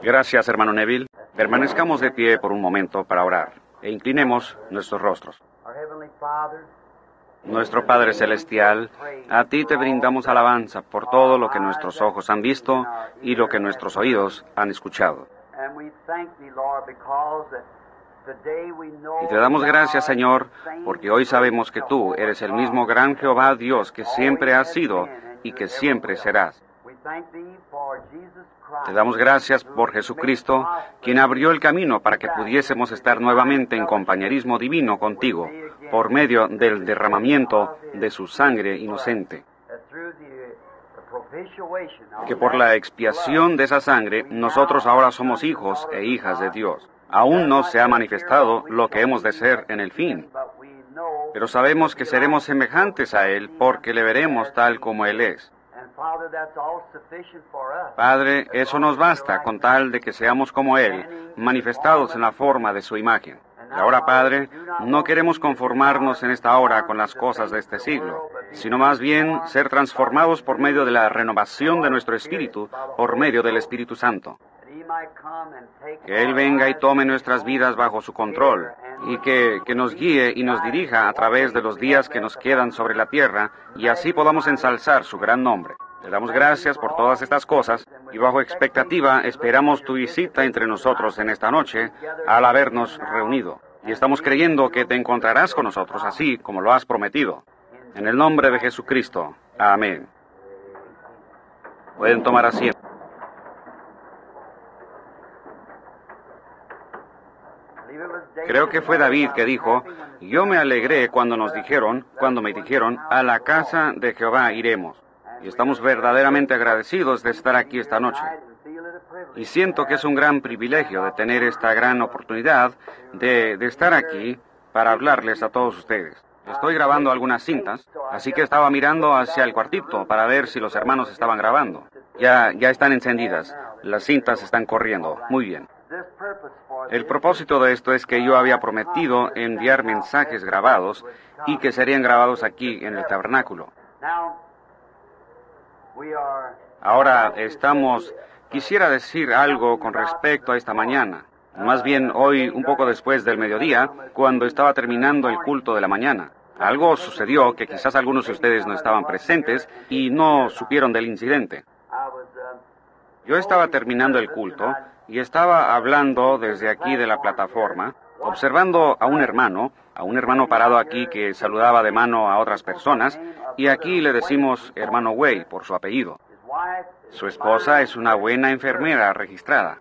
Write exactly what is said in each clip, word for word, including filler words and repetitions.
Gracias, hermano Neville. Permanezcamos de pie por un momento para orar e inclinemos nuestros rostros. Nuestro Padre Celestial, a ti te brindamos alabanza por todo lo que nuestros ojos han visto y lo que nuestros oídos han escuchado. Y te damos gracias, Señor, porque hoy sabemos que tú eres el mismo gran Jehová Dios que siempre has sido y que siempre serás. Te damos gracias por Jesucristo, quien abrió el camino para que pudiésemos estar nuevamente en compañerismo divino contigo, por medio del derramamiento de su sangre inocente. Que por la expiación de esa sangre, nosotros ahora somos hijos e hijas de Dios. Aún no se ha manifestado lo que hemos de ser en el fin, pero sabemos que seremos semejantes a Él porque le veremos tal como Él es. Padre, eso nos basta con tal de que seamos como Él, manifestados en la forma de su imagen. Y ahora, Padre, no queremos conformarnos en esta hora con las cosas de este siglo, sino más bien ser transformados por medio de la renovación de nuestro espíritu, por medio del Espíritu Santo. Que Él venga y tome nuestras vidas bajo su control, y que, que nos guíe y nos dirija a través de los días que nos quedan sobre la tierra, y así podamos ensalzar su gran nombre. Te damos gracias por todas estas cosas, y bajo expectativa esperamos tu visita entre nosotros en esta noche, al habernos reunido. Y estamos creyendo que te encontrarás con nosotros así como lo has prometido. En el nombre de Jesucristo. Amén. Pueden tomar asiento. Creo que fue David que dijo, yo me alegré cuando nos dijeron, cuando me dijeron, a la casa de Jehová iremos. Y estamos verdaderamente agradecidos de estar aquí esta noche. Y siento que es un gran privilegio de tener esta gran oportunidad de, de estar aquí para hablarles a todos ustedes. Estoy grabando algunas cintas, así que estaba mirando hacia el cuartito para ver si los hermanos estaban grabando. Ya, ya están encendidas, las cintas están corriendo. Muy bien. El propósito de esto es que yo había prometido enviar mensajes grabados y que serían grabados aquí en el tabernáculo. Ahora estamos... Quisiera decir algo con respecto a esta mañana. Más bien hoy, un poco después del mediodía, cuando estaba terminando el culto de la mañana. Algo sucedió que quizás algunos de ustedes no estaban presentes y no supieron del incidente. Yo estaba terminando el culto y estaba hablando desde aquí de la plataforma, observando a un hermano, a un hermano parado aquí que saludaba de mano a otras personas, y aquí le decimos hermano Way por su apellido. Su esposa es una buena enfermera registrada.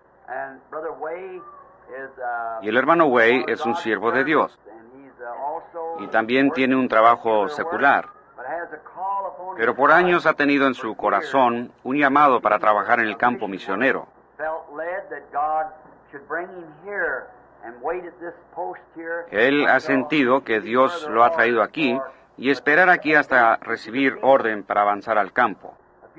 Y el hermano Way es un siervo de Dios. Y también tiene un trabajo secular. Pero por años ha tenido en su corazón un llamado para trabajar en el campo misionero. Él ha sentido que Dios lo ha traído aquí y esperar aquí hasta recibir orden para avanzar al campo.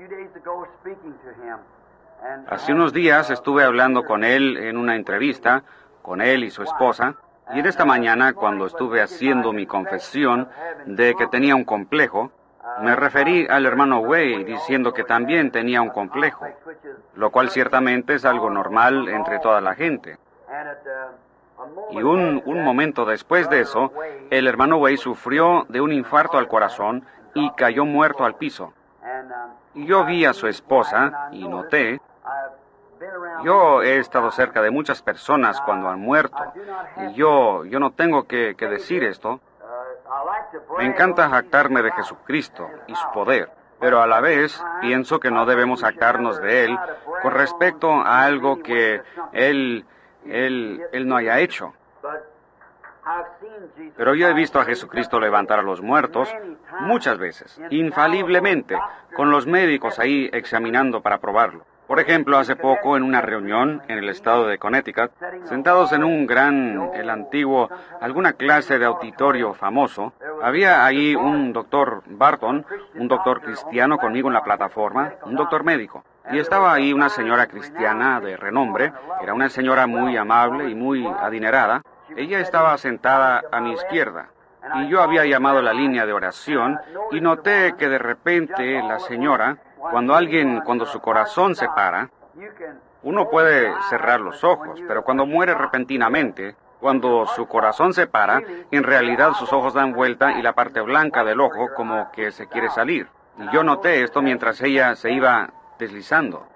Hace unos días estuve hablando con él en una entrevista, con él y su esposa, y en esta mañana, cuando estuve haciendo mi confesión de que tenía un complejo, me referí al hermano Way diciendo que también tenía un complejo, lo cual ciertamente es algo normal entre toda la gente. Y un, un momento después de eso, el hermano Way sufrió de un infarto al corazón y cayó muerto al piso. Y yo vi a su esposa y noté, yo he estado cerca de muchas personas cuando han muerto, y yo, yo no tengo que, que decir esto. Me encanta jactarme de Jesucristo y su poder, pero a la vez pienso que no debemos jactarnos de Él con respecto a algo que Él, Él, Él no haya hecho. Pero yo he visto a Jesucristo levantar a los muertos muchas veces, infaliblemente, con los médicos ahí examinando para probarlo. Por ejemplo, hace poco en una reunión en el estado de Connecticut, sentados en un gran, el antiguo, alguna clase de auditorio famoso, había ahí un doctor Barton, un doctor cristiano conmigo en la plataforma, un doctor médico. Y estaba ahí una señora cristiana de renombre, era una señora muy amable y muy adinerada. Ella estaba sentada a mi izquierda, y yo había llamado la línea de oración, y noté que de repente la señora, cuando alguien, cuando su corazón se para, Uno puede cerrar los ojos, pero cuando muere repentinamente, cuando su corazón se para, en realidad sus ojos dan vuelta y la parte blanca del ojo como que se quiere salir. Y yo noté esto mientras ella se iba deslizando.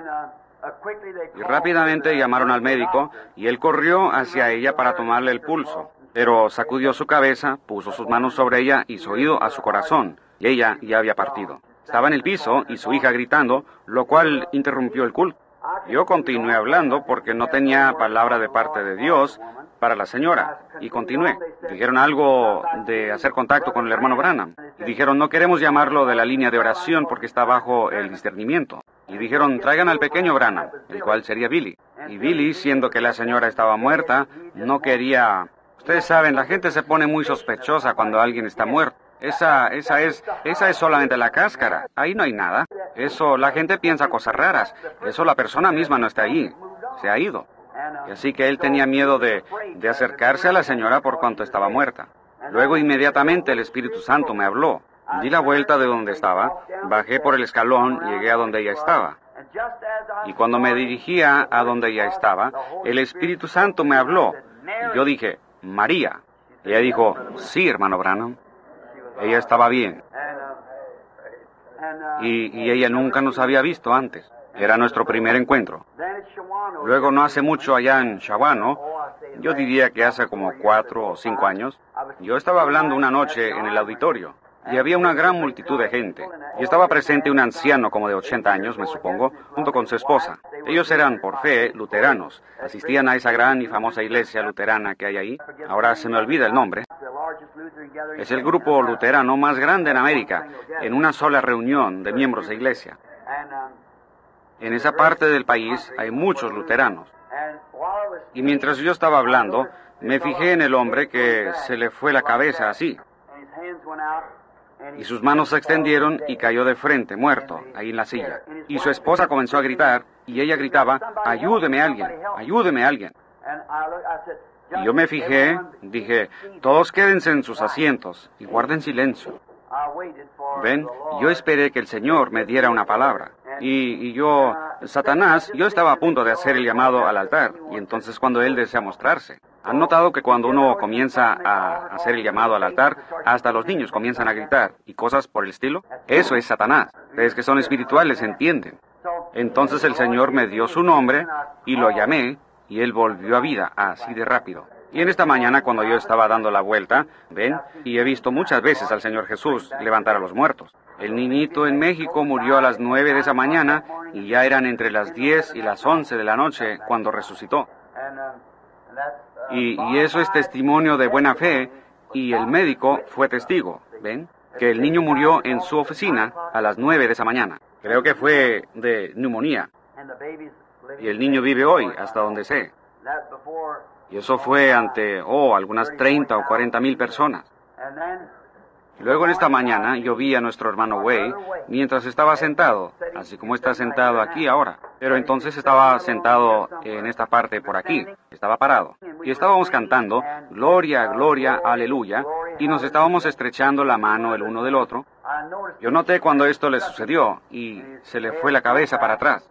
Y rápidamente llamaron al médico y él corrió hacia ella para tomarle el pulso. Pero sacudió su cabeza, puso sus manos sobre ella y su oído a su corazón, y ella ya había partido. Estaba en el piso y su hija gritando, lo cual interrumpió el culto. Yo continué hablando porque no tenía palabra de parte de Dios para la señora, y continué. Dijeron algo de hacer contacto con el hermano Branham. Y dijeron, no queremos llamarlo de la línea de oración porque está bajo el discernimiento. Y dijeron, traigan al pequeño Branham, el cual sería Billy. Y Billy, siendo que la señora estaba muerta, no quería... Ustedes saben, la gente se pone muy sospechosa cuando alguien está muerto. Esa, esa es, esa es solamente la cáscara. Ahí no hay nada. Eso, la gente piensa cosas raras. Eso la persona misma no está ahí. Se ha ido. Y así que él tenía miedo de, de acercarse a la señora por cuanto estaba muerta. Luego inmediatamente el Espíritu Santo me habló. Di la vuelta de donde estaba, bajé por el escalón y llegué a donde ella estaba. Y cuando me dirigía a donde ella estaba, el Espíritu Santo me habló. Y yo dije, María. Y ella dijo, sí, hermano Branham. Ella estaba bien. Y, y ella nunca nos había visto antes. Era nuestro primer encuentro. Luego, no hace mucho allá en Shawano, yo diría que hace como cuatro o cinco años, yo estaba hablando una noche en el auditorio. Y había una gran multitud de gente. Y estaba presente un anciano como de ochenta años, me supongo, junto con su esposa. Ellos eran, por fe, luteranos. Asistían a esa gran y famosa iglesia luterana que hay ahí. Ahora se me olvida el nombre. Es el grupo luterano más grande en América, en una sola reunión de miembros de iglesia. En esa parte del país hay muchos luteranos. Y mientras yo estaba hablando, me fijé en el hombre que se le fue la cabeza así. Y sus manos se extendieron y cayó de frente, muerto, ahí en la silla. Y su esposa comenzó a gritar, y ella gritaba, ayúdeme alguien, ayúdeme alguien. Y yo me fijé, dije, todos quédense en sus asientos y guarden silencio. Ven, yo esperé que el Señor me diera una palabra. Y, y yo, Satanás, yo estaba a punto de hacer el llamado al altar, y entonces cuando él desea mostrarse. ¿Han notado que cuando uno comienza a hacer el llamado al altar, hasta los niños comienzan a gritar y cosas por el estilo? Eso es Satanás. Ustedes que son espirituales entienden. Entonces el Señor me dio su nombre y lo llamé y él volvió a vida así de rápido. Y en esta mañana cuando yo estaba dando la vuelta, ven, y he visto muchas veces al Señor Jesús levantar a los muertos. El niñito en México murió a las nueve de esa mañana y ya eran entre las diez y las once de la noche cuando resucitó. Y, y eso es testimonio de buena fe, y el médico fue testigo, ¿ven? Que el niño murió en su oficina a las nueve de esa mañana. Creo que fue de neumonía. Y el niño vive hoy, hasta donde sé. Y eso fue ante, oh, algunas treinta o cuarenta mil personas. Luego en esta mañana yo vi a nuestro hermano Way mientras estaba sentado, así como está sentado aquí ahora. Pero entonces estaba sentado en esta parte por aquí, estaba parado. Y estábamos cantando, Gloria, Gloria, Aleluya, y nos estábamos estrechando la mano el uno del otro. Yo noté cuando esto le sucedió y se le fue la cabeza para atrás.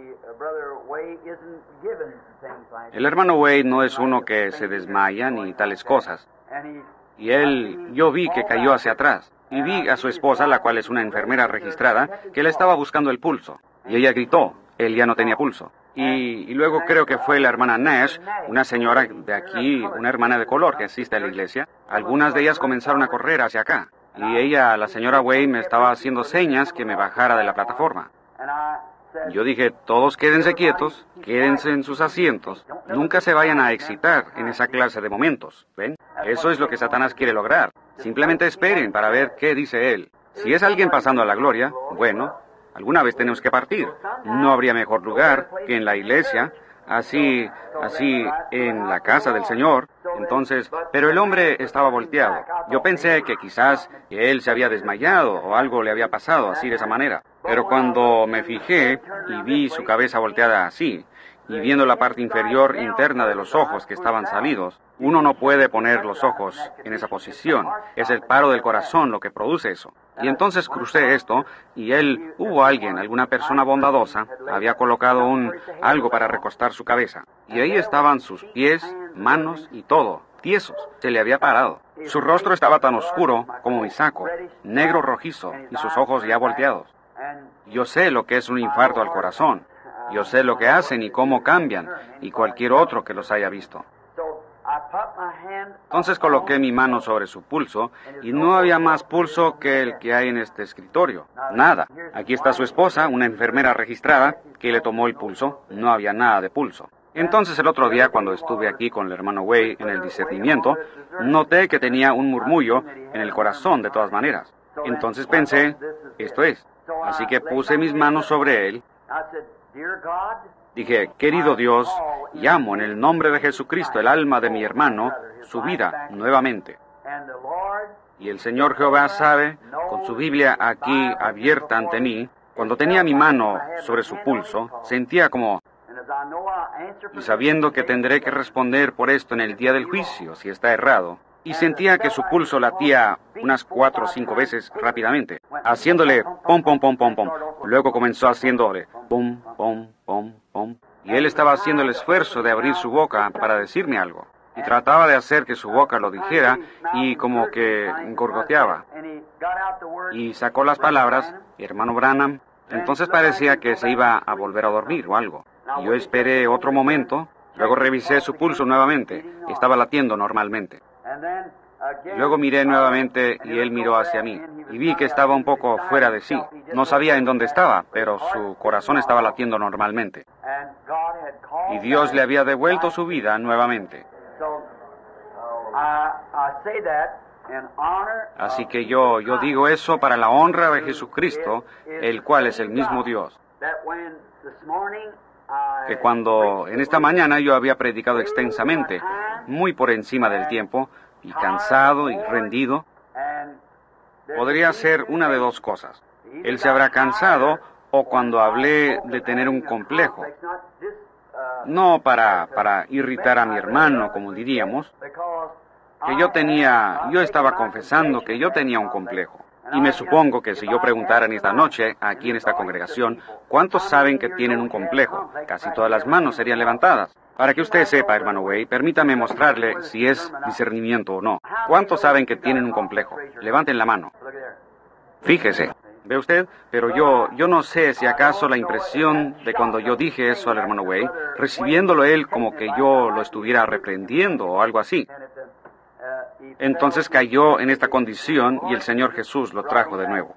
El hermano Way no es uno que se desmaya ni tales cosas. Y él, yo vi que cayó hacia atrás. Y vi a su esposa, la cual es una enfermera registrada, que le estaba buscando el pulso. Y ella gritó, él ya no tenía pulso. Y, y luego creo que fue la hermana Nash, una señora de aquí, una hermana de color que asiste a la iglesia. Algunas de ellas comenzaron a correr hacia acá. Y ella, la señora Way, me estaba haciendo señas que me bajara de la plataforma. Yo dije, todos quédense quietos, quédense en sus asientos, nunca se vayan a excitar en esa clase de momentos, ¿ven? Eso es lo que Satanás quiere lograr. Simplemente esperen para ver qué dice él. Si es alguien pasando a la gloria, bueno, alguna vez tenemos que partir. No habría mejor lugar que en la iglesia, así, así en la casa del Señor. Entonces, pero el hombre estaba volteado. Yo pensé que quizás él se había desmayado o algo le había pasado así de esa manera. Pero cuando me fijé y vi su cabeza volteada así, y viendo la parte inferior interna de los ojos que estaban salidos, uno no puede poner los ojos en esa posición. Es el paro del corazón lo que produce eso. Y entonces crucé esto, y él, hubo alguien, alguna persona bondadosa, había colocado un algo para recostar su cabeza. Y ahí estaban sus pies, manos y todo, tiesos. Se le había parado. Su rostro estaba tan oscuro como mi saco, negro rojizo, y sus ojos ya volteados. Yo sé lo que es un infarto al corazón. Yo sé lo que hacen y cómo cambian, y cualquier otro que los haya visto. Entonces coloqué mi mano sobre su pulso, y no había más pulso que el que hay en este escritorio. Nada. Aquí está su esposa, una enfermera registrada, que le tomó el pulso. No había nada de pulso. Entonces el otro día, cuando estuve aquí con el hermano Way en el discernimiento, noté que tenía un murmullo en el corazón de todas maneras. Entonces pensé, esto es. Así que puse mis manos sobre él. Dije, querido Dios, llamo en el nombre de Jesucristo el alma de mi hermano, su vida, nuevamente. Y el Señor Jehová sabe, con su Biblia aquí abierta ante mí, cuando tenía mi mano sobre su pulso, sentía como... Y sabiendo que tendré que responder por esto en el día del juicio, si está errado, y sentía que su pulso latía unas cuatro o cinco veces rápidamente, haciéndole pom, pom, pom, pom, pom. Luego comenzó haciéndole pom, pom, pom, pom. Y él estaba haciendo el esfuerzo de abrir su boca para decirme algo. Y trataba de hacer que su boca lo dijera y como que gorgoteaba. Y sacó las palabras, hermano Branham. Entonces parecía que se iba a volver a dormir o algo. Y yo esperé otro momento, luego revisé su pulso nuevamente. Estaba latiendo normalmente. Luego miré nuevamente y él miró hacia mí, y vi que estaba un poco fuera de sí. No sabía en dónde estaba, pero su corazón estaba latiendo normalmente. Y Dios le había devuelto su vida nuevamente. Así que yo, yo digo eso para la honra de Jesucristo, el cual es el mismo Dios. Que cuando en esta mañana yo había predicado extensamente, muy por encima del tiempo, y cansado y rendido, podría ser una de dos cosas. Él se habrá cansado, o cuando hablé de tener un complejo, no para, para irritar a mi hermano, como diríamos, que yo tenía, yo estaba confesando que yo tenía un complejo. Y me supongo que si yo preguntara en esta noche, aquí en esta congregación, ¿cuántos saben que tienen un complejo? Casi todas las manos serían levantadas. Para que usted sepa, hermano Way, permítame mostrarle si es discernimiento o no. ¿Cuántos saben que tienen un complejo? Levanten la mano. Fíjese. ¿Ve usted? Pero yo, yo no sé si acaso la impresión de cuando yo dije eso al hermano Way, recibiéndolo él como que yo lo estuviera reprendiendo o algo así. Entonces cayó en esta condición y el Señor Jesús lo trajo de nuevo.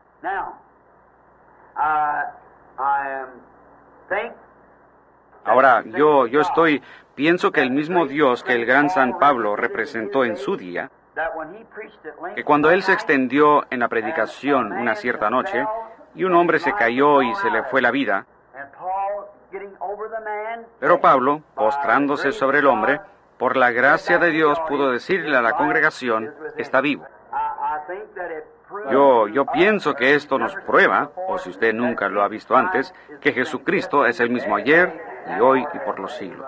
Ahora, yo, yo estoy, pienso que el mismo Dios que el gran San Pablo representó en su día, que cuando él se extendió en la predicación una cierta noche, y un hombre se cayó y se le fue la vida, pero Pablo, postrándose sobre el hombre, por la gracia de Dios pudo decirle a la congregación, está vivo. Yo, yo pienso que esto nos prueba, o si usted nunca lo ha visto antes, que Jesucristo es el mismo ayer, y hoy, y por los siglos.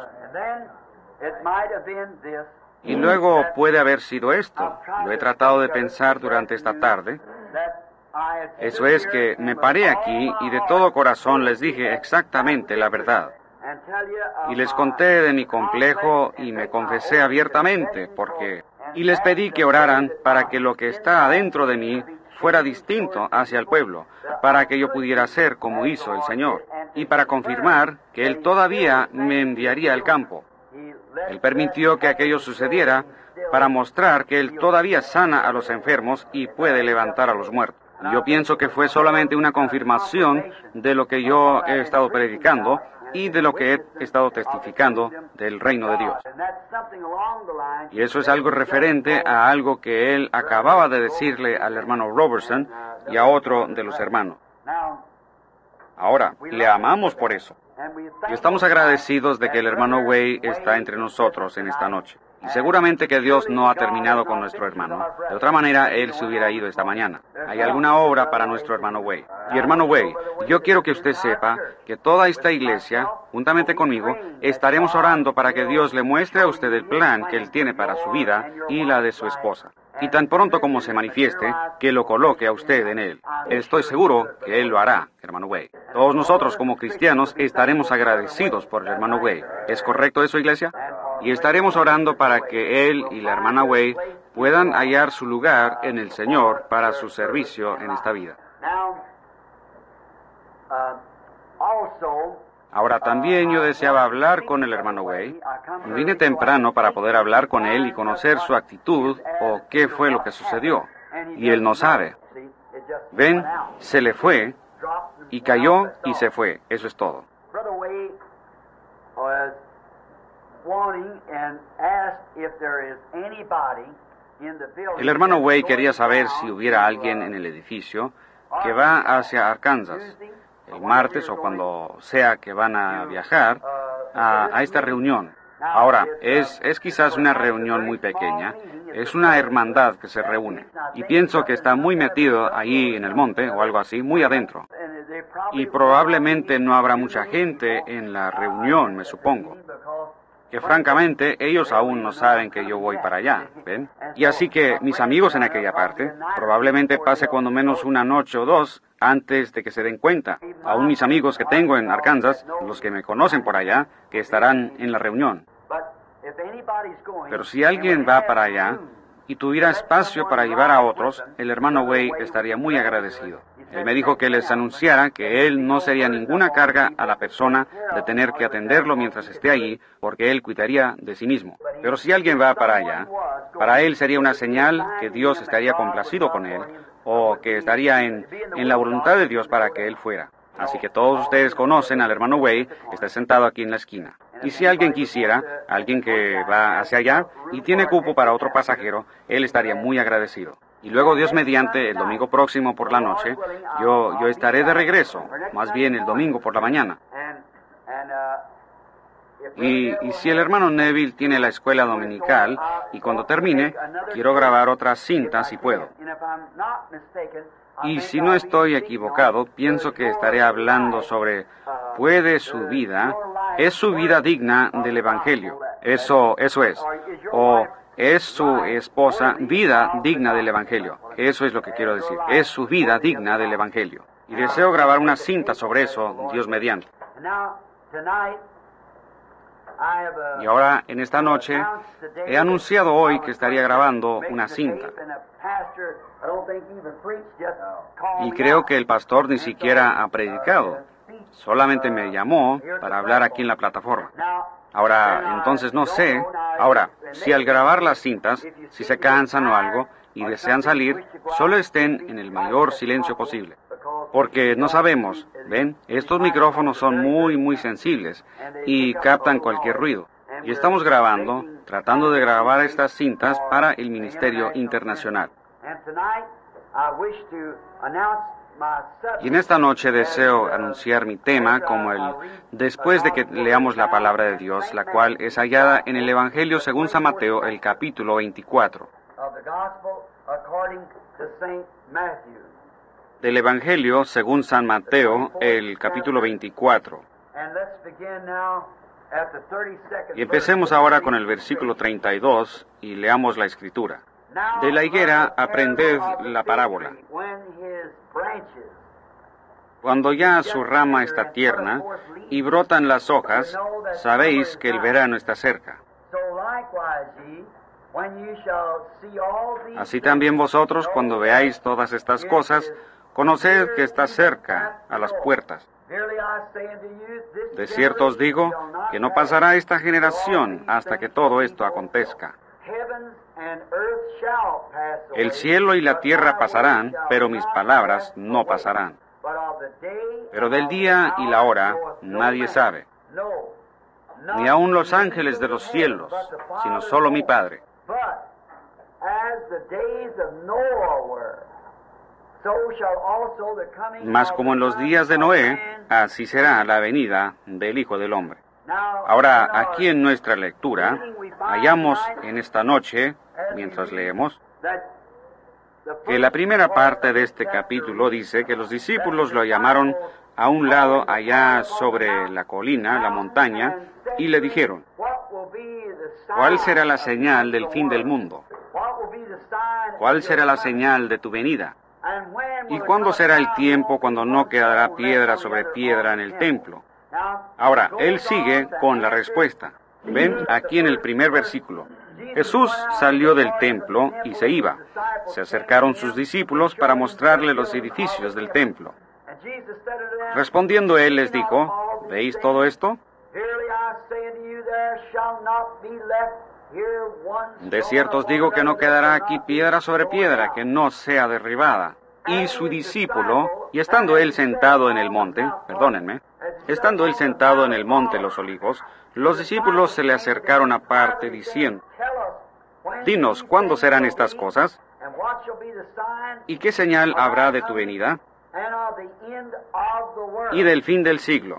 Y luego puede haber sido esto. Lo he tratado de pensar durante esta tarde. Eso es que me paré aquí y de todo corazón les dije exactamente la verdad. Y les conté de mi complejo y me confesé abiertamente, porque... Y les pedí que oraran para que lo que está adentro de mí fuera distinto hacia el pueblo, para que yo pudiera ser como hizo el Señor, y para confirmar que Él todavía me enviaría al campo. Él permitió que aquello sucediera para mostrar que Él todavía sana a los enfermos y puede levantar a los muertos. Y yo pienso que fue solamente una confirmación de lo que yo he estado predicando y de lo que he estado testificando del reino de Dios. Y eso es algo referente a algo que él acababa de decirle al hermano Robertson y a otro de los hermanos. Ahora, le amamos por eso. Y estamos agradecidos de que el hermano Way está entre nosotros en esta noche. Y seguramente que Dios no ha terminado con nuestro hermano. De otra manera, él se hubiera ido esta mañana. Hay alguna obra para nuestro hermano Way. Y hermano Way, yo quiero que usted sepa que toda esta iglesia, juntamente conmigo, estaremos orando para que Dios le muestre a usted el plan que Él tiene para su vida y la de su esposa. Y tan pronto como se manifieste, que lo coloque a usted en Él. Estoy seguro que Él lo hará, hermano Way. Todos nosotros como cristianos estaremos agradecidos por el hermano Way. ¿Es correcto eso, iglesia? Y estaremos orando para que él y la hermana Way puedan hallar su lugar en el Señor para su servicio en esta vida. Ahora también yo deseaba hablar con el hermano Way. Vine temprano para poder hablar con él y conocer su actitud o qué fue lo que sucedió. Y él no sabe. Ven, se le fue y cayó y se fue. Eso es todo. El hermano Way quería saber si hubiera alguien en el edificio que va hacia Arkansas el martes o cuando sea que van a viajar a, a esta reunión. Ahora, es, es quizás una reunión muy pequeña, es una hermandad que se reúne, y pienso que está muy metido ahí en el monte o algo así, muy adentro. Y probablemente no habrá mucha gente en la reunión, me supongo. Que francamente ellos aún no saben que yo voy para allá, ¿ven? Y así que mis amigos en aquella parte, probablemente pase cuando menos una noche o dos antes de que se den cuenta. Aún mis amigos que tengo en Arkansas, los que me conocen por allá, que estarán en la reunión. Pero si alguien va para allá y tuviera espacio para llevar a otros, el hermano Way estaría muy agradecido. Él me dijo que les anunciara que él no sería ninguna carga a la persona de tener que atenderlo mientras esté allí, porque él cuidaría de sí mismo. Pero si alguien va para allá, para él sería una señal que Dios estaría complacido con él, o que estaría en, en la voluntad de Dios para que él fuera. Así que todos ustedes conocen al hermano Way, que está sentado aquí en la esquina. Y si alguien quisiera, alguien que va hacia allá y tiene cupo para otro pasajero, él estaría muy agradecido. Y luego, Dios mediante, el domingo próximo por la noche, yo, yo estaré de regreso, más bien el domingo por la mañana. Y, y si el hermano Neville tiene la escuela dominical, y cuando termine, quiero grabar otras cintas si puedo. Y si no estoy equivocado, pienso que estaré hablando sobre ¿puede su vida? ¿Es su vida digna del Evangelio? Eso, eso es. O ¿es su esposa vida digna del Evangelio? Eso es lo que quiero decir. ¿Es su vida digna del Evangelio? Y deseo grabar una cinta sobre eso, Dios mediante. Y ahora, en esta noche, he anunciado hoy que estaría grabando una cinta. Y creo que el pastor ni siquiera ha predicado. Solamente me llamó para hablar aquí en la plataforma. Ahora, entonces no sé. Ahora, si al grabar las cintas, si se cansan o algo y desean salir, solo estén en el mayor silencio posible. Porque no sabemos, ¿ven? Estos micrófonos son muy, muy sensibles y captan cualquier ruido. Y estamos grabando, tratando de grabar estas cintas para el Ministerio Internacional. Y en esta noche deseo anunciar mi tema como el después de que leamos la palabra de Dios, la cual es hallada en el Evangelio según San Mateo, el capítulo veinticuatro. Del Evangelio según San Mateo, el capítulo veinticuatro. Y empecemos ahora con el versículo treinta y dos y leamos la Escritura. De la higuera aprended la parábola. Cuando ya su rama está tierna y brotan las hojas, sabéis que el verano está cerca. Así también vosotros, cuando veáis todas estas cosas, conoced que está cerca a las puertas. De cierto os digo que no pasará esta generación hasta que todo esto acontezca. El cielo y la tierra pasarán, pero mis palabras no pasarán. Pero del día y la hora nadie sabe, ni aun los ángeles de los cielos, sino solo mi Padre. Mas como en los días de Noé, así será la venida del Hijo del Hombre. Ahora, aquí en nuestra lectura, hallamos en esta noche, mientras leemos, que la primera parte de este capítulo dice que los discípulos lo llamaron a un lado allá sobre la colina, la montaña, y le dijeron, ¿cuál será la señal del fin del mundo? ¿Cuál será la señal de tu venida? ¿Y cuándo será el tiempo cuando no quedará piedra sobre piedra en el templo? Ahora, él sigue con la respuesta. Ven aquí en el primer versículo. Jesús salió del templo y se iba. Se acercaron sus discípulos para mostrarle los edificios del templo. Respondiendo él les dijo, ¿veis todo esto? De cierto os digo que no quedará aquí piedra sobre piedra que no sea derribada. Y su discípulo, y estando él sentado en el monte, perdónenme, estando él sentado en el monte Los Olivos, los discípulos se le acercaron aparte diciendo, dinos, ¿cuándo serán estas cosas? ¿Y qué señal habrá de tu venida? Y del fin del siglo.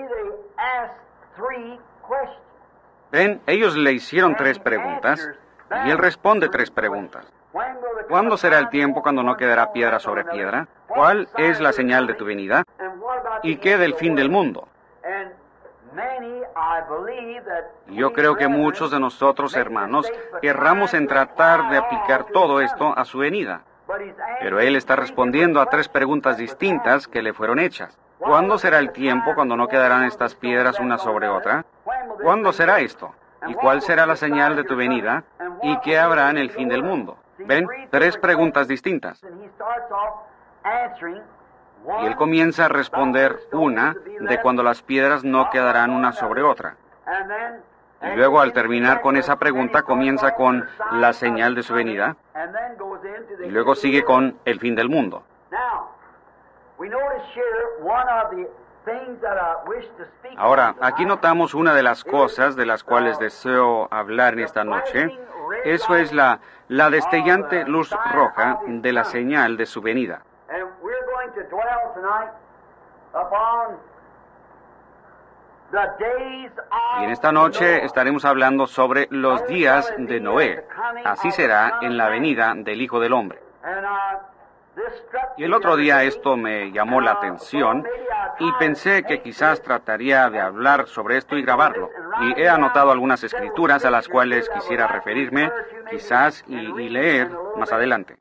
Ven, ellos le hicieron tres preguntas, y él responde tres preguntas. ¿Cuándo será el tiempo cuando no quedará piedra sobre piedra? ¿Cuál es la señal de tu venida? ¿Y qué del fin del mundo? Yo creo que muchos de nosotros, hermanos, erramos en tratar de aplicar todo esto a su venida. Pero él está respondiendo a tres preguntas distintas que le fueron hechas. ¿Cuándo será el tiempo cuando no quedarán estas piedras una sobre otra? ¿Cuándo será esto? ¿Y cuál será la señal de tu venida? ¿Y qué habrá en el fin del mundo? ¿Ven? Tres preguntas distintas. Y él comienza a responder una de cuando las piedras no quedarán una sobre otra. Y luego al terminar con esa pregunta comienza con la señal de su venida. Y luego sigue con el fin del mundo. Ahora, aquí notamos una de las cosas de las cuales deseo hablar en esta noche. Eso es la, la destellante luz roja de la señal de su venida. Y en esta noche estaremos hablando sobre los días de Noé. Así será en la venida del Hijo del Hombre. Y el otro día esto me llamó la atención y pensé que quizás trataría de hablar sobre esto y grabarlo. Y he anotado algunas escrituras a las cuales quisiera referirme, quizás, y, y leer más adelante.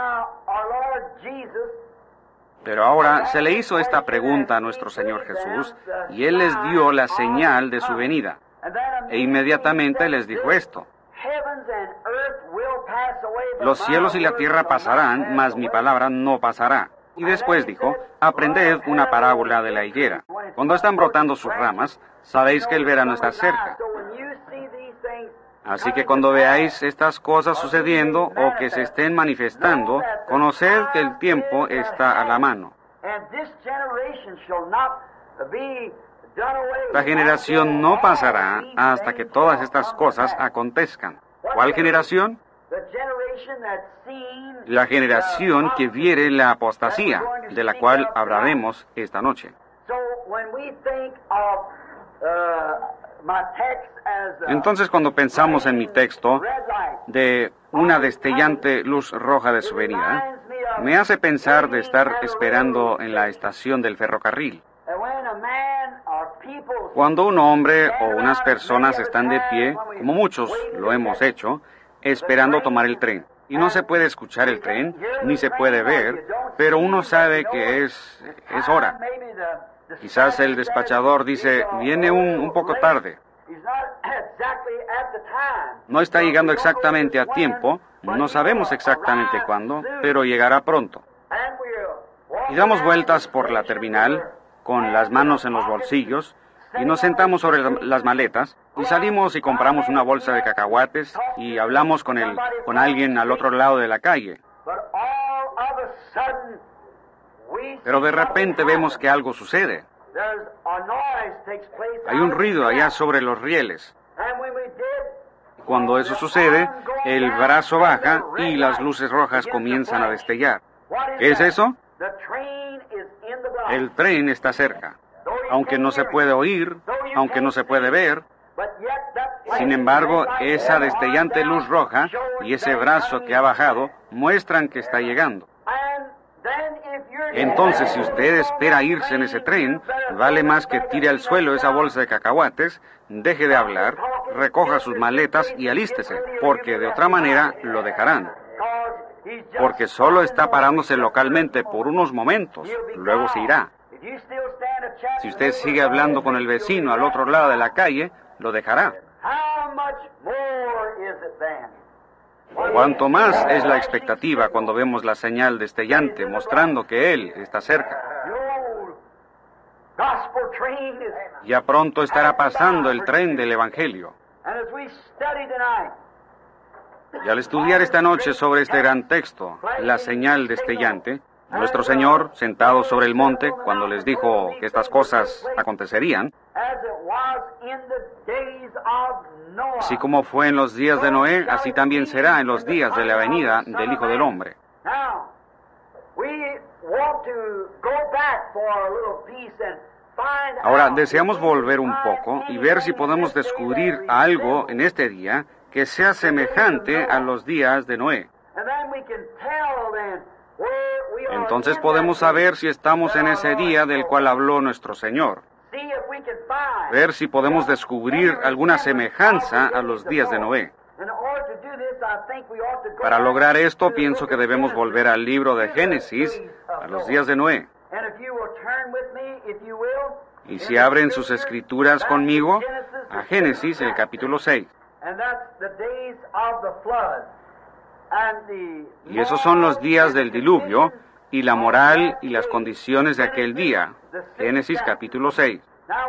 Pero ahora se le hizo esta pregunta a nuestro Señor Jesús, y Él les dio la señal de su venida. E inmediatamente les dijo esto: los cielos y la tierra pasarán, mas mi palabra no pasará. Y después dijo: aprended una parábola de la higuera. Cuando están brotando sus ramas, sabéis que el verano está cerca. Así que cuando veáis estas cosas sucediendo o que se estén manifestando, conoced que el tiempo está a la mano. La generación no pasará hasta que todas estas cosas acontezcan. ¿Cuál generación? La generación que viere la apostasía, de la cual hablaremos esta noche. Entonces, cuando pensamos en mi texto de una destellante luz roja de su venida, me hace pensar de estar esperando en la estación del ferrocarril. Cuando un hombre o unas personas están de pie, como muchos lo hemos hecho, esperando tomar el tren. Y no se puede escuchar el tren, ni se puede ver, pero uno sabe que es, es hora. Quizás el despachador dice, viene un, un poco tarde. No está llegando exactamente a tiempo, no sabemos exactamente cuándo, pero llegará pronto. Y damos vueltas por la terminal, con las manos en los bolsillos, y nos sentamos sobre las maletas, y salimos y compramos una bolsa de cacahuates, y hablamos con, el, con alguien al otro lado de la calle. Pero de repente vemos que algo sucede. Hay un ruido allá sobre los rieles. Cuando eso sucede, el brazo baja y las luces rojas comienzan a destellar. ¿Qué es eso? El tren está cerca. Aunque no se puede oír, aunque no se puede ver, Sin embargo, esa destellante luz roja y ese brazo que ha bajado muestran que está llegando. Entonces, si usted espera irse en ese tren, vale más que tire al suelo esa bolsa de cacahuates, deje de hablar, recoja sus maletas y alístese, porque de otra manera lo dejarán. Porque solo está parándose localmente por unos momentos, luego se irá. Si usted sigue hablando con el vecino al otro lado de la calle, lo dejará. Cuanto más es la expectativa cuando vemos la señal destellante mostrando que Él está cerca. Ya pronto estará pasando el tren del Evangelio. Y al estudiar esta noche sobre este gran texto, la señal destellante, nuestro Señor, sentado sobre el monte, cuando les dijo que estas cosas acontecerían, así como fue en los días de Noé, así también será en los días de la venida del Hijo del Hombre. Ahora, deseamos volver un poco y ver si podemos descubrir algo en este día que sea semejante a los días de Noé. Entonces podemos saber si estamos en ese día del cual habló nuestro Señor. Ver si podemos descubrir alguna semejanza a los días de Noé. Para lograr esto, pienso que debemos volver al libro de Génesis, a los días de Noé. Y si abren sus escrituras conmigo, a Génesis, el capítulo seis. Y esos son los días del diluvio, y la moral y las condiciones de aquel día. Génesis capítulo seis.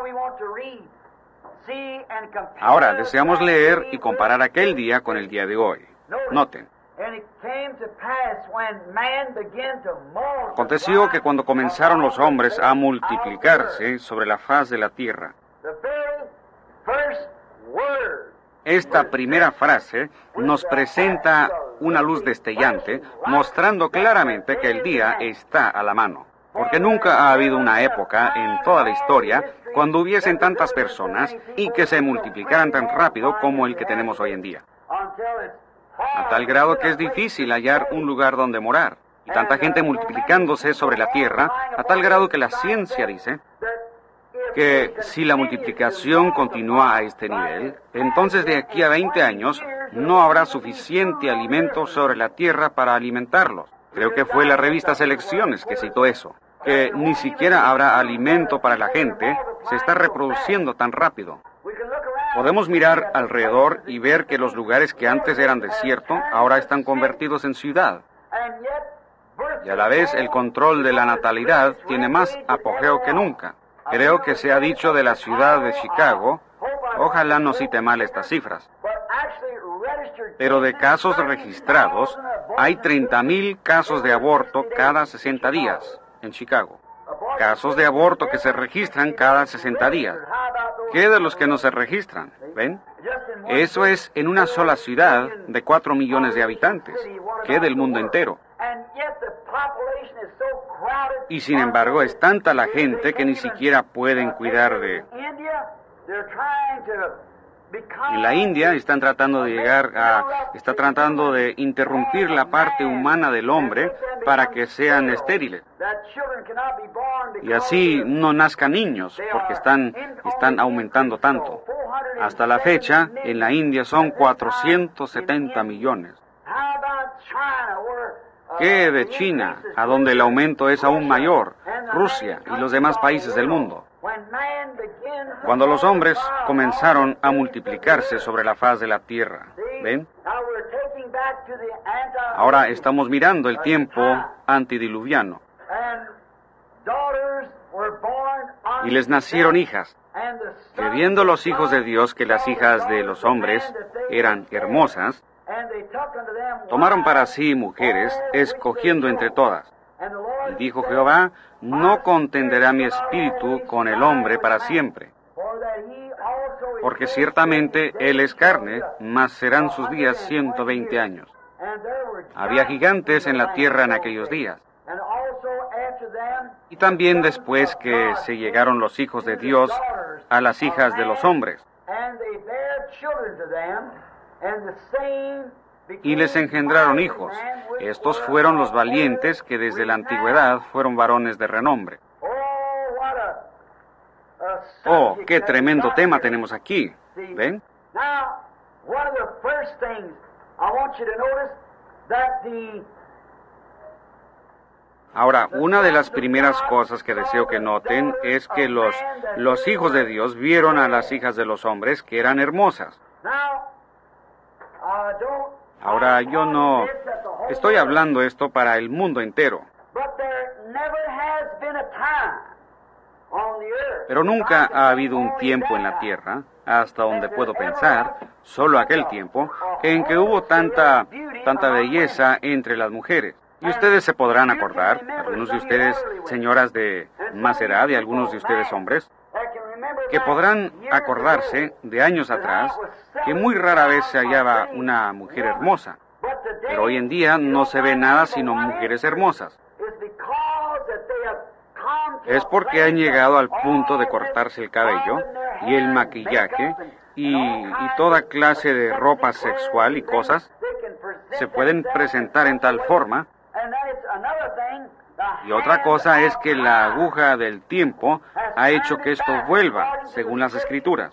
Ahora, deseamos leer y comparar aquel día con el día de hoy. Noten. Aconteció que cuando comenzaron los hombres a multiplicarse sobre la faz de la tierra, esta primera frase nos presenta una luz destellante, mostrando claramente que el día está a la mano. Porque nunca ha habido una época en toda la historia cuando hubiesen tantas personas y que se multiplicaran tan rápido como el que tenemos hoy en día. A tal grado que es difícil hallar un lugar donde morar. Y tanta gente multiplicándose sobre la tierra, a tal grado que la ciencia dice que si la multiplicación continúa a este nivel, entonces de aquí a veinte años no habrá suficiente alimento sobre la tierra para alimentarlos. Creo que fue la revista Selecciones que citó eso, que ni siquiera habrá alimento para la gente, se está reproduciendo tan rápido. Podemos mirar alrededor y ver que los lugares que antes eran desierto, ahora están convertidos en ciudad. Y a la vez el control de la natalidad tiene más apogeo que nunca. Creo que se ha dicho de la ciudad de Chicago, ojalá no cite mal estas cifras, pero de casos registrados, hay treinta mil casos de aborto cada sesenta días en Chicago. Casos de aborto que se registran cada sesenta días. ¿Qué de los que no se registran? ¿Ven? Eso es en una sola ciudad de cuatro millones de habitantes. ¿Qué del mundo entero? Y sin embargo, es tanta la gente que ni siquiera pueden cuidar de... En la India están tratando de llegar a... está tratando de interrumpir la parte humana del hombre para que sean estériles. Y así no nazcan niños, porque están, están aumentando tanto. Hasta la fecha, en la India son cuatrocientos setenta millones. ¿Qué de China, a donde el aumento es aún mayor? Rusia y los demás países del mundo. Cuando los hombres comenzaron a multiplicarse sobre la faz de la tierra, ¿ven? Ahora estamos mirando el tiempo antidiluviano. Y les nacieron hijas, que viendo los hijos de Dios que las hijas de los hombres eran hermosas, tomaron para sí mujeres, escogiendo entre todas. Y dijo Jehová, no contenderá mi espíritu con el hombre para siempre, porque ciertamente él es carne, mas serán sus días ciento veinte años. Había gigantes en la tierra en aquellos días. Y también después que se llegaron los hijos de Dios a las hijas de los hombres. y les engendraron hijos. Estos fueron los valientes que desde la antigüedad fueron varones de renombre. Oh, qué tremendo tema tenemos aquí. ¿Ven? Ahora, una de las primeras cosas que deseo que noten es que los, los hijos de Dios vieron a las hijas de los hombres que eran hermosas. Ahora, yo no estoy hablando esto para el mundo entero. Pero nunca ha habido un tiempo en la tierra, hasta donde puedo pensar, solo aquel tiempo, en que hubo tanta, tanta belleza entre las mujeres. Y ustedes se podrán acordar, algunos de ustedes señoras de más edad y algunos de ustedes hombres, que podrán acordarse de años atrás que muy rara vez se hallaba una mujer hermosa. Pero hoy en día no se ve nada sino mujeres hermosas. Es porque han llegado al punto de cortarse el cabello y el maquillaje y, y toda clase de ropa sexual y cosas se pueden presentar en tal forma. Y otra cosa es que la aguja del tiempo ha hecho que esto vuelva, según las Escrituras.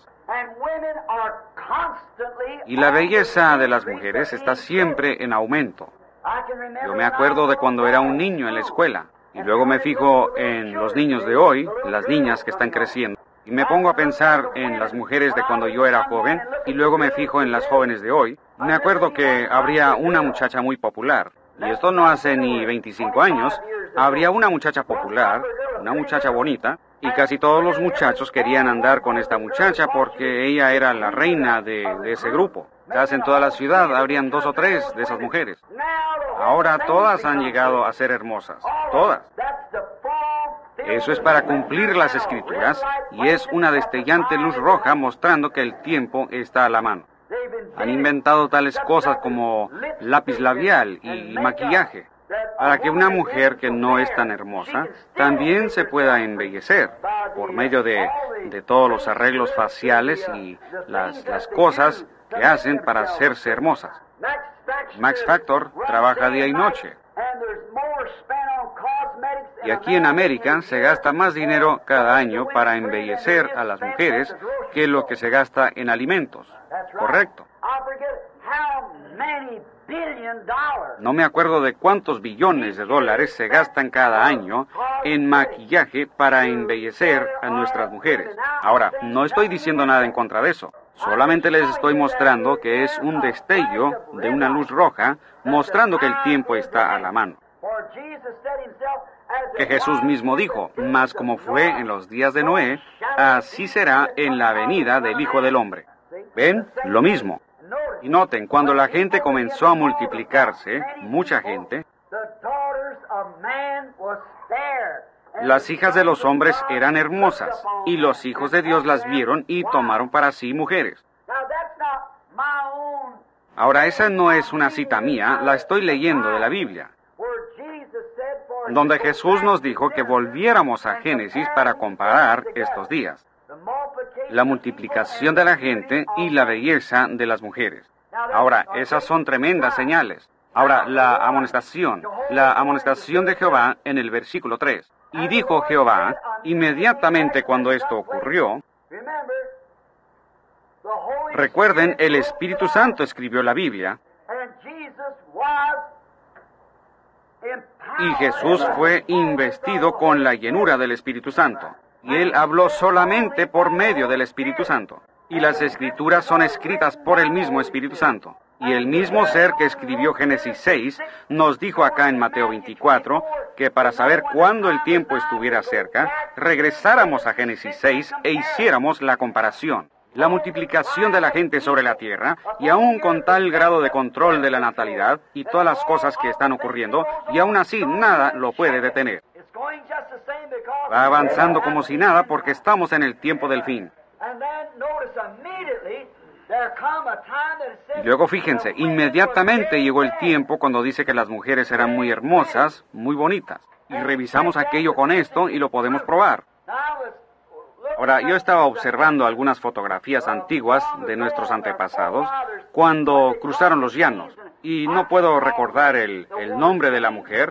Y la belleza de las mujeres está siempre en aumento. Yo me acuerdo de cuando era un niño en la escuela, y luego me fijo en los niños de hoy, las niñas que están creciendo, y me pongo a pensar en las mujeres de cuando yo era joven, y luego me fijo en las jóvenes de hoy. Me acuerdo que habría una muchacha muy popular, y esto no hace ni veinticinco años, habría una muchacha popular, una muchacha bonita, y casi todos los muchachos querían andar con esta muchacha porque ella era la reina de, de ese grupo. Quizás en toda la ciudad habrían dos o tres de esas mujeres. Ahora todas han llegado a ser hermosas, todas. Eso es para cumplir las Escrituras, y es una destellante luz roja mostrando que el tiempo está a la mano. Han inventado tales cosas como lápiz labial y maquillaje, para que una mujer que no es tan hermosa también se pueda embellecer por medio de, de todos los arreglos faciales y las, las cosas que hacen para hacerse hermosas. Max Factor trabaja día y noche. Y aquí en América se gasta más dinero cada año para embellecer a las mujeres que lo que se gasta en alimentos. Correcto. No me acuerdo de cuántos billones de dólares se gastan cada año en maquillaje para embellecer a nuestras mujeres. Ahora, no estoy diciendo nada en contra de eso. Solamente les estoy mostrando que es un destello de una luz roja, mostrando que el tiempo está a la mano. Que Jesús mismo dijo, mas como fue en los días de Noé, así será en la venida del Hijo del Hombre. ¿Ven? Lo mismo. Y noten, cuando la gente comenzó a multiplicarse, mucha gente, las hijas de los hombres eran hermosas, y los hijos de Dios las vieron y tomaron para sí mujeres. Ahora, esa no es una cita mía, la estoy leyendo de la Biblia, donde Jesús nos dijo que volviéramos a Génesis para comparar estos días, la multiplicación de la gente y la belleza de las mujeres. Ahora, esas son tremendas señales. Ahora, la amonestación, la amonestación de Jehová en el versículo tres. Y dijo Jehová, inmediatamente cuando esto ocurrió, recuerden, el Espíritu Santo escribió la Biblia, y Jesús fue investido con la llenura del Espíritu Santo. Y Él habló solamente por medio del Espíritu Santo. Y las Escrituras son escritas por el mismo Espíritu Santo. Y el mismo ser que escribió Génesis seis nos dijo acá en Mateo veinticuatro que para saber cuándo el tiempo estuviera cerca, regresáramos a Génesis seis e hiciéramos la comparación. La multiplicación de la gente sobre la tierra, y aún con tal grado de control de la natalidad y todas las cosas que están ocurriendo, y aún así nada lo puede detener. Va avanzando como si nada porque estamos en el tiempo del fin. Y luego fíjense, inmediatamente llegó el tiempo cuando dice que las mujeres eran muy hermosas, muy bonitas. Y revisamos aquello con esto y lo podemos probar. Ahora, yo estaba observando algunas fotografías antiguas de nuestros antepasados cuando cruzaron los llanos, y no puedo recordar el, el nombre de la mujer,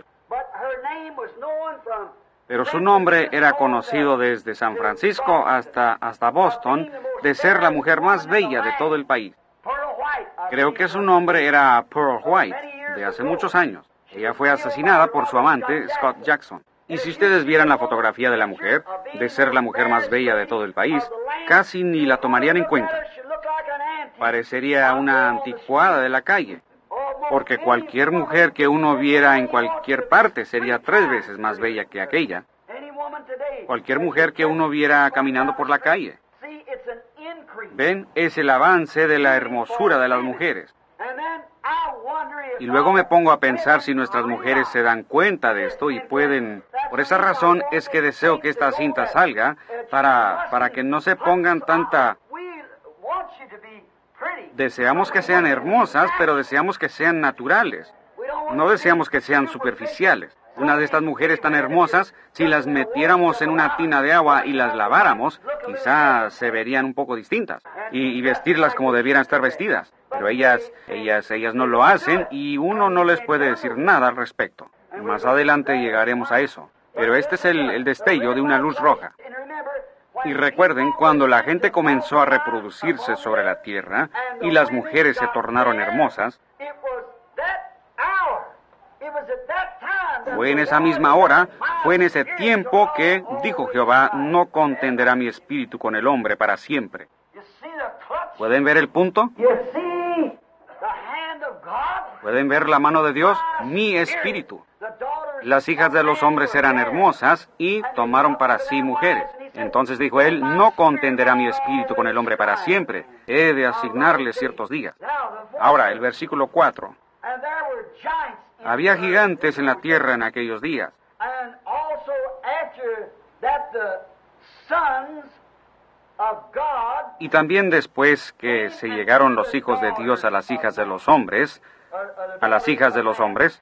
pero su nombre era conocido desde San Francisco hasta, hasta Boston de ser la mujer más bella de todo el país. Creo que su nombre era Pearl White, de hace muchos años. Ella fue asesinada por su amante, Scott Jackson. Y si ustedes vieran la fotografía de la mujer, de ser la mujer más bella de todo el país, casi ni la tomarían en cuenta. Parecería una anticuada de la calle, porque cualquier mujer que uno viera en cualquier parte sería tres veces más bella que aquella. Cualquier mujer que uno viera caminando por la calle. ¿Ven? Es el avance de la hermosura de las mujeres. Y luego me pongo a pensar si nuestras mujeres se dan cuenta de esto y pueden... Por esa razón es que deseo que esta cinta salga para, para que no se pongan tanta... Deseamos que sean hermosas, pero deseamos que sean naturales. No deseamos que sean superficiales. Una de estas mujeres tan hermosas, si las metiéramos en una tina de agua y las laváramos, quizás se verían un poco distintas. Y, y vestirlas como debieran estar vestidas. Pero ellas, ellas, ellas no lo hacen y uno no les puede decir nada al respecto. Más adelante llegaremos a eso. Pero este es el, el destello de una luz roja. Y recuerden, cuando la gente comenzó a reproducirse sobre la tierra y las mujeres se tornaron hermosas, fue en esa misma hora, fue en ese tiempo que, dijo Jehová, no contenderá mi espíritu con el hombre para siempre. ¿Pueden ver el punto? ¿Pueden ver la mano de Dios? Mi espíritu. Las hijas de los hombres eran hermosas y tomaron para sí mujeres. Entonces dijo él, no contenderá mi espíritu con el hombre para siempre. He de asignarle ciertos días. Ahora, el versículo cuatro. Había gigantes en la tierra en aquellos días. Y también después que se llegaron los hijos de Dios a las hijas de los hombres, a las hijas de los hombres,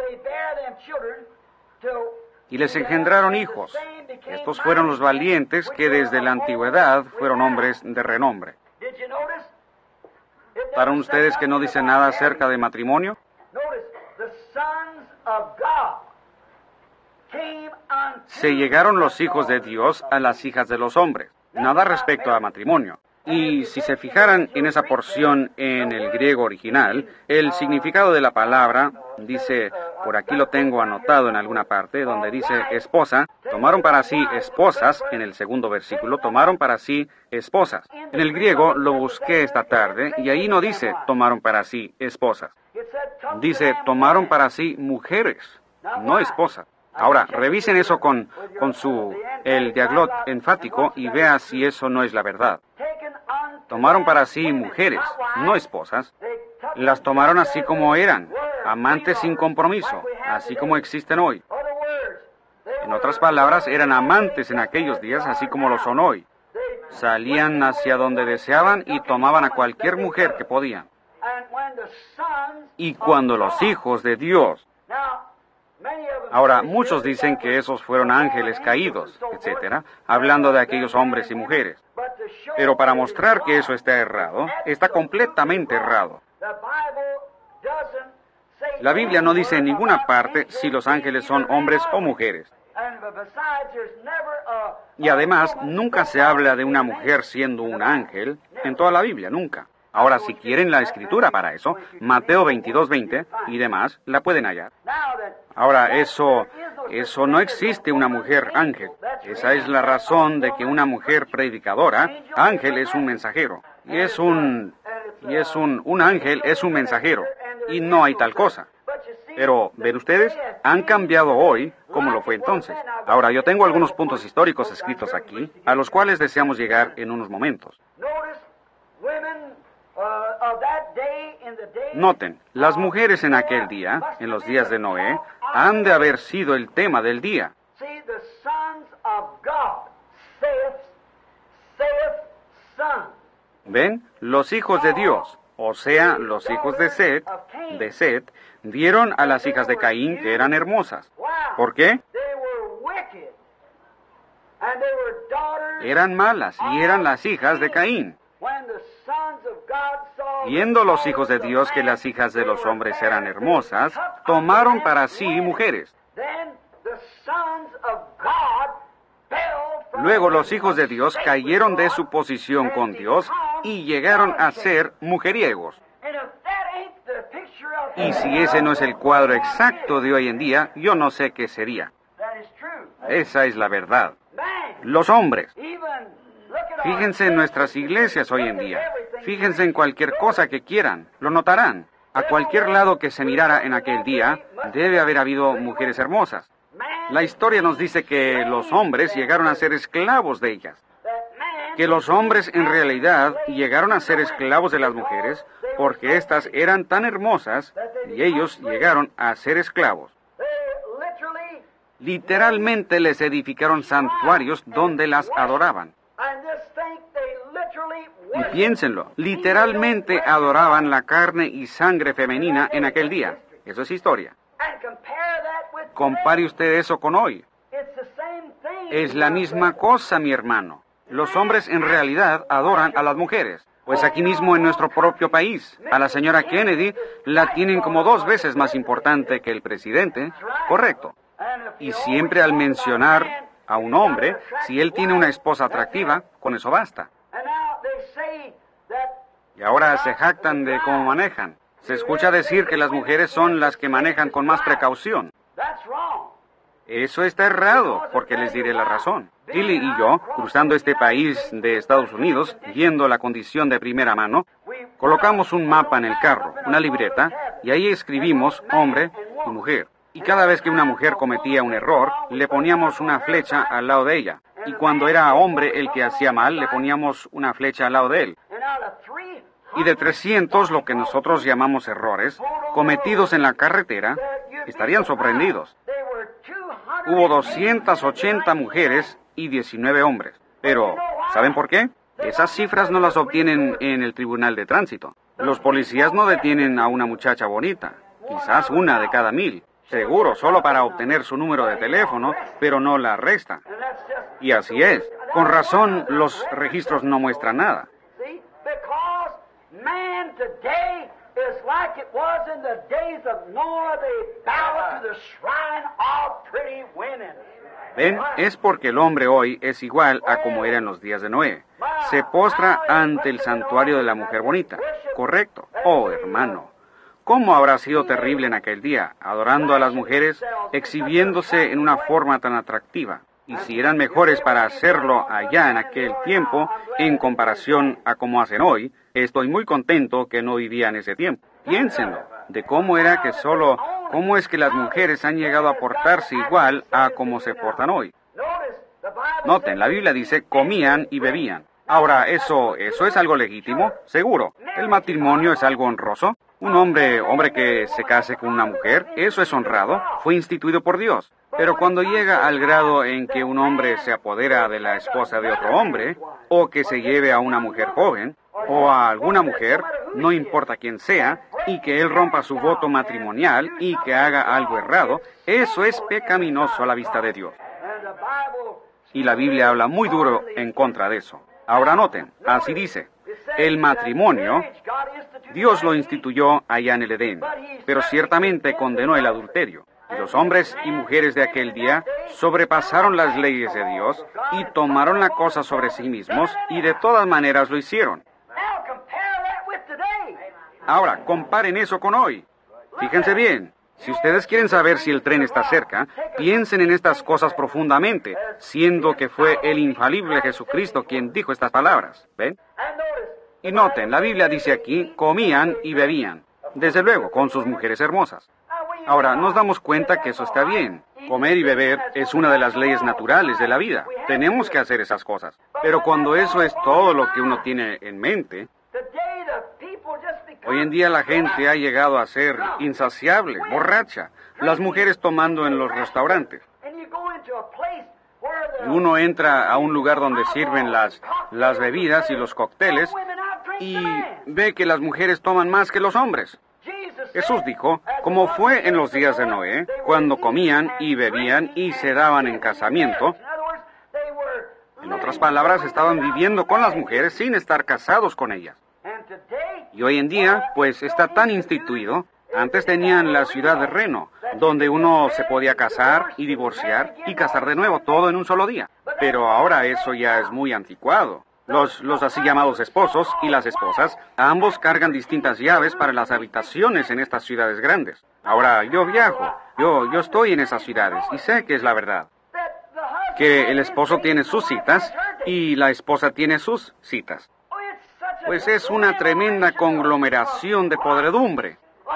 y les engendraron hijos. Estos fueron los valientes que desde la antigüedad fueron hombres de renombre. ¿Para ustedes que no dicen nada acerca de matrimonio? Se llegaron los hijos de Dios a las hijas de los hombres. Nada respecto a matrimonio. Y si se fijaran en esa porción en el griego original, el significado de la palabra dice, por aquí lo tengo anotado en alguna parte, donde dice esposa, tomaron para sí esposas, en el segundo versículo, tomaron para sí esposas. En el griego lo busqué esta tarde y ahí no dice tomaron para sí esposas. Dice tomaron para sí mujeres, no esposas. Ahora, revisen eso con, con su, el diaglot enfático y vea si eso no es la verdad. Tomaron para sí mujeres, no esposas. Las tomaron así como eran, amantes sin compromiso, así como existen hoy. En otras palabras, eran amantes en aquellos días, así como lo son hoy. Salían hacia donde deseaban y tomaban a cualquier mujer que podían. Y cuando los hijos de Dios... Ahora, muchos dicen que esos fueron ángeles caídos, etcétera, hablando de aquellos hombres y mujeres. Pero para mostrar que eso está errado, está completamente errado. La Biblia no dice en ninguna parte si los ángeles son hombres o mujeres. Y además, nunca se habla de una mujer siendo un ángel en toda la Biblia, nunca. Ahora, si quieren la escritura para eso, Mateo veintidós veinte y demás, la pueden hallar. Ahora, eso, eso no existe una mujer ángel. Esa es la razón de que una mujer predicadora, ángel es un mensajero. Y es un, y es un, un ángel es un mensajero. Y no hay tal cosa. Pero, ¿ven ustedes? Han cambiado hoy como lo fue entonces. Ahora, yo tengo algunos puntos históricos escritos aquí, a los cuales deseamos llegar en unos momentos. Noten, las mujeres en aquel día, en los días de Noé, han de haber sido el tema del día. ¿Ven? Los hijos de Dios, o sea, los hijos de Set, de Set, vieron a las hijas de Caín que eran hermosas. ¿Por qué? Eran malas y eran las hijas de Caín. Viendo los hijos de Dios que las hijas de los hombres eran hermosas, tomaron para sí mujeres. Luego los hijos de Dios cayeron de su posición con Dios y llegaron a ser mujeriegos. Y si ese no es el cuadro exacto de hoy en día, yo no sé qué sería. Esa es la verdad. Los hombres. Fíjense en nuestras iglesias hoy en día. Fíjense en cualquier cosa que quieran. Lo notarán. A cualquier lado que se mirara en aquel día, debe haber habido mujeres hermosas. La historia nos dice que los hombres llegaron a ser esclavos de ellas. Que los hombres en realidad llegaron a ser esclavos de las mujeres porque éstas eran tan hermosas y ellos llegaron a ser esclavos. Literalmente les edificaron santuarios donde las adoraban. Y piénsenlo, literalmente adoraban la carne y sangre femenina en aquel día. Eso es historia. Compare usted eso con hoy. Es la misma cosa, mi hermano. Los hombres en realidad adoran a las mujeres. Pues aquí mismo en nuestro propio país, a la señora Kennedy la tienen como dos veces más importante que el presidente. Correcto. Y siempre al mencionar a un hombre, si él tiene una esposa atractiva, con eso basta. Y ahora se jactan de cómo manejan. Se escucha decir que las mujeres son las que manejan con más precaución. Eso está errado, porque les diré la razón. Tilly y yo, cruzando este país de Estados Unidos, viendo la condición de primera mano, colocamos un mapa en el carro, una libreta, y ahí escribimos hombre y mujer. Y cada vez que una mujer cometía un error, le poníamos una flecha al lado de ella. Y cuando era hombre el que hacía mal, le poníamos una flecha al lado de él. Y de trescientos, lo que nosotros llamamos errores, cometidos en la carretera, estarían sorprendidos. Hubo doscientas ochenta mujeres y diecinueve hombres. Pero, ¿saben por qué? Esas cifras no las obtienen en el tribunal de tránsito. Los policías no detienen a una muchacha bonita, quizás una de cada mil. Seguro, solo para obtener su número de teléfono, pero no la arrestan. Y así es. Con razón, los registros no muestran nada. ¿Ven? Es porque el hombre hoy es igual a como era en los días de Noé. Se postra ante el santuario de la mujer bonita. Correcto. Oh, hermano. ¿Cómo habrá sido terrible en aquel día, adorando a las mujeres, exhibiéndose en una forma tan atractiva? Y si eran mejores para hacerlo allá en aquel tiempo, en comparación a cómo hacen hoy, estoy muy contento que no vivía en ese tiempo. Piénsenlo, de cómo era que solo, cómo es que las mujeres han llegado a portarse igual a como se portan hoy. Noten, la Biblia dice, comían y bebían. Ahora, ¿eso, eso es algo legítimo? Seguro. ¿El matrimonio es algo honroso? Un hombre, hombre que se case con una mujer, eso es honrado, fue instituido por Dios. Pero cuando llega al grado en que un hombre se apodera de la esposa de otro hombre, o que se lleve a una mujer joven, o a alguna mujer, no importa quién sea, y que él rompa su voto matrimonial y que haga algo errado, eso es pecaminoso a la vista de Dios. Y la Biblia habla muy duro en contra de eso. Ahora noten, así dice, el matrimonio, Dios lo instituyó allá en el Edén, pero ciertamente condenó el adulterio. Y los hombres y mujeres de aquel día sobrepasaron las leyes de Dios y tomaron la cosa sobre sí mismos y de todas maneras lo hicieron. Ahora, comparen eso con hoy. Fíjense bien. Si ustedes quieren saber si el tren está cerca, piensen en estas cosas profundamente, siendo que fue el infalible Jesucristo quien dijo estas palabras. ¿Ven? Y noten, la Biblia dice aquí, comían y bebían. Desde luego, con sus mujeres hermosas. Ahora, nos damos cuenta que eso está bien. Comer y beber es una de las leyes naturales de la vida. Tenemos que hacer esas cosas. Pero cuando eso es todo lo que uno tiene en mente, hoy en día la gente ha llegado a ser insaciable, borracha, las mujeres tomando en los restaurantes. Y uno entra a un lugar donde sirven las, las bebidas y los cócteles y ve que las mujeres toman más que los hombres. Jesús dijo, como fue en los días de Noé, cuando comían y bebían y se daban en casamiento, En otras palabras, estaban viviendo con las mujeres sin estar casados con ellas. Y hoy en día, pues está tan instituido. Antes tenían la ciudad de Reno, donde uno se podía casar y divorciar y casar de nuevo, todo en un solo día. Pero ahora eso ya es muy anticuado. Los, los así llamados esposos y las esposas, ambos cargan distintas llaves para las habitaciones en estas ciudades grandes. Ahora, yo viajo, yo, yo estoy en esas ciudades y sé que es la verdad. Que el esposo tiene sus citas y la esposa tiene sus citas. Pues es una tremenda conglomeración de podredumbre.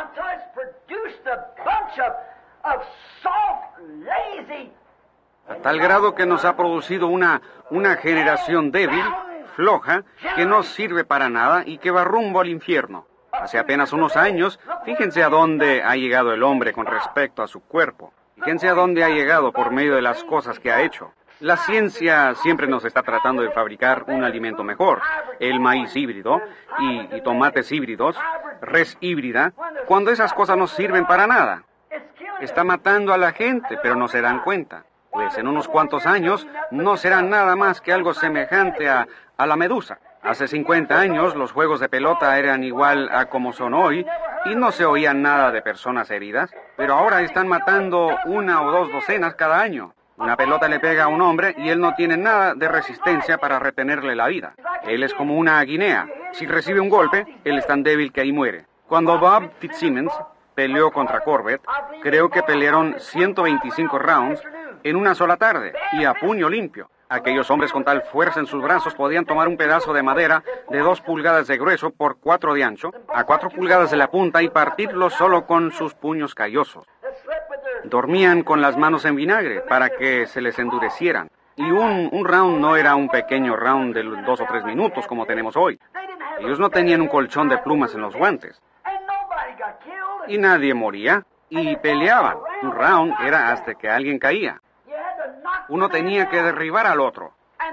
A tal grado que nos ha producido una, una generación débil, floja, que no sirve para nada y que va rumbo al infierno. Hace apenas unos años, fíjense a dónde ha llegado el hombre con respecto a su cuerpo. Fíjense a dónde ha llegado por medio de las cosas que ha hecho. La ciencia siempre nos está tratando de fabricar un alimento mejor. El maíz híbrido y, y tomates híbridos, res híbrida, cuando esas cosas no sirven para nada. Está matando a la gente, pero no se dan cuenta. Pues en unos cuantos años no será nada más que algo semejante a, a la medusa. Hace cincuenta años los juegos de pelota eran igual a como son hoy y no se oía nada de personas heridas, pero ahora están matando una o dos docenas cada año. Una pelota le pega a un hombre y él no tiene nada de resistencia para retenerle la vida. Él es como una guinea. Si recibe un golpe, él es tan débil que ahí muere. Cuando Bob Fitzsimmons peleó contra Corbett, creo que pelearon ciento veinticinco rounds en una sola tarde y a puño limpio. Aquellos hombres con tal fuerza en sus brazos podían tomar un pedazo de madera de dos pulgadas de grueso por cuatro de ancho, a cuatro pulgadas de la punta y partirlo solo con sus puños callosos. Dormían con las manos en vinagre para que se les endurecieran. Y un, un round no era un pequeño round de dos o tres minutos como tenemos hoy. Ellos no tenían un colchón de plumas en los guantes. Y nadie moría. Y peleaban. Un round era hasta que alguien caía. Uno tenía que derribar al otro.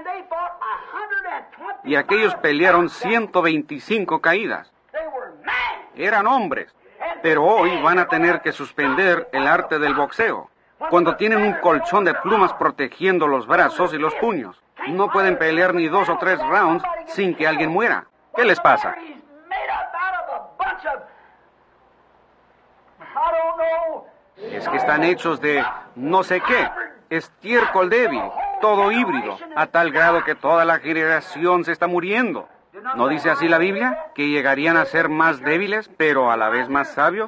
Y aquellos pelearon ciento veinticinco caídas. Eran hombres. Pero hoy van a tener que suspender el arte del boxeo, cuando tienen un colchón de plumas protegiendo los brazos y los puños. No pueden pelear ni dos o tres rounds sin que alguien muera. ¿Qué les pasa? Es que están hechos de no sé qué, estiércol débil, todo híbrido, a tal grado que toda la generación se está muriendo. ¿No dice así la Biblia? ¿Que llegarían a ser más débiles, pero a la vez más sabios?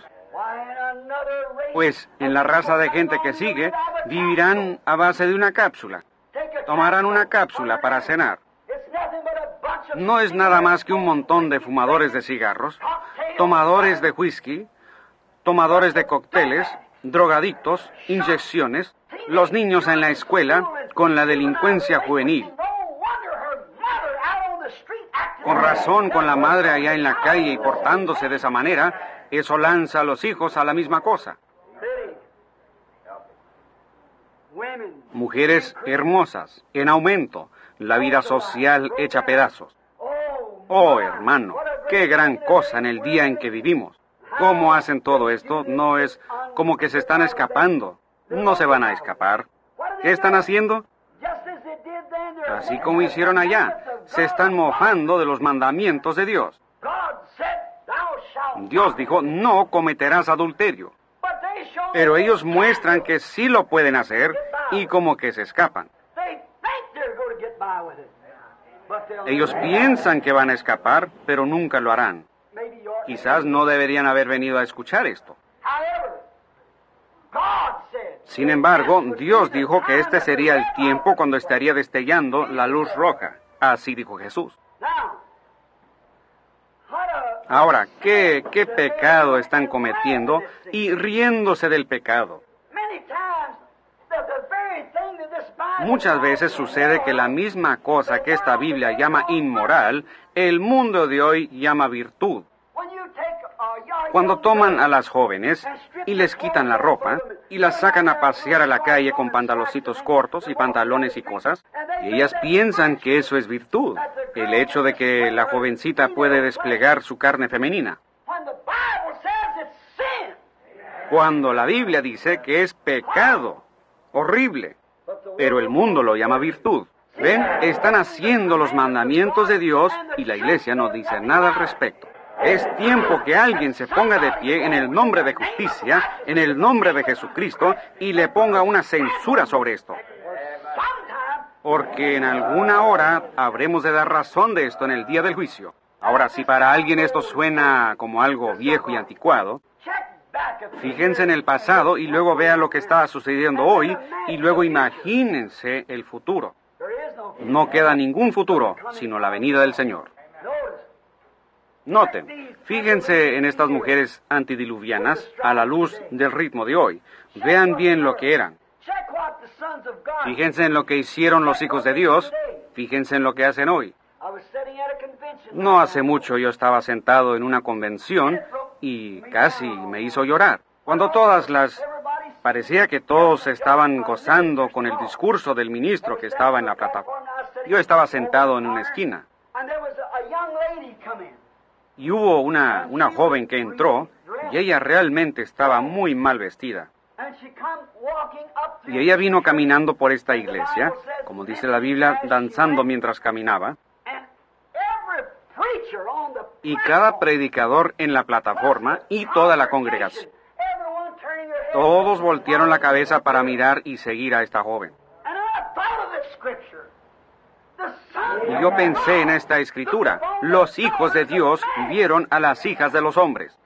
Pues en la raza de gente que sigue, vivirán a base de una cápsula. Tomarán una cápsula para cenar. No es nada más que un montón de fumadores de cigarros, tomadores de whisky, tomadores de cócteles, drogadictos, inyecciones, los niños en la escuela con la delincuencia juvenil. Con razón, con la madre allá en la calle y portándose de esa manera, eso lanza a los hijos a la misma cosa. Mujeres hermosas, en aumento, la vida social hecha pedazos. Oh, hermano, qué gran cosa en el día en que vivimos. ¿Cómo hacen todo esto? No es como que se están escapando. No se van a escapar. ¿Qué están haciendo? Así como hicieron allá. Se están mofando de los mandamientos de Dios. Dios dijo, no cometerás adulterio. Pero ellos muestran que sí lo pueden hacer y como que se escapan. Ellos piensan que van a escapar, pero nunca lo harán. Quizás no deberían haber venido a escuchar esto. Sin embargo, Dios dijo que este sería el tiempo cuando estaría destellando la luz roja. Así dijo Jesús. Ahora, ¿qué, qué pecado están cometiendo y riéndose del pecado? Muchas veces sucede que la misma cosa que esta Biblia llama inmoral, el mundo de hoy llama virtud. Cuando toman a las jóvenes y les quitan la ropa y las sacan a pasear a la calle con pantaloncitos cortos y pantalones y cosas, y ellas piensan que eso es virtud, el hecho de que la jovencita puede desplegar su carne femenina. Cuando la Biblia dice que es pecado, horrible, pero el mundo lo llama virtud. ¿Ven? Están haciendo los mandamientos de Dios y la iglesia no dice nada al respecto. Es tiempo que alguien se ponga de pie en el nombre de justicia, en el nombre de Jesucristo, y le ponga una censura sobre esto. Porque en alguna hora habremos de dar razón de esto en el día del juicio. Ahora, si para alguien esto suena como algo viejo y anticuado, fíjense en el pasado y luego vean lo que está sucediendo hoy y luego imagínense el futuro. No queda ningún futuro, sino la venida del Señor. Noten, fíjense en estas mujeres antidiluvianas a la luz del ritmo de hoy. Vean bien lo que eran. Fíjense en lo que hicieron los hijos de Dios. Fíjense en lo que hacen hoy. No hace mucho yo estaba sentado en una convención y casi me hizo llorar. Cuando todas las... parecía que todos estaban gozando con el discurso del ministro que estaba en la plataforma. Yo estaba sentado en una esquina. Y hubo una, una joven que entró, y ella realmente estaba muy mal vestida. Y ella vino caminando por esta iglesia, como dice la Biblia, danzando mientras caminaba. Y cada predicador en la plataforma y toda la congregación, todos voltearon la cabeza para mirar y seguir a esta joven. Y yo pensé en esta escritura. Los hijos de Dios vieron a las hijas de los hombres.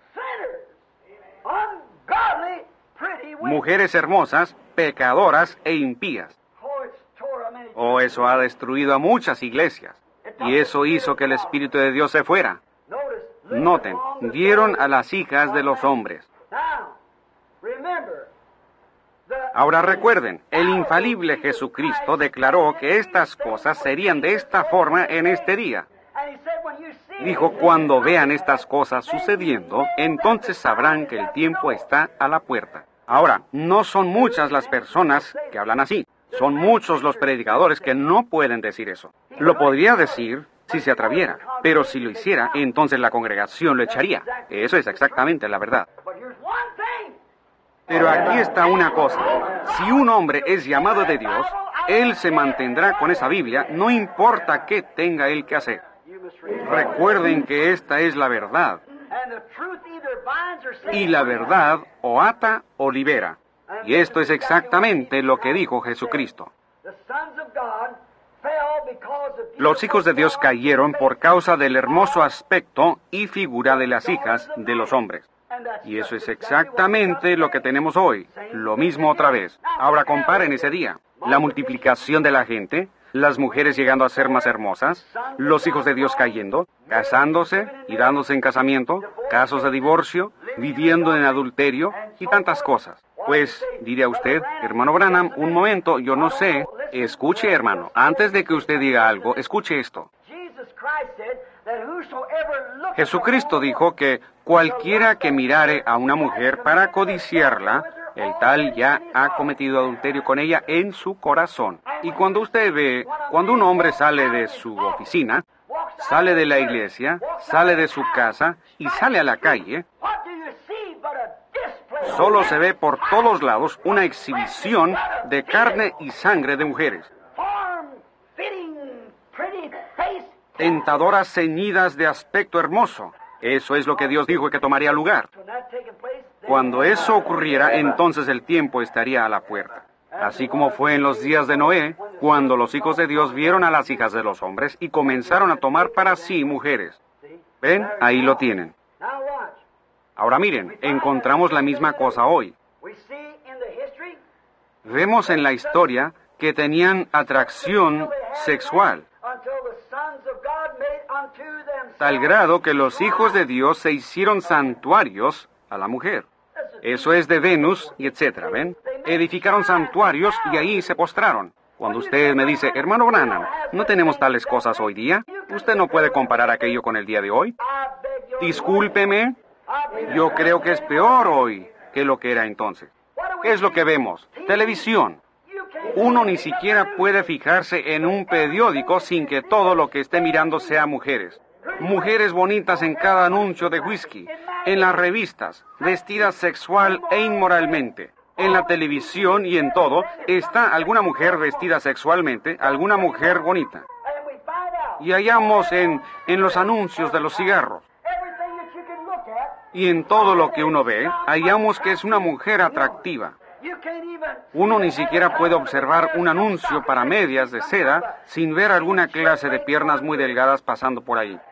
Mujeres hermosas, pecadoras e impías. Oh, eso ha destruido a muchas iglesias. Y eso hizo que el Espíritu de Dios se fuera. Noten, vieron a las hijas de los hombres. Ahora recuerden, el infalible Jesucristo declaró que estas cosas serían de esta forma en este día. Dijo, cuando vean estas cosas sucediendo, entonces sabrán que el tiempo está a la puerta. Ahora, no son muchas las personas que hablan así. Son muchos los predicadores que no pueden decir eso. Lo podría decir si se atreviera, pero si lo hiciera, entonces la congregación lo echaría. Eso es exactamente la verdad. Pero aquí está una cosa. Si un hombre es llamado de Dios, él se mantendrá con esa Biblia, no importa qué tenga él que hacer. Recuerden que esta es la verdad. Y la verdad o ata o libera. Y esto es exactamente lo que dijo Jesucristo. Los hijos de Dios cayeron por causa del hermoso aspecto y figura de las hijas de los hombres. Y eso es exactamente lo que tenemos hoy. Lo mismo otra vez. Ahora comparen ese día. La multiplicación de la gente, las mujeres llegando a ser más hermosas, los hijos de Dios cayendo, casándose y dándose en casamiento, casos de divorcio, viviendo en adulterio y tantas cosas. Pues, diría usted, hermano Branham, un momento, yo no sé. Escuche, hermano, antes de que usted diga algo, escuche esto. Jesucristo dijo que cualquiera que mirare a una mujer para codiciarla, el tal ya ha cometido adulterio con ella en su corazón. Y cuando usted ve, cuando un hombre sale de su oficina, sale de la iglesia, sale de su casa y sale a la calle, solo se ve por todos lados una exhibición de carne y sangre de mujeres. Tentadoras ceñidas de aspecto hermoso. Eso es lo que Dios dijo que tomaría lugar. Cuando eso ocurriera, entonces el tiempo estaría a la puerta. Así como fue en los días de Noé, cuando los hijos de Dios vieron a las hijas de los hombres y comenzaron a tomar para sí mujeres. ¿Ven? Ahí lo tienen. Ahora miren, encontramos la misma cosa hoy. Vemos en la historia que tenían atracción sexual, tal grado que los hijos de Dios se hicieron santuarios a la mujer. Eso es de Venus y etcétera, ¿ven? Edificaron santuarios y ahí se postraron. Cuando usted me dice, hermano Branham, ¿no tenemos tales cosas hoy día? Usted no puede comparar aquello con el día de hoy. Discúlpeme, yo creo que es peor hoy que lo que era entonces. ¿Qué es lo que vemos? Televisión. Uno ni siquiera puede fijarse en un periódico sin que todo lo que esté mirando sea mujeres. Mujeres bonitas en cada anuncio de whisky, en las revistas, vestidas sexual e inmoralmente. En la televisión y en todo está alguna mujer vestida sexualmente, alguna mujer bonita. Y hallamos en, en los anuncios de los cigarros. Y en todo lo que uno ve, hallamos que es una mujer atractiva. Uno ni siquiera puede observar un anuncio para medias de seda sin ver alguna clase de piernas muy delgadas pasando por ahí.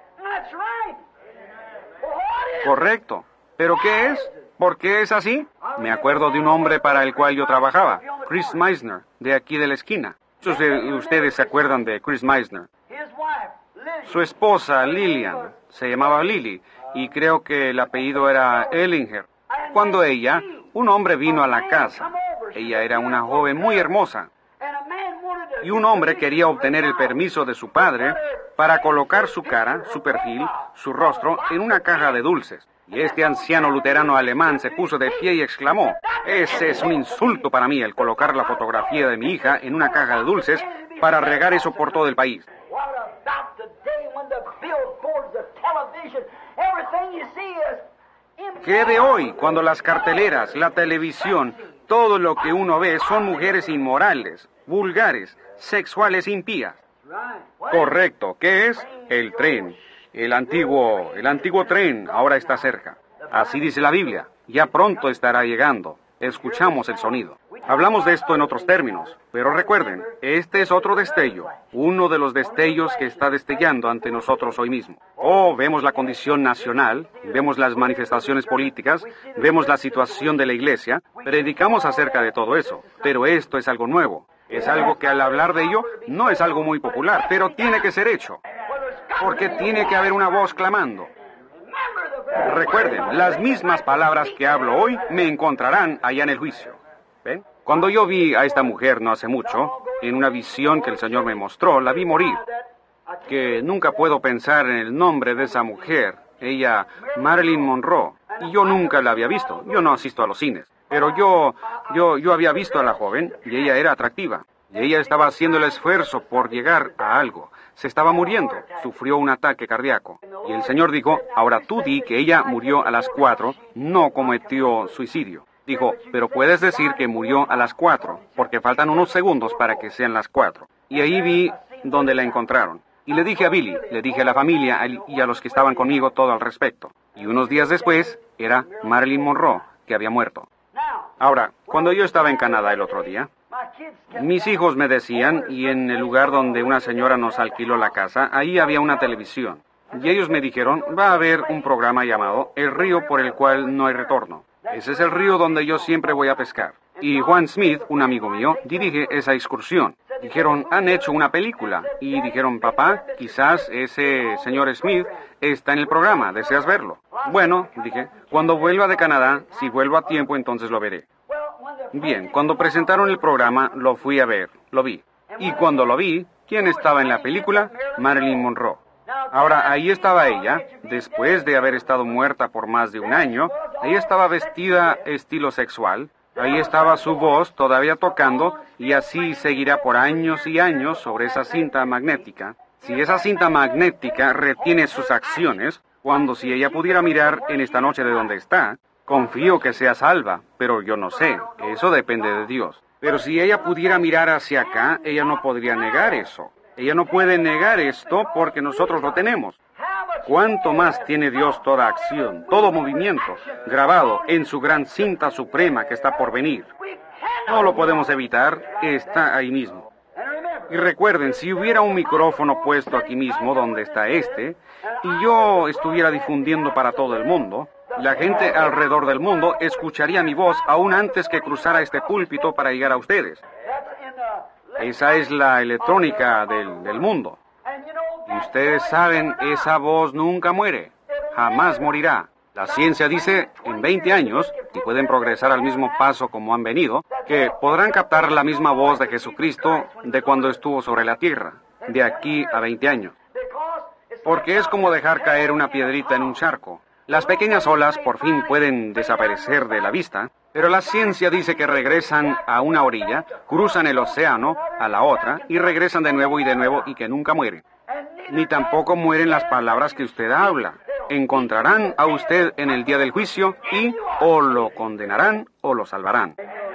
Correcto. ¿Pero qué es? ¿Por qué es así? Me acuerdo de un hombre para el cual yo trabajaba, Chris Meisner, de aquí de la esquina. Muchos de ustedes se acuerdan de Chris Meisner. Su esposa, Lillian, se llamaba Lily, y creo que el apellido era Ellinger. Cuando ella, un hombre vino a la casa. Ella era una joven muy hermosa. Y un hombre quería obtener el permiso de su padre para colocar su cara, su perfil, su rostro en una caja de dulces. Y este anciano luterano alemán se puso de pie y exclamó, «Ese es un insulto para mí, el colocar la fotografía de mi hija en una caja de dulces para regar eso por todo el país». ¿Qué de hoy, cuando las carteleras, la televisión, todo lo que uno ve son mujeres inmorales, vulgares, sexuales impías? Correcto. ¿Qué es? El tren. El antiguo, el antiguo tren ahora está cerca. Así dice la Biblia. Ya pronto estará llegando. Escuchamos el sonido. Hablamos de esto en otros términos, pero recuerden, este es otro destello, uno de los destellos que está destellando ante nosotros hoy mismo. Oh, vemos la condición nacional, vemos las manifestaciones políticas, vemos la situación de la iglesia, predicamos acerca de todo eso, pero esto es algo nuevo. Es algo que al hablar de ello no es algo muy popular, pero tiene que ser hecho, porque tiene que haber una voz clamando. Recuerden, las mismas palabras que hablo hoy me encontrarán allá en el juicio. ¿Ven? Cuando yo vi a esta mujer no hace mucho, en una visión que el Señor me mostró, la vi morir. Que nunca puedo pensar en el nombre de esa mujer, ella, Marilyn Monroe, y yo nunca la había visto, yo no asisto a los cines. Pero yo, yo, yo había visto a la joven, y ella era atractiva, y ella estaba haciendo el esfuerzo por llegar a algo. Se estaba muriendo, sufrió un ataque cardíaco. Y el Señor dijo, ahora tú di que ella murió a las cuatro, no cometió suicidio. Dijo, pero puedes decir que murió a las cuatro, porque faltan unos segundos para que sean las cuatro. Y ahí vi donde la encontraron. Y le dije a Billy, le dije a la familia y a los que estaban conmigo todo al respecto. Y unos días después, era Marilyn Monroe, que había muerto. Ahora, cuando yo estaba en Canadá el otro día, mis hijos me decían, y en el lugar donde una señora nos alquiló la casa, ahí había una televisión. Y ellos me dijeron, va a haber un programa llamado El río por el cual no hay retorno. Ese es el río donde yo siempre voy a pescar. Y Juan Smith, un amigo mío, dirige esa excursión. Dijeron, han hecho una película. Y dijeron, papá, quizás ese señor Smith está en el programa, ¿deseas verlo? Bueno, dije, cuando vuelva de Canadá, si vuelvo a tiempo, entonces lo veré. Bien, cuando presentaron el programa, lo fui a ver, lo vi. Y cuando lo vi, ¿quién estaba en la película? Marilyn Monroe. Ahora, ahí estaba ella, después de haber estado muerta por más de un año, ahí estaba vestida estilo sexual, ahí estaba su voz todavía tocando, y así seguirá por años y años sobre esa cinta magnética. Si esa cinta magnética retiene sus acciones, cuando si ella pudiera mirar en esta noche de donde está, confío que sea salva, pero yo no sé, eso depende de Dios. Pero si ella pudiera mirar hacia acá, ella no podría negar eso. Ella no puede negar esto porque nosotros lo tenemos. ¿Cuánto más tiene Dios toda acción, todo movimiento, grabado en su gran cinta suprema que está por venir? No lo podemos evitar, está ahí mismo. Y recuerden, si hubiera un micrófono puesto aquí mismo, donde está este, y yo estuviera difundiendo para todo el mundo, la gente alrededor del mundo escucharía mi voz aún antes que cruzara este púlpito para llegar a ustedes. Esa es la electrónica del, del mundo. Y ustedes saben, esa voz nunca muere, jamás morirá. La ciencia dice, en veinte años, y pueden progresar al mismo paso como han venido, que podrán captar la misma voz de Jesucristo de cuando estuvo sobre la tierra, de aquí a veinte años. Porque es como dejar caer una piedrita en un charco. Las pequeñas olas por fin pueden desaparecer de la vista, pero la ciencia dice que regresan a una orilla, cruzan el océano a la otra, y regresan de nuevo y de nuevo y que nunca mueren. Ni tampoco mueren las palabras que usted habla. Encontrarán a usted en el día del juicio y o lo condenarán o lo salvarán.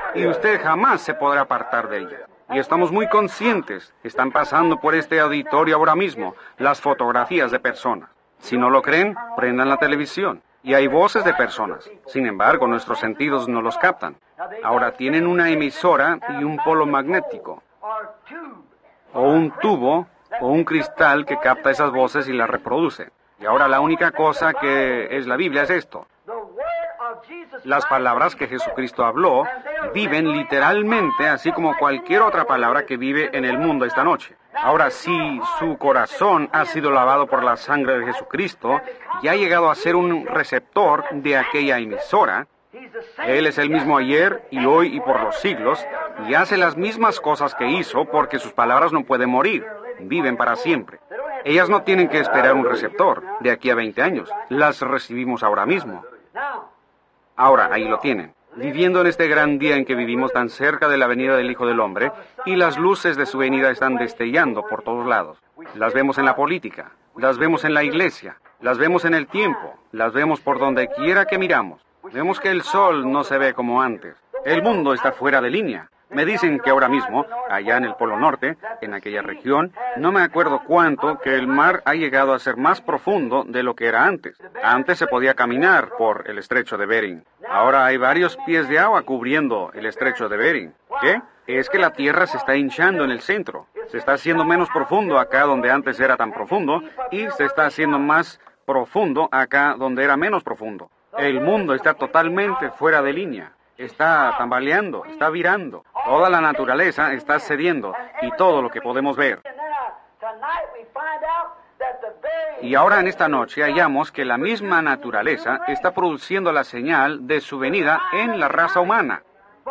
y usted jamás se podrá apartar de ella. Y estamos muy conscientes, están pasando por este auditorio ahora mismo las fotografías de personas. Si no lo creen, prendan la televisión. Y hay voces de personas. Sin embargo, nuestros sentidos no los captan. Ahora tienen una emisora y un polo magnético, o un tubo, o un cristal que capta esas voces y las reproduce. Y ahora la única cosa que es la Biblia es esto. Las palabras que Jesucristo habló viven literalmente así como cualquier otra palabra que vive en el mundo esta noche. Ahora, si su corazón ha sido lavado por la sangre de Jesucristo y ha llegado a ser un receptor de aquella emisora, Él es el mismo ayer y hoy y por los siglos, y hace las mismas cosas que hizo porque sus palabras no pueden morir, viven para siempre. Ellas no tienen que esperar un receptor de aquí a veinte años, las recibimos ahora mismo. Ahora, ahí lo tienen, viviendo en este gran día en que vivimos tan cerca de la venida del Hijo del Hombre, y las luces de su venida están destellando por todos lados. Las vemos en la política, las vemos en la iglesia, las vemos en el tiempo, las vemos por donde quiera que miramos. Vemos que el sol no se ve como antes. El mundo está fuera de línea. Me dicen que ahora mismo, allá en el Polo Norte, en aquella región, no me acuerdo cuánto, que el mar ha llegado a ser más profundo de lo que era antes. Antes se podía caminar por el estrecho de Bering. Ahora hay varios pies de agua cubriendo el estrecho de Bering. ¿Qué? Es que la tierra se está hinchando en el centro. Se está haciendo menos profundo acá donde antes era tan profundo, y se está haciendo más profundo acá donde era menos profundo. El mundo está totalmente fuera de línea. Está tambaleando, está virando. Toda la naturaleza está cediendo y todo lo que podemos ver. Y ahora en esta noche hallamos que la misma naturaleza está produciendo la señal de su venida en la raza humana.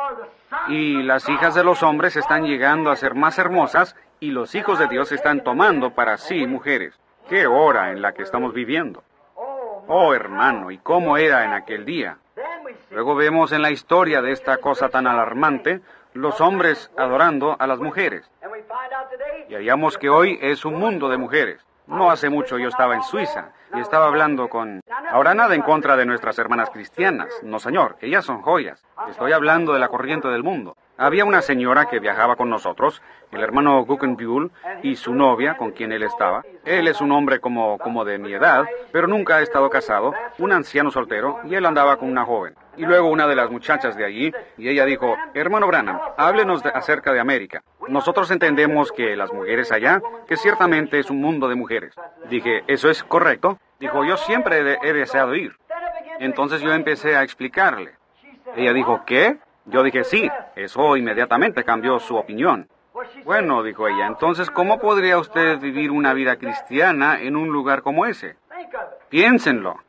Y las hijas de los hombres están llegando a ser más hermosas y los hijos de Dios están tomando para sí mujeres. ¡Qué hora en la que estamos viviendo! Oh, hermano, ¿y cómo era en aquel día? Luego vemos en la historia de esta cosa tan alarmante, los hombres adorando a las mujeres. Y hallamos que hoy es un mundo de mujeres. No hace mucho yo estaba en Suiza y estaba hablando con... Ahora nada en contra de nuestras hermanas cristianas. No, señor, ellas son joyas. Estoy hablando de la corriente del mundo. Había una señora que viajaba con nosotros, el hermano Guggenbuhl, y su novia, con quien él estaba. Él es un hombre como, como de mi edad, pero nunca ha estado casado, un anciano soltero, y él andaba con una joven. Y luego una de las muchachas de allí, y ella dijo, hermano Branham, háblenos de, acerca de América. Nosotros entendemos que las mujeres allá, que ciertamente es un mundo de mujeres. Dije, ¿eso es correcto? Dijo, yo siempre de, he deseado ir. Entonces yo empecé a explicarle. Ella dijo, ¿qué? Yo dije, sí. Eso inmediatamente cambió su opinión. Bueno, dijo ella, entonces, ¿cómo podría usted vivir una vida cristiana en un lugar como ese? Piénsenlo.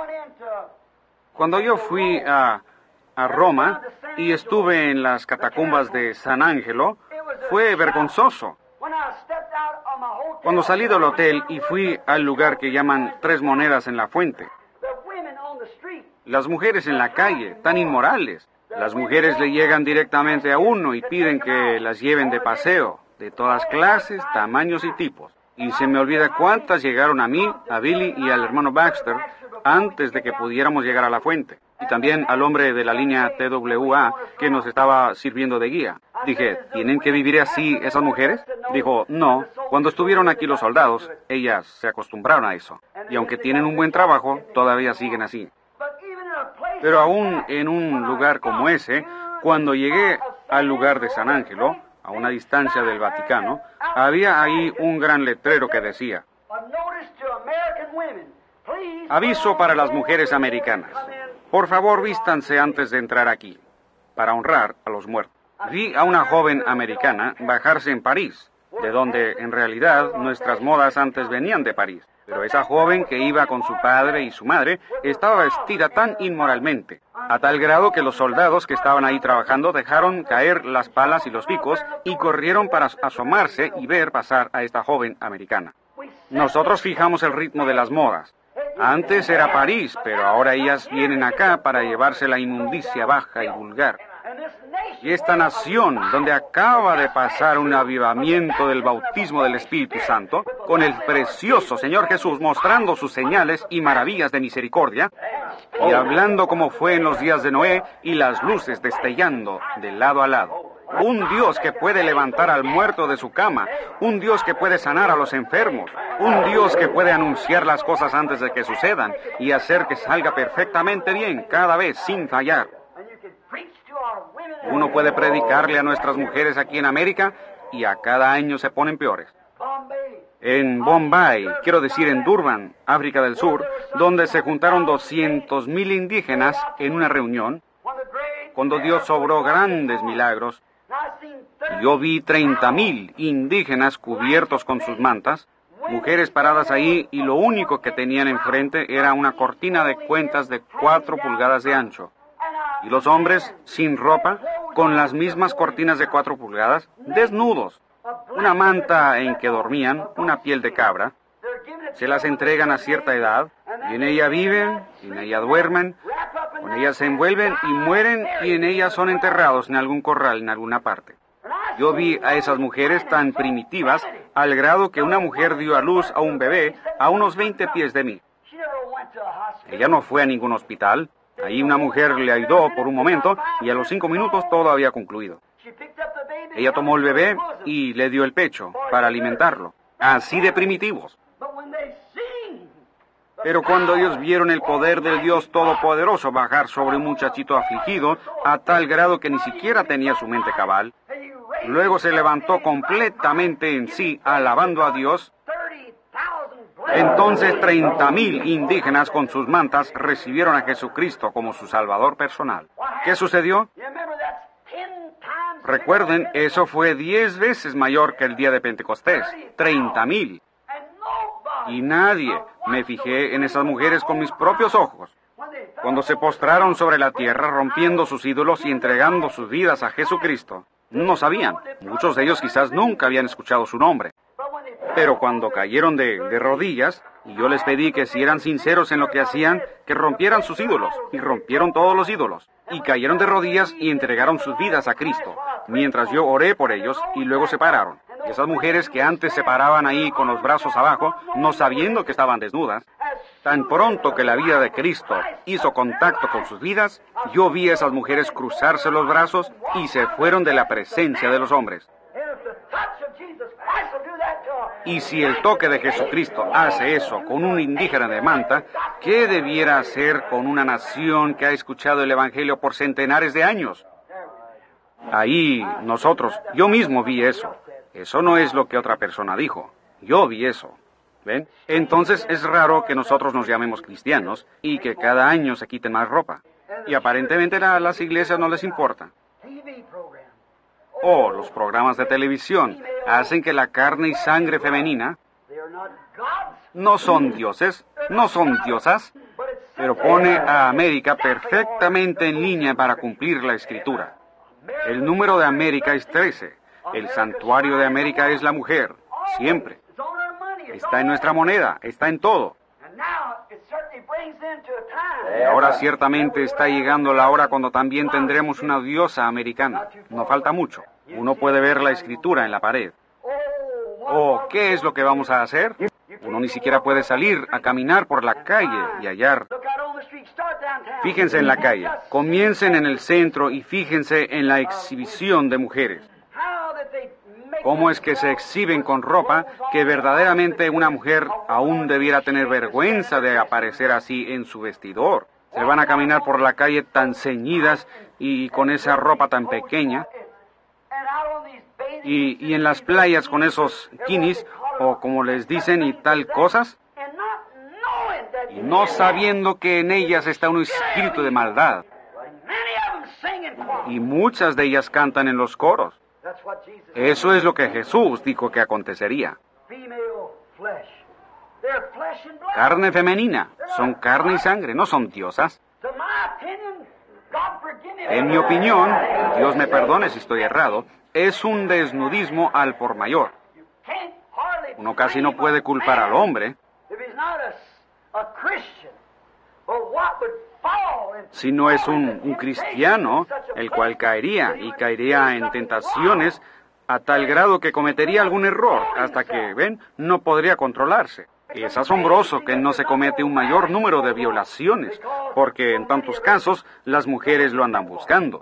Cuando yo fui a, a Roma y estuve en las catacumbas de San Ángelo, fue vergonzoso. Cuando salí del hotel y fui al lugar que llaman Tres Monedas en la Fuente, las mujeres en la calle, tan inmorales. Las mujeres le llegan directamente a uno y piden que las lleven de paseo, de todas clases, tamaños y tipos. Y se me olvida cuántas llegaron a mí, a Billy y al hermano Baxter, antes de que pudiéramos llegar a la fuente. Y también al hombre de la línea T W A que nos estaba sirviendo de guía. Dije, ¿tienen que vivir así esas mujeres? Dijo, no. Cuando estuvieron aquí los soldados, ellas se acostumbraron a eso. Y aunque tienen un buen trabajo, todavía siguen así. Pero aún en un lugar como ese, cuando llegué al lugar de San Ángelo, a una distancia del Vaticano, había ahí un gran letrero que decía, aviso para las mujeres americanas. Por favor, vístanse antes de entrar aquí, para honrar a los muertos. Vi a una joven americana bajarse en París, de donde en realidad nuestras modas antes venían de París. Pero esa joven que iba con su padre y su madre estaba vestida tan inmoralmente, a tal grado que los soldados que estaban ahí trabajando dejaron caer las palas y los picos y corrieron para asomarse y ver pasar a esta joven americana. Nosotros fijamos el ritmo de las modas. Antes era París, pero ahora ellas vienen acá para llevarse la inmundicia baja y vulgar. Y esta nación, donde acaba de pasar un avivamiento del bautismo del Espíritu Santo, con el precioso Señor Jesús mostrando sus señales y maravillas de misericordia, y hablando como fue en los días de Noé, y las luces destellando de lado a lado. Un Dios que puede levantar al muerto de su cama, un Dios que puede sanar a los enfermos, un Dios que puede anunciar las cosas antes de que sucedan y hacer que salga perfectamente bien cada vez sin fallar. Uno puede predicarle a nuestras mujeres aquí en América y a cada año se ponen peores. En Bombay, quiero decir en Durban, África del Sur, donde se juntaron doscientos mil indígenas en una reunión, cuando Dios obró grandes milagros, yo vi treinta mil indígenas cubiertos con sus mantas, mujeres paradas ahí, y lo único que tenían enfrente era una cortina de cuentas de cuatro pulgadas de ancho. Y los hombres, sin ropa, con las mismas cortinas de cuatro pulgadas, desnudos. Una manta en que dormían, una piel de cabra. Se las entregan a cierta edad, y en ella viven, y en ella duermen, con ella se envuelven y mueren, y en ella son enterrados en algún corral, en alguna parte. Yo vi a esas mujeres tan primitivas, al grado que una mujer dio a luz a un bebé a unos veinte pies de mí. Ella no fue a ningún hospital. Ahí una mujer le ayudó por un momento, y a los cinco minutos todo había concluido. Ella tomó el bebé y le dio el pecho para alimentarlo. Así de primitivos. Pero cuando ellos vieron el poder del Dios Todopoderoso bajar sobre un muchachito afligido, a tal grado que ni siquiera tenía su mente cabal, luego se levantó completamente en sí, alabando a Dios. Entonces treinta mil indígenas con sus mantas recibieron a Jesucristo como su Salvador personal. ¿Qué sucedió? Recuerden, eso fue diez veces mayor que el día de Pentecostés. Treinta mil. Y nadie, me fijé en esas mujeres con mis propios ojos. Cuando se postraron sobre la tierra, rompiendo sus ídolos y entregando sus vidas a Jesucristo, no sabían. Muchos de ellos quizás nunca habían escuchado su nombre. Pero cuando cayeron de, de rodillas, y yo les pedí que si eran sinceros en lo que hacían, que rompieran sus ídolos, y rompieron todos los ídolos, y cayeron de rodillas y entregaron sus vidas a Cristo, mientras yo oré por ellos, y luego se pararon. Y esas mujeres que antes se paraban ahí con los brazos abajo, no sabiendo que estaban desnudas, tan pronto que la vida de Cristo hizo contacto con sus vidas, yo vi a esas mujeres cruzarse los brazos y se fueron de la presencia de los hombres. Y si el toque de Jesucristo hace eso con un indígena de manta, ¿qué debiera hacer con una nación que ha escuchado el Evangelio por centenares de años? Ahí nosotros, yo mismo vi eso. Eso no es lo que otra persona dijo. Yo vi eso. ¿Ven? Entonces es raro que nosotros nos llamemos cristianos y que cada año se quiten más ropa. Y aparentemente a las iglesias no les importa. O los programas de televisión hacen que la carne y sangre femenina no son dioses, no son diosas, pero pone a América perfectamente en línea para cumplir la Escritura. El número de América es trece. El santuario de América es la mujer, siempre. Está en nuestra moneda, está en todo. Y ahora ciertamente está llegando la hora cuando también tendremos una diosa americana. No falta mucho. Uno puede ver la escritura en la pared. ¿O qué es lo que vamos a hacer? Uno ni siquiera puede salir a caminar por la calle y hallar. Fíjense en la calle. Comiencen en el centro y fíjense en la exhibición de mujeres. ¿Cómo es que se exhiben con ropa que verdaderamente una mujer aún debiera tener vergüenza de aparecer así en su vestidor? Se van a caminar por la calle tan ceñidas y con esa ropa tan pequeña. Y, y en las playas con esos kinis, o como les dicen, y tal cosas. Y no sabiendo que en ellas está un espíritu de maldad. Y muchas de ellas cantan en los coros. Eso es lo que Jesús dijo que acontecería. Carne femenina, son carne y sangre, no son diosas. En mi opinión, Dios me perdone si estoy errado, es un desnudismo al por mayor. Uno casi no puede culpar al hombre si no es un, un cristiano, el cual caería y caería en tentaciones a tal grado que cometería algún error, hasta que, ven, no podría controlarse. Es asombroso que no se comete un mayor número de violaciones, porque en tantos casos las mujeres lo andan buscando.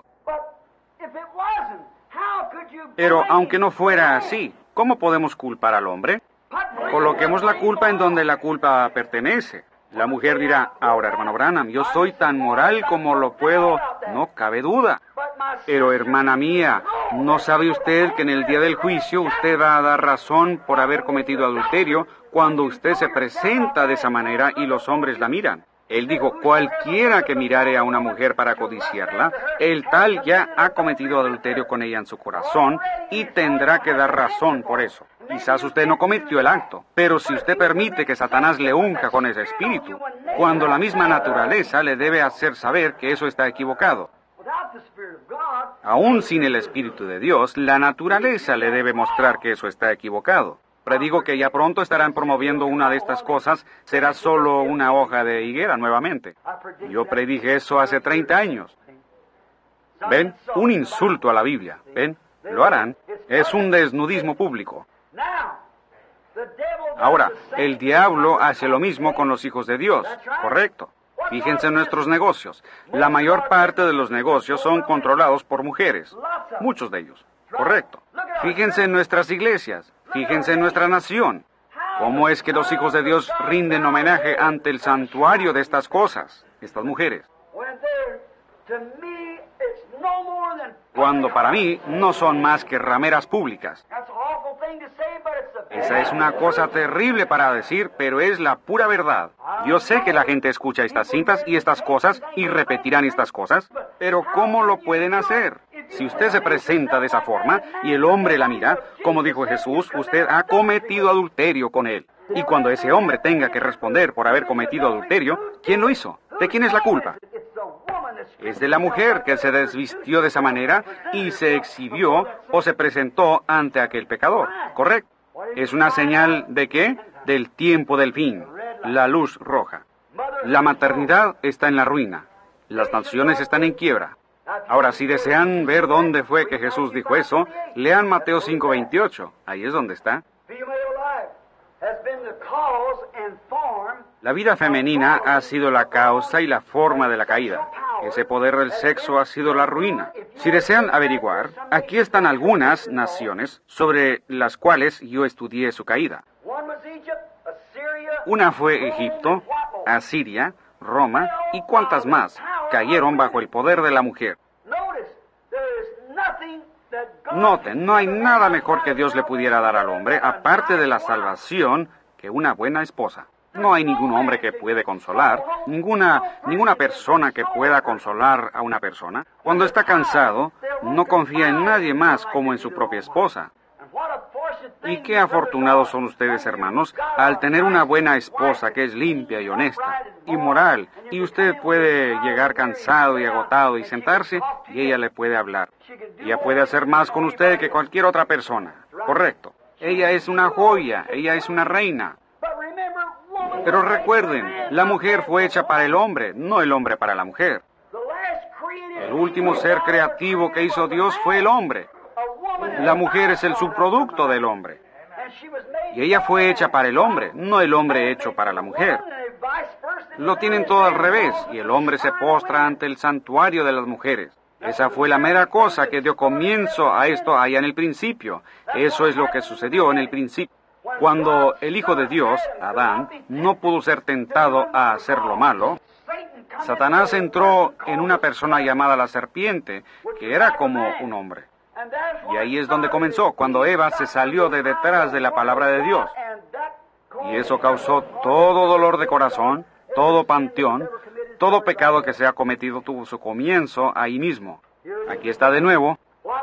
Pero aunque no fuera así, ¿cómo podemos culpar al hombre? Coloquemos la culpa en donde la culpa pertenece. La mujer dirá, ahora hermano Branham, yo soy tan moral como lo puedo, no cabe duda. Pero hermana mía, ¿no sabe usted que en el día del juicio usted va a dar razón por haber cometido adulterio cuando usted se presenta de esa manera y los hombres la miran? Él dijo, cualquiera que mirare a una mujer para codiciarla, el tal ya ha cometido adulterio con ella en su corazón y tendrá que dar razón por eso. Quizás usted no cometió el acto, pero si usted permite que Satanás le unja con ese espíritu, cuando la misma naturaleza le debe hacer saber que eso está equivocado. Aún sin el Espíritu de Dios, la naturaleza le debe mostrar que eso está equivocado. Predigo que ya pronto estarán promoviendo una de estas cosas, será solo una hoja de higuera nuevamente. Yo predije eso hace treinta años. ¿Ven? Un insulto a la Biblia. ¿Ven? Lo harán. Es un desnudismo público. Ahora, el diablo hace lo mismo con los hijos de Dios. Correcto. Fíjense en nuestros negocios. La mayor parte de los negocios son controlados por mujeres. Muchos de ellos. Correcto. Fíjense en nuestras iglesias. Fíjense en nuestra nación. ¿Cómo es que los hijos de Dios rinden homenaje ante el santuario de estas cosas, estas mujeres? Cuando para mí no son más que rameras públicas. Esa es una cosa terrible para decir, pero es la pura verdad. Yo sé que la gente escucha estas cintas y estas cosas y repetirán estas cosas, pero ¿cómo lo pueden hacer? Si usted se presenta de esa forma y el hombre la mira, como dijo Jesús, usted ha cometido adulterio con él. Y cuando ese hombre tenga que responder por haber cometido adulterio, ¿quién lo hizo? ¿De quién es la culpa? Es de la mujer que se desvistió de esa manera y se exhibió o se presentó ante aquel pecador. ¿Correcto? ¿Es una señal de qué? Del tiempo del fin, la luz roja. La maternidad está en la ruina. Las naciones están en quiebra. Ahora, si desean ver dónde fue que Jesús dijo eso, lean Mateo cinco veintiocho. Ahí es donde está. La vida femenina ha sido la causa y la forma de la caída. Ese poder del sexo ha sido la ruina. Si desean averiguar, aquí están algunas naciones sobre las cuales yo estudié su caída. Una fue Egipto, Asiria, Roma y cuantas más cayeron bajo el poder de la mujer. Noten, no hay nada mejor que Dios le pudiera dar al hombre, aparte de la salvación, que una buena esposa. No hay ningún hombre que puede consolar, ninguna, ninguna persona que pueda consolar a una persona. Cuando está cansado, no confía en nadie más como en su propia esposa. Y qué afortunados son ustedes, hermanos, al tener una buena esposa que es limpia y honesta y moral, y usted puede llegar cansado y agotado y sentarse, y ella le puede hablar. Ella puede hacer más con usted que cualquier otra persona. Correcto. Ella es una joya, ella es una reina. Pero recuerden, la mujer fue hecha para el hombre, no el hombre para la mujer. El último ser creativo que hizo Dios fue el hombre. La mujer es el subproducto del hombre. Y ella fue hecha para el hombre, no el hombre hecho para la mujer. Lo tienen todo al revés, y el hombre se postra ante el santuario de las mujeres. Esa fue la mera cosa que dio comienzo a esto allá en el principio. Eso es lo que sucedió en el principio. Cuando el Hijo de Dios, Adán, no pudo ser tentado a hacer lo malo, Satanás entró en una persona llamada la serpiente, que era como un hombre. Y ahí es donde comenzó, cuando Eva se salió de detrás de la palabra de Dios. Y eso causó todo dolor de corazón, todo panteón, todo pecado que se ha cometido tuvo su comienzo ahí mismo. Aquí está de nuevo.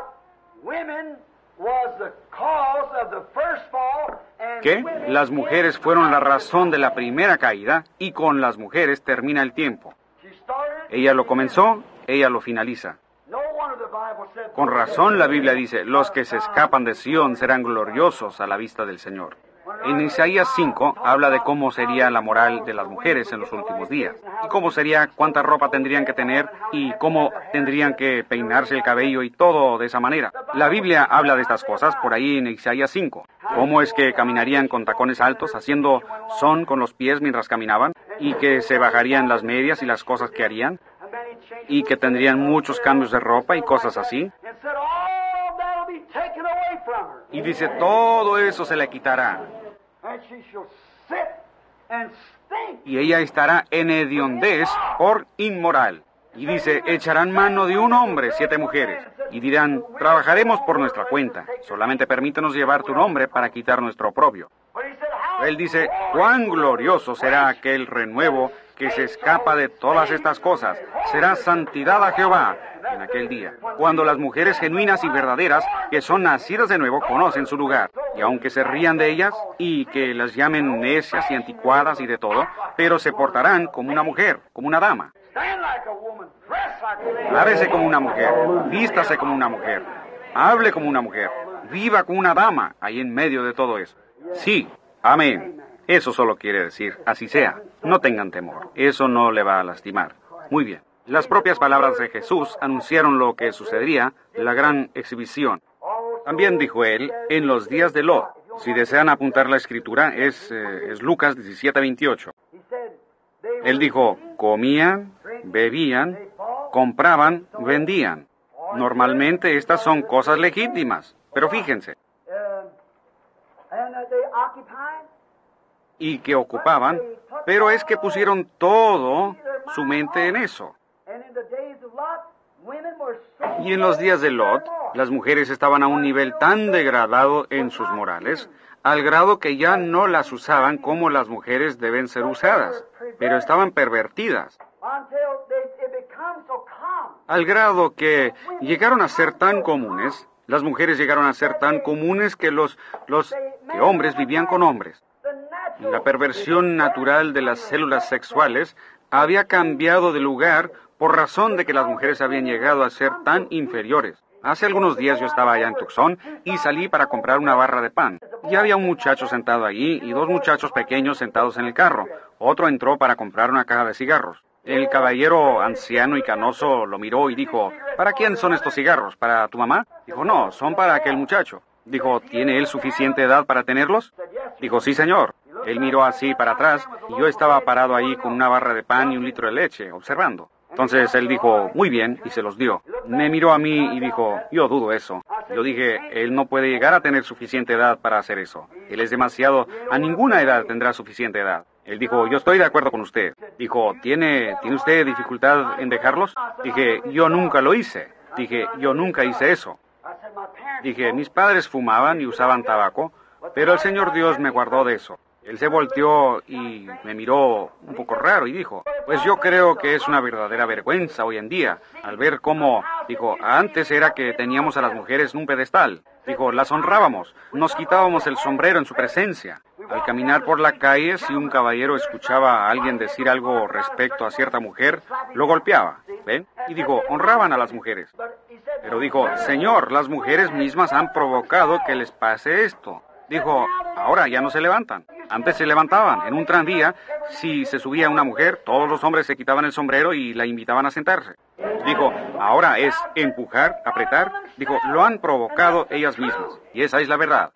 Que las mujeres fueron la razón de la primera caída y con las mujeres termina el tiempo. Ella lo comenzó, ella lo finaliza. Con razón la Biblia dice, los que se escapan de Sión serán gloriosos a la vista del Señor. En Isaías cinco habla de cómo sería la moral de las mujeres en los últimos días, y cómo sería, cuánta ropa tendrían que tener, y cómo tendrían que peinarse el cabello y todo de esa manera. La Biblia habla de estas cosas por ahí en Isaías cinco. Cómo es que caminarían con tacones altos, haciendo son con los pies mientras caminaban, y que se bajarían las medias y las cosas que harían, y que tendrían muchos cambios de ropa y cosas así. Y dice, todo eso se le quitará. Y ella estará en hediondez por inmoral. Y dice, echarán mano de un hombre, siete mujeres, y dirán, trabajaremos por nuestra cuenta, solamente permítenos llevar tu nombre para quitar nuestro oprobio. Él dice, cuán glorioso será aquel renuevo que se escapa de todas estas cosas. Será santidad a Jehová en aquel día, cuando las mujeres genuinas y verdaderas, que son nacidas de nuevo, conocen su lugar. Y aunque se rían de ellas, y que las llamen necias y anticuadas y de todo, pero se portarán como una mujer, como una dama. Párese como una mujer, vístase como una mujer, hable como una mujer, viva como una dama, ahí en medio de todo eso. Sí, amén. Eso solo quiere decir, así sea. No tengan temor, eso no le va a lastimar. Muy bien. Las propias palabras de Jesús anunciaron lo que sucedería, la gran exhibición. También dijo él, en los días de Lot. Si desean apuntar la escritura, es, eh, es Lucas diecisiete veintiocho. Él dijo, comían, bebían, compraban, vendían. Normalmente estas son cosas legítimas, pero fíjense. Y que ocupaban, pero es que pusieron todo su mente en eso. Y en los días de Lot, las mujeres estaban a un nivel tan degradado en sus morales, al grado que ya no las usaban como las mujeres deben ser usadas, pero estaban pervertidas. Al grado que llegaron a ser tan comunes, las mujeres llegaron a ser tan comunes que los, los que hombres vivían con hombres. La perversión natural de las células sexuales había cambiado de lugar por razón de que las mujeres habían llegado a ser tan inferiores. Hace algunos días yo estaba allá en Tucson y salí para comprar una barra de pan. Y había un muchacho sentado allí y dos muchachos pequeños sentados en el carro. Otro entró para comprar una caja de cigarros. El caballero anciano y canoso lo miró y dijo, ¿para quién son estos cigarros? ¿Para tu mamá? Dijo, no, son para aquel muchacho. Dijo, ¿tiene él suficiente edad para tenerlos? Dijo, sí, señor. Él miró así para atrás y yo estaba parado ahí con una barra de pan y un litro de leche, observando. Entonces él dijo, muy bien, y se los dio. Me miró a mí y dijo, yo dudo eso. Yo dije, él no puede llegar a tener suficiente edad para hacer eso. Él es demasiado, a ninguna edad tendrá suficiente edad. Él dijo, yo estoy de acuerdo con usted. Dijo, ¿tiene, ¿tiene usted dificultad en dejarlos? Dije, yo nunca lo hice. Dije, yo nunca hice eso. Dije, mis padres fumaban y usaban tabaco, pero el Señor Dios me guardó de eso. Él se volteó y me miró un poco raro y dijo, pues yo creo que es una verdadera vergüenza hoy en día, al ver cómo, dijo, antes era que teníamos a las mujeres en un pedestal. Dijo, las honrábamos, nos quitábamos el sombrero en su presencia. Al caminar por la calle, si un caballero escuchaba a alguien decir algo respecto a cierta mujer, lo golpeaba, ¿ven? Y dijo, honraban a las mujeres. Pero dijo, Señor, las mujeres mismas han provocado que les pase esto. Dijo, ahora ya no se levantan. Antes se levantaban. En un tranvía, si se subía una mujer, todos los hombres se quitaban el sombrero y la invitaban a sentarse. Dijo, ahora es empujar, apretar. Dijo, lo han provocado ellas mismas. Y esa es la verdad.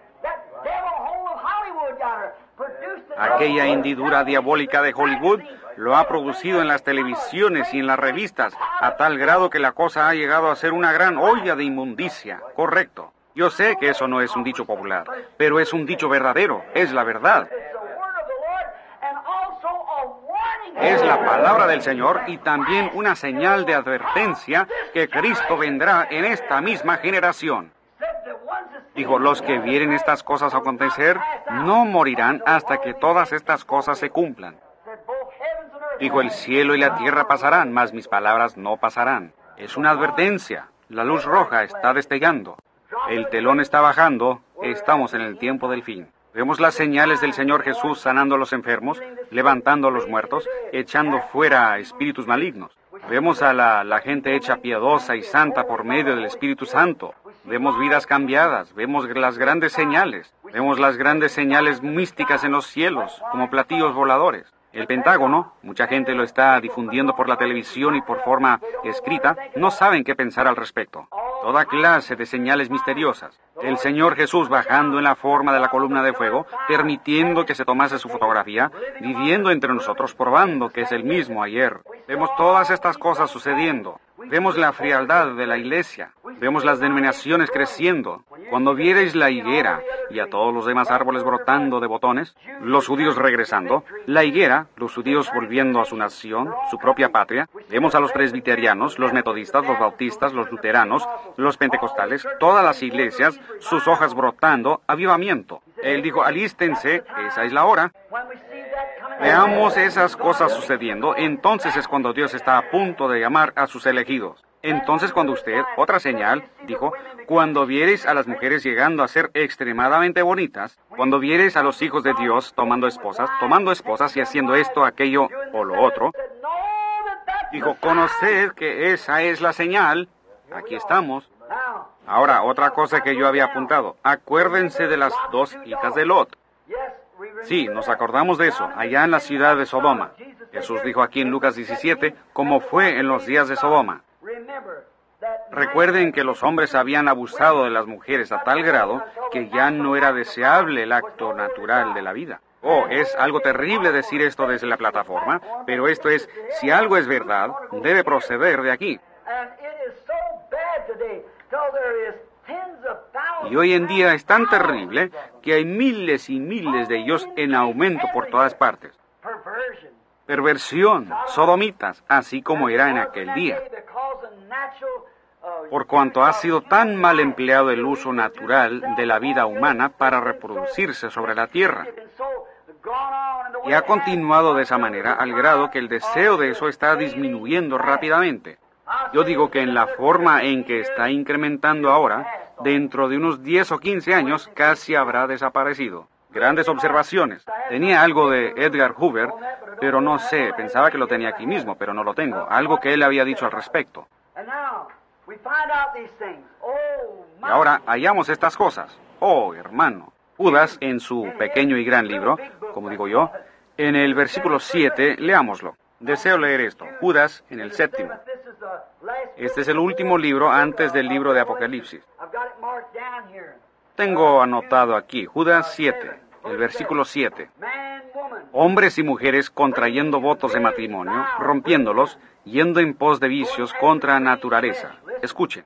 Aquella hendidura diabólica de Hollywood lo ha producido en las televisiones y en las revistas, a tal grado que la cosa ha llegado a ser una gran olla de inmundicia. Correcto. Yo sé que eso no es un dicho popular, pero es un dicho verdadero, es la verdad. Es la palabra del Señor y también una señal de advertencia que Cristo vendrá en esta misma generación. Dijo, los que vieren estas cosas acontecer no morirán hasta que todas estas cosas se cumplan. Dijo, el cielo y la tierra pasarán, mas mis palabras no pasarán. Es una advertencia. La luz roja está destellando. El telón está bajando, estamos en el tiempo del fin. Vemos las señales del Señor Jesús sanando a los enfermos, levantando a los muertos, echando fuera espíritus malignos. Vemos a la, la gente hecha piadosa y santa por medio del Espíritu Santo. Vemos vidas cambiadas, vemos las grandes señales, vemos las grandes señales místicas en los cielos, como platillos voladores. El Pentágono, mucha gente lo está difundiendo por la televisión y por forma escrita, no saben qué pensar al respecto. toda clase de señales misteriosas. El Señor Jesús bajando en la forma de la columna de fuego, permitiendo que se tomase su fotografía, viviendo entre nosotros, probando que es el mismo ayer. Vemos todas estas cosas sucediendo. Vemos la frialdad de la iglesia. Vemos las denominaciones creciendo. Cuando viereis la higuera y a todos los demás árboles brotando de botones, los judíos regresando, la higuera, los judíos volviendo a su nación, su propia patria, vemos a los presbiterianos, los metodistas, los bautistas, los luteranos, los pentecostales, todas las iglesias, sus hojas brotando, avivamiento. Él dijo, alístense, esa es la hora. Veamos esas cosas sucediendo, entonces es cuando Dios está a punto de llamar a sus elegidos. Entonces cuando usted, otra señal, dijo, cuando viereis a las mujeres llegando a ser extremadamente bonitas, cuando viereis a los hijos de Dios tomando esposas, tomando esposas y haciendo esto, aquello o lo otro, dijo, conoced que esa es la señal, aquí estamos. Ahora, otra cosa que yo había apuntado, acuérdense de las dos hijas de Lot. Sí, nos acordamos de eso, allá en la ciudad de Sodoma. Jesús dijo aquí en Lucas diecisiete, como fue en los días de Sodoma. Recuerden que los hombres habían abusado de las mujeres a tal grado que ya no era deseable el acto natural de la vida. Oh, es algo terrible decir esto desde la plataforma, pero esto es, si algo es verdad, debe proceder de aquí. Y hoy en día es tan terrible que hay miles y miles de ellos en aumento por todas partes. Perversión, sodomitas, así como era en aquel día. Por cuanto ha sido tan mal empleado el uso natural de la vida humana para reproducirse sobre la tierra. Y ha continuado de esa manera al grado que el deseo de eso está disminuyendo rápidamente. Yo digo que en la forma en que está incrementando ahora, dentro de unos diez o quince años casi habrá desaparecido. Grandes observaciones. Tenía algo de Edgar Hoover, pero no sé, pensaba que lo tenía aquí mismo, pero no lo tengo. Algo que él había dicho al respecto. Y ahora hallamos estas cosas. Oh, hermano. Judas, en su pequeño y gran libro, como digo yo, en el versículo siete, leámoslo. Deseo leer esto. Judas, en el séptimo. Este es el último libro antes del libro de Apocalipsis. Tengo anotado aquí, Judas siete, el versículo siete. Hombres y mujeres contrayendo votos de matrimonio, rompiéndolos, yendo en pos de vicios contra naturaleza. Escuchen.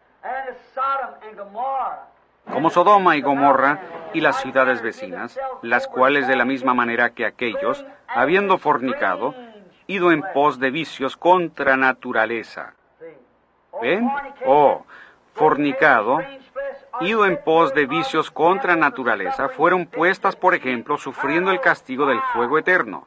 Como Sodoma y Gomorra y las ciudades vecinas, las cuales de la misma manera que aquellos, habiendo fornicado, ido en pos de vicios contra naturaleza. ¿Ven? Oh, fornicado, ido en pos de vicios contra naturaleza, fueron puestas, por ejemplo, sufriendo el castigo del fuego eterno.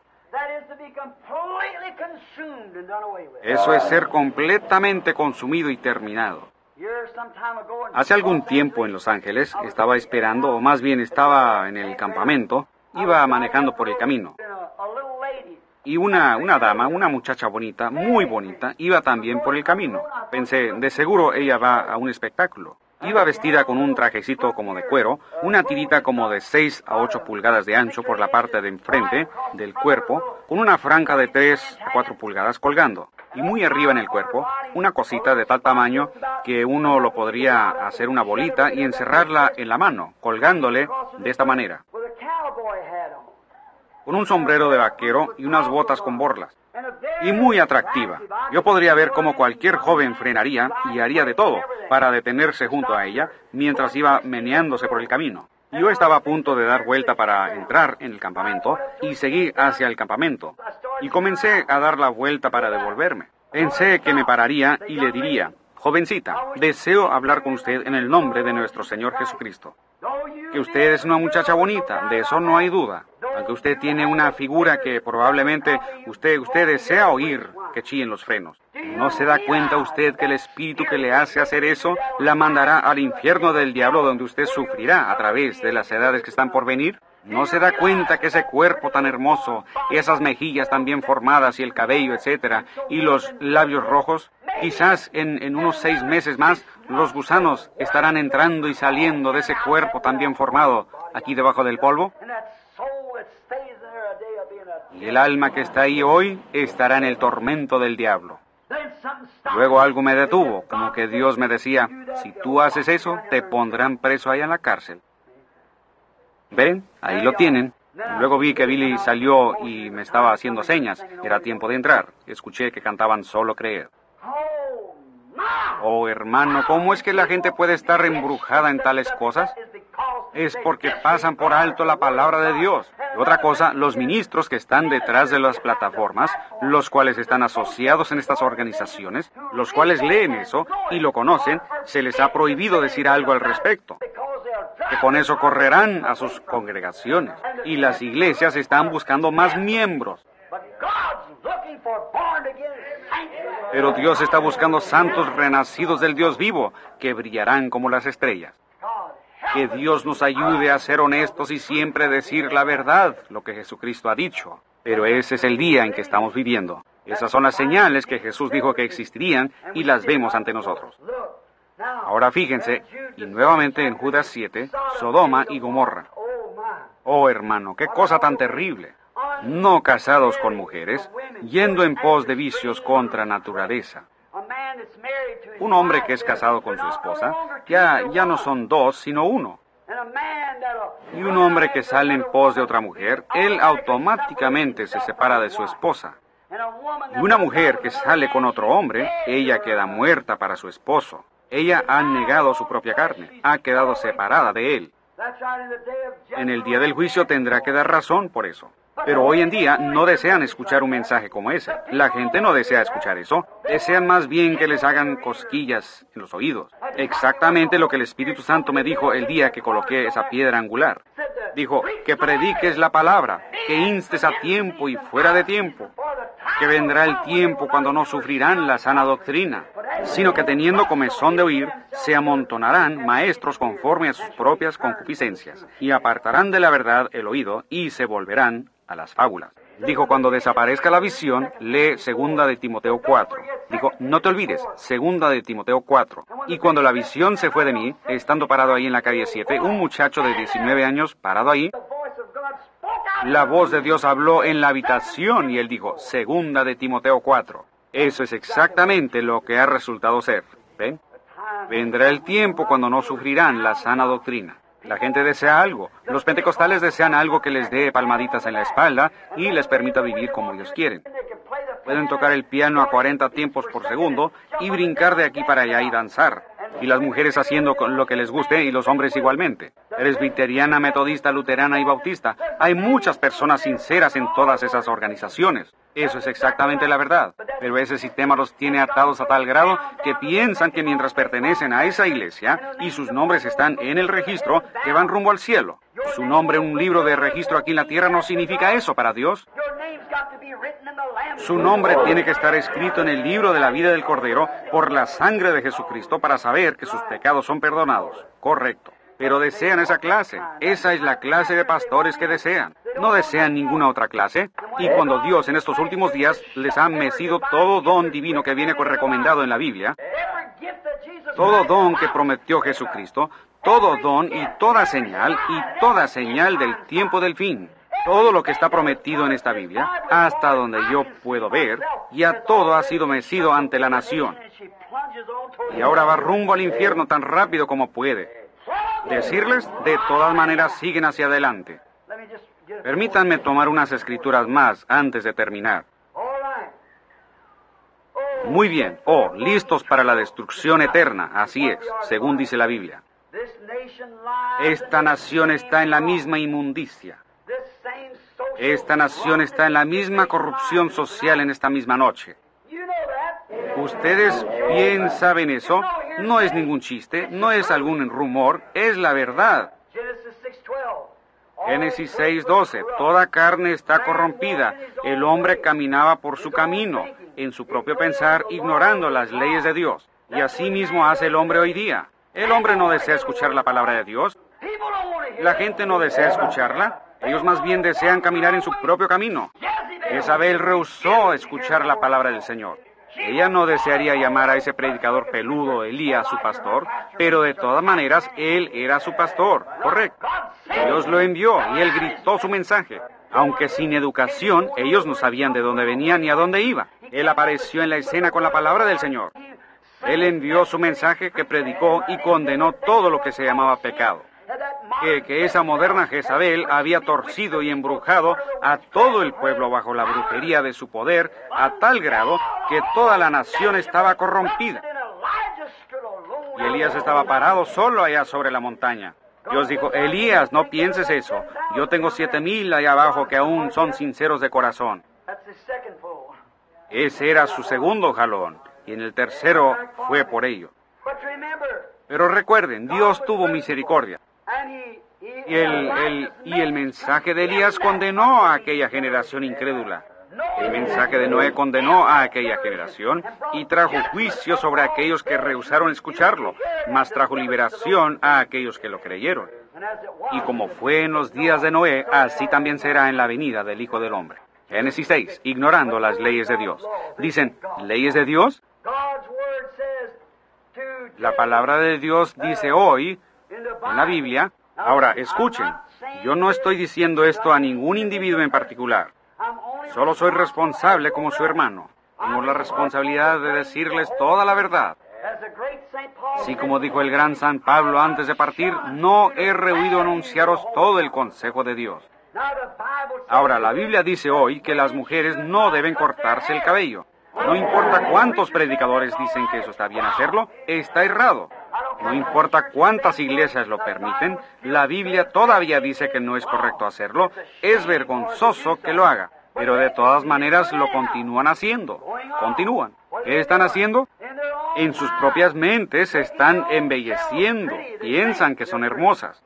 Eso es ser completamente consumido y terminado. Hace algún tiempo en Los Ángeles estaba esperando, o más bien estaba en el campamento, iba manejando por el camino. Y una, una dama, una muchacha bonita, muy bonita, iba también por el camino. Pensé, de seguro ella va a un espectáculo. Iba vestida con un trajecito como de cuero, una tirita como de seis a ocho pulgadas de ancho por la parte de enfrente del cuerpo, con una franja de tres a cuatro pulgadas colgando. Y muy arriba en el cuerpo, una cosita de tal tamaño que uno lo podría hacer una bolita y encerrarla en la mano, colgándole de esta manera. Con un sombrero de vaquero y unas botas con borlas. Y muy atractiva. Yo podría ver cómo cualquier joven frenaría y haría de todo para detenerse junto a ella mientras iba meneándose por el camino. Yo estaba a punto de dar vuelta para entrar en el campamento y seguí hacia el campamento. Y comencé a dar la vuelta para devolverme. Pensé que me pararía y le diría, jovencita, deseo hablar con usted en el nombre de nuestro Señor Jesucristo. Que usted es una muchacha bonita, de eso no hay duda. Aunque usted tiene una figura que probablemente usted, usted desea oír que chillen los frenos. ¿No se da cuenta usted que el espíritu que le hace hacer eso la mandará al infierno del diablo donde usted sufrirá a través de las edades que están por venir? ¿No se da cuenta que ese cuerpo tan hermoso, esas mejillas tan bien formadas y el cabello, etcétera, y los labios rojos, quizás en, en unos seis meses más, los gusanos estarán entrando y saliendo de ese cuerpo tan bien formado aquí debajo del polvo? Y el alma que está ahí hoy estará en el tormento del diablo. Luego algo me detuvo, como que Dios me decía, si tú haces eso, te pondrán preso allá en la cárcel. ¿Ven? Ahí lo tienen. Luego vi que Billy salió y me estaba haciendo señas. Era tiempo de entrar. Escuché que cantaban Solo Creer. Oh, hermano, ¿cómo es que la gente puede estar embrujada en tales cosas? Es porque pasan por alto la palabra de Dios. Y otra cosa, los ministros que están detrás de las plataformas, los cuales están asociados en estas organizaciones, los cuales leen eso y lo conocen, se les ha prohibido decir algo al respecto. Que con eso correrán a sus congregaciones. Y las iglesias están buscando más miembros. Pero Dios está buscando santos renacidos del Dios vivo, que brillarán como las estrellas. Que Dios nos ayude a ser honestos y siempre decir la verdad, lo que Jesucristo ha dicho. Pero ese es el día en que estamos viviendo. Esas son las señales que Jesús dijo que existirían y las vemos ante nosotros. Ahora fíjense, y nuevamente en Judas siete, Sodoma y Gomorra. Oh, hermano, qué cosa tan terrible. No casados con mujeres, yendo en pos de vicios contra naturaleza. Un hombre que es casado con su esposa, ya, ya no son dos, sino uno. Y un hombre que sale en pos de otra mujer, él automáticamente se separa de su esposa. Y una mujer que sale con otro hombre, ella queda muerta para su esposo. Ella ha negado su propia carne, ha quedado separada de él. En el día del juicio tendrá que dar razón por eso. Pero hoy en día no desean escuchar un mensaje como ese. La gente no desea escuchar eso. Desean más bien que les hagan cosquillas en los oídos. Exactamente lo que el Espíritu Santo me dijo el día que coloqué esa piedra angular. Dijo, que prediques la palabra, que instes a tiempo y fuera de tiempo, que vendrá el tiempo cuando no sufrirán la sana doctrina, sino que teniendo comezón de oír, se amontonarán maestros conforme a sus propias concupiscencias, y apartarán de la verdad el oído, y se volverán a las fábulas. Dijo, cuando desaparezca la visión, lee segunda de Timoteo cuatro. Dijo, no te olvides, segunda de Timoteo cuatro. Y cuando la visión se fue de mí, estando parado ahí en la calle siete, un muchacho de diecinueve años, parado ahí, la voz de Dios habló en la habitación y él dijo, segunda de Timoteo cuatro. Eso es exactamente lo que ha resultado ser. ¿Ven? Vendrá el tiempo cuando no sufrirán la sana doctrina. La gente desea algo. Los pentecostales desean algo que les dé palmaditas en la espalda y les permita vivir como ellos quieren. Pueden tocar el piano a cuarenta tiempos por segundo y brincar de aquí para allá y danzar. Y las mujeres haciendo lo que les guste y los hombres igualmente. Presbiteriana, metodista, luterana y bautista. Hay muchas personas sinceras en todas esas organizaciones. Eso es exactamente la verdad. Pero ese sistema los tiene atados a tal grado que piensan que mientras pertenecen a esa iglesia y sus nombres están en el registro, que van rumbo al cielo. Su nombre en un libro de registro aquí en la tierra no significa eso para Dios. Su nombre tiene que estar escrito en el libro de la vida del Cordero por la sangre de Jesucristo para saber que sus pecados son perdonados. Correcto. Pero desean esa clase. Esa es la clase de pastores que desean. No desean ninguna otra clase. Y cuando Dios en estos últimos días les ha mecido todo don divino que viene recomendado en la Biblia, todo don que prometió Jesucristo, todo don y toda señal y toda señal del tiempo del fin. Todo lo que está prometido en esta Biblia, hasta donde yo puedo ver, ya todo ha sido mecido ante la nación. Y ahora va rumbo al infierno tan rápido como puede. Decirles, de todas maneras, siguen hacia adelante. Permítanme tomar unas escrituras más antes de terminar. Muy bien. Oh, listos para la destrucción eterna. Así es, según dice la Biblia. Esta nación está en la misma inmundicia. Esta nación está en la misma corrupción social en esta misma noche. Ustedes bien saben eso. No es ningún chiste, no es algún rumor, es la verdad. Génesis seis doce. Toda carne está corrompida. El hombre caminaba por su camino, en su propio pensar, ignorando las leyes de Dios. Y así mismo hace el hombre hoy día. El hombre no desea escuchar la palabra de Dios. La gente no desea escucharla. Ellos más bien desean caminar en su propio camino. Jezabel rehusó escuchar la palabra del Señor. Ella no desearía llamar a ese predicador peludo Elías su pastor, pero de todas maneras él era su pastor, correcto. Dios lo envió y él gritó su mensaje. Aunque sin educación, ellos no sabían de dónde venía ni a dónde iba. Él apareció en la escena con la palabra del Señor. Él envió su mensaje que predicó y condenó todo lo que se llamaba pecado. Que, que esa moderna Jezabel había torcido y embrujado a todo el pueblo bajo la brujería de su poder a tal grado que toda la nación estaba corrompida. Y Elías estaba parado solo allá sobre la montaña. Dios dijo, Elías, no pienses eso. Yo tengo siete mil allá abajo que aún son sinceros de corazón. Ese era su segundo jalón, y en el tercero fue por ello. Pero recuerden, Dios tuvo misericordia. Y el, el, y el mensaje de Elías condenó a aquella generación incrédula. El mensaje de Noé condenó a aquella generación y trajo juicio sobre aquellos que rehusaron escucharlo, mas trajo liberación a aquellos que lo creyeron. Y como fue en los días de Noé, así también será en la venida del Hijo del Hombre. Génesis seis, ignorando las leyes de Dios. Dicen, ¿leyes de Dios? La palabra de Dios dice hoy, en la Biblia. Ahora, escuchen, yo no estoy diciendo esto a ningún individuo en particular. Solo soy responsable como su hermano. Tengo la responsabilidad de decirles toda la verdad. Así como dijo el gran San Pablo antes de partir, no he rehuido anunciaros todo el consejo de Dios. Ahora, la Biblia dice hoy que las mujeres no deben cortarse el cabello. No importa cuántos predicadores dicen que eso está bien hacerlo, está errado. No importa cuántas iglesias lo permiten, la Biblia todavía dice que no es correcto hacerlo. Es vergonzoso que lo haga. Pero de todas maneras lo continúan haciendo. Continúan. ¿Qué están haciendo? En sus propias mentes se están embelleciendo. Piensan que son hermosas.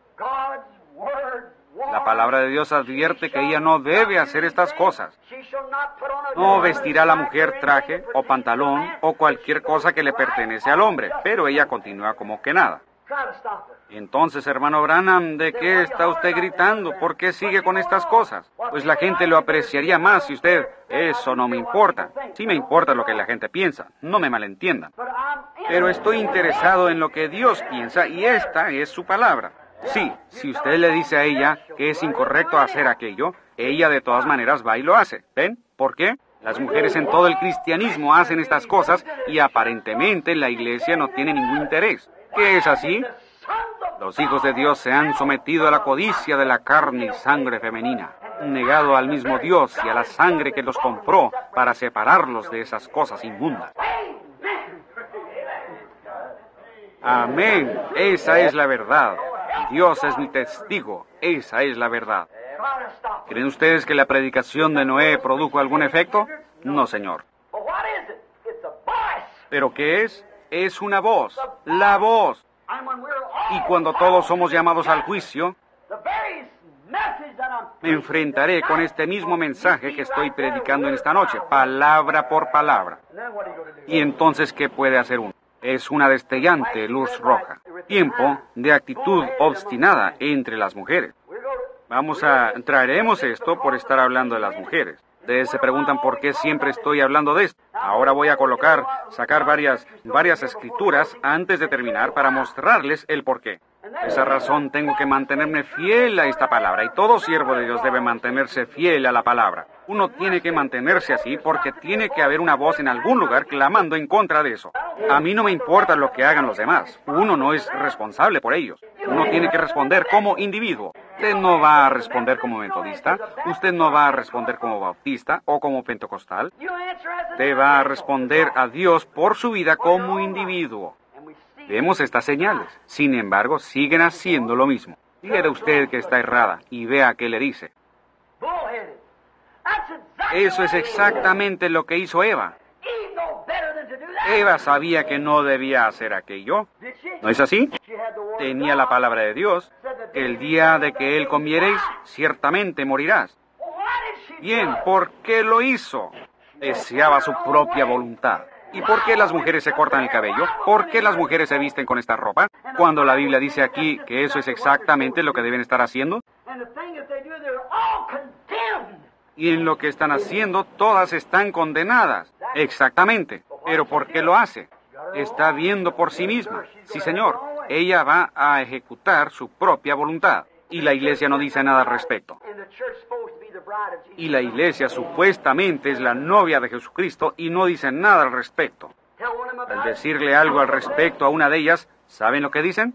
La palabra de Dios advierte que ella no debe hacer estas cosas. No vestirá la mujer traje o pantalón o cualquier cosa que le pertenece al hombre, pero ella continúa como que nada. Entonces, hermano Branham, ¿de qué está usted gritando? ¿Por qué sigue con estas cosas? Pues la gente lo apreciaría más si usted... Eso no me importa. Sí me importa lo que la gente piensa, no me malentiendan. Pero estoy interesado en lo que Dios piensa y esta es su palabra. Sí, si usted le dice a ella que es incorrecto hacer aquello, ella de todas maneras va y lo hace. ¿Ven? ¿Por qué? Las mujeres en todo el cristianismo hacen estas cosas y aparentemente la iglesia no tiene ningún interés. ¿Qué es así? Los hijos de Dios se han sometido a la codicia de la carne y sangre femenina, negado al mismo Dios y a la sangre que los compró para separarlos de esas cosas inmundas. Amén. Esa es la verdad. Dios es mi testigo. Esa es la verdad. ¿Creen ustedes que la predicación de Noé produjo algún efecto? No, señor. ¿Pero qué es? Es una voz. La voz. Y cuando todos somos llamados al juicio, me enfrentaré con este mismo mensaje que estoy predicando en esta noche, palabra por palabra. Y entonces, ¿qué puede hacer uno? Es una destellante luz roja. Tiempo de actitud obstinada entre las mujeres. Vamos a... traeremos esto por estar hablando de las mujeres. Ustedes se preguntan por qué siempre estoy hablando de esto. Ahora voy a colocar, sacar varias, varias escrituras antes de terminar para mostrarles el porqué. Esa razón tengo que mantenerme fiel a esta palabra y todo siervo de Dios debe mantenerse fiel a la palabra. Uno tiene que mantenerse así porque tiene que haber una voz en algún lugar clamando en contra de eso. A mí no me importa lo que hagan los demás. Uno no es responsable por ellos. Uno tiene que responder como individuo. Usted no va a responder como metodista, usted no va a responder como bautista o como pentecostal. Usted va a responder a Dios por su vida como individuo. Vemos estas señales. Sin embargo, siguen haciendo lo mismo. Dígale usted que está errada y vea qué le dice. Eso es exactamente lo que hizo Eva. Eva sabía que no debía hacer aquello. ¿No es así? Tenía la palabra de Dios, que el día de que él comiereis, ciertamente morirás. Bien, ¿por qué lo hizo? Deseaba su propia voluntad. ¿Y por qué las mujeres se cortan el cabello? ¿Por qué las mujeres se visten con esta ropa? Cuando la Biblia dice aquí que eso es exactamente lo que deben estar haciendo. Y en lo que están haciendo, todas están condenadas. Exactamente. ¿Pero por qué lo hace? Está viendo por sí misma. Sí, señor. Ella va a ejecutar su propia voluntad. Y la iglesia no dice nada al respecto. Y la iglesia supuestamente es la novia de Jesucristo y no dicen nada al respecto. Al decirle algo al respecto a una de ellas, ¿saben lo que dicen?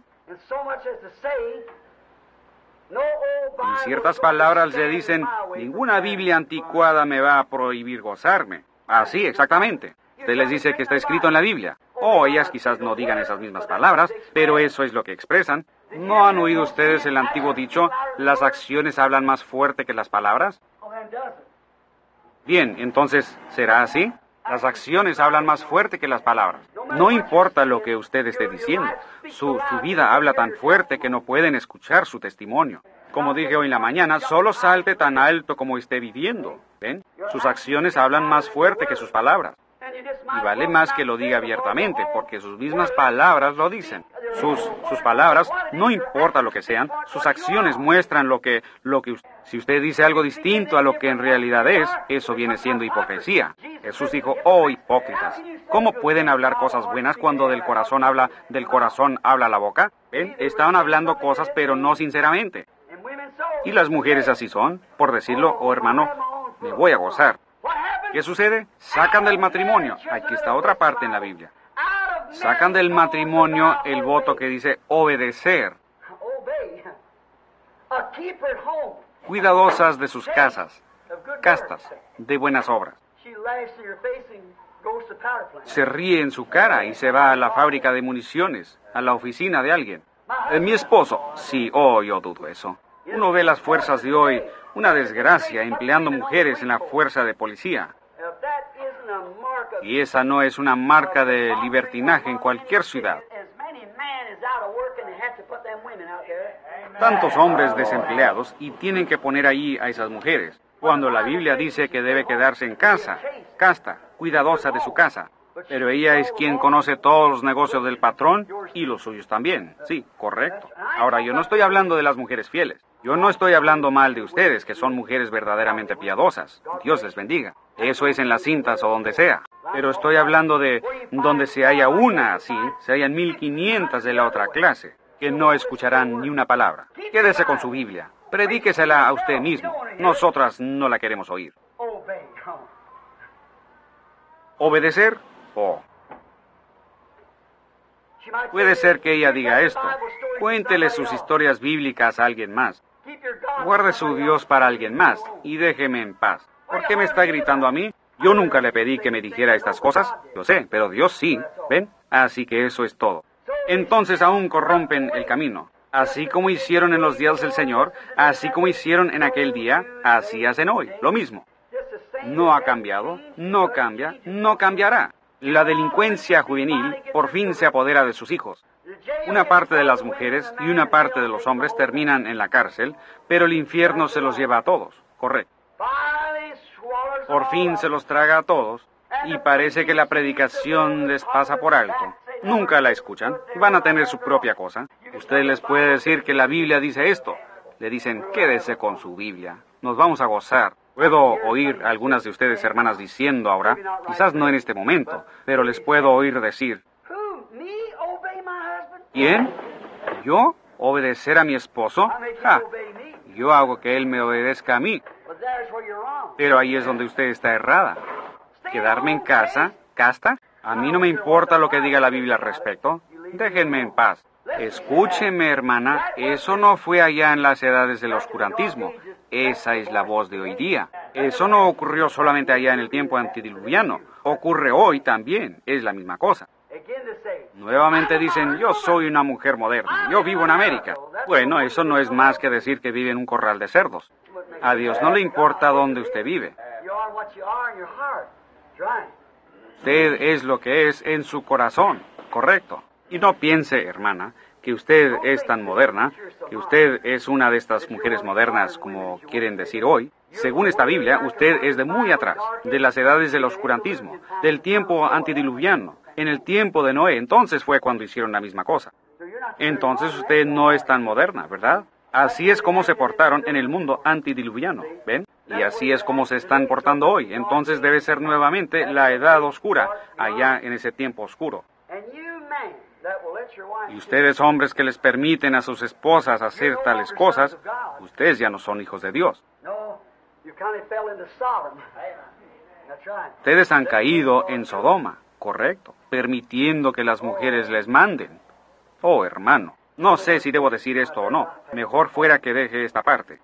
En ciertas palabras le dicen, ninguna Biblia anticuada me va a prohibir gozarme. Así, exactamente. Usted les dice que está escrito en la Biblia. O ellas quizás no digan esas mismas palabras, pero eso es lo que expresan. ¿No han oído ustedes el antiguo dicho, las acciones hablan más fuerte que las palabras? Bien, entonces, ¿será así? Las acciones hablan más fuerte que las palabras. No importa lo que usted esté diciendo, su, su vida habla tan fuerte que no pueden escuchar su testimonio. Como dije hoy en la mañana, solo salte tan alto como esté viviendo. ¿Ven? Sus acciones hablan más fuerte que sus palabras. Y vale más que lo diga abiertamente, porque sus mismas palabras lo dicen. Sus, sus palabras, no importa lo que sean, sus acciones muestran lo que, lo que... Si usted dice algo distinto a lo que en realidad es, eso viene siendo hipocresía. Jesús dijo, oh hipócritas, ¿cómo pueden hablar cosas buenas cuando del corazón habla, del corazón habla la boca? ¿Ven? Estaban hablando cosas, pero no sinceramente. Y las mujeres así son, por decirlo, oh hermano, me voy a gozar. ¿Qué sucede? Sacan del matrimonio. Aquí está otra parte en la Biblia. Sacan del matrimonio el voto que dice obedecer. Cuidadosas de sus casas, castas, de buenas obras. Se ríe en su cara y se va a la fábrica de municiones, a la oficina de alguien. Eh, mi esposo, sí, oh, yo dudo eso. Uno ve las fuerzas de hoy, una desgracia, empleando mujeres en la fuerza de policía. Y esa no es una marca de libertinaje en cualquier ciudad. Tantos hombres desempleados y tienen que poner ahí a esas mujeres, cuando la Biblia dice que debe quedarse en casa, casta, cuidadosa de su casa. Pero ella es quien conoce todos los negocios del patrón y los suyos también. Sí, correcto. Ahora, yo no estoy hablando de las mujeres fieles. Yo no estoy hablando mal de ustedes, que son mujeres verdaderamente piadosas. Dios les bendiga. Eso es en las cintas o donde sea. Pero estoy hablando de donde se haya una así, se hayan mil quinientas de la otra clase, que no escucharán ni una palabra. Quédese con su Biblia. Predíquesela a usted mismo. Nosotras no la queremos oír. ¿Obedecer? Oh. Puede ser que ella diga esto. Cuéntele sus historias bíblicas a alguien más. Guarde su Dios para alguien más y déjeme en paz. ¿Por qué me está gritando a mí? Yo nunca le pedí que me dijera estas cosas. Yo sé, pero Dios sí. ¿Ven? Así que eso es todo. Entonces aún corrompen el camino. Así como hicieron en los días del Señor, así como hicieron en aquel día, así hacen hoy. Lo mismo. No ha cambiado, no cambia, no cambiará. La delincuencia juvenil por fin se apodera de sus hijos. Una parte de las mujeres y una parte de los hombres terminan en la cárcel, pero el infierno se los lleva a todos, correcto. Por fin se los traga a todos, y parece que la predicación les pasa por alto. Nunca la escuchan, van a tener su propia cosa. Usted les puede decir que la Biblia dice esto. Le dicen, quédese con su Biblia, nos vamos a gozar. Puedo oír a algunas de ustedes, hermanas, diciendo ahora, quizás no en este momento, pero les puedo oír decir, ¿quién? ¿Yo? ¿Obedecer a mi esposo? Ja, yo hago que él me obedezca a mí. Pero ahí es donde usted está errada. ¿Quedarme en casa? ¿Casta? A mí no me importa lo que diga la Biblia al respecto. Déjenme en paz. Escúcheme, hermana, eso no fue allá en las edades del oscurantismo. Esa es la voz de hoy día. Eso no ocurrió solamente allá en el tiempo antediluviano. Ocurre hoy también. Es la misma cosa. Nuevamente dicen, yo soy una mujer moderna. Yo vivo en América. Bueno, eso no es más que decir que vive en un corral de cerdos. A Dios no le importa dónde usted vive. Usted es lo que es en su corazón. Correcto. Y no piense, hermana, que usted es tan moderna, que usted es una de estas mujeres modernas, como quieren decir hoy. Según esta Biblia, usted es de muy atrás, de las edades del oscurantismo, del tiempo antediluviano, en el tiempo de Noé. Entonces fue cuando hicieron la misma cosa. Entonces usted no es tan moderna, ¿verdad? Así es como se portaron en el mundo antediluviano, ¿ven? Y así es como se están portando hoy. Entonces debe ser nuevamente la edad oscura, allá en ese tiempo oscuro. Y ustedes, hombres que les permiten a sus esposas hacer tales cosas, ustedes ya no son hijos de Dios. Ustedes han caído en Sodoma, correcto, permitiendo que las mujeres les manden. Oh, hermano, no sé si debo decir esto o no. Mejor fuera que deje esta parte.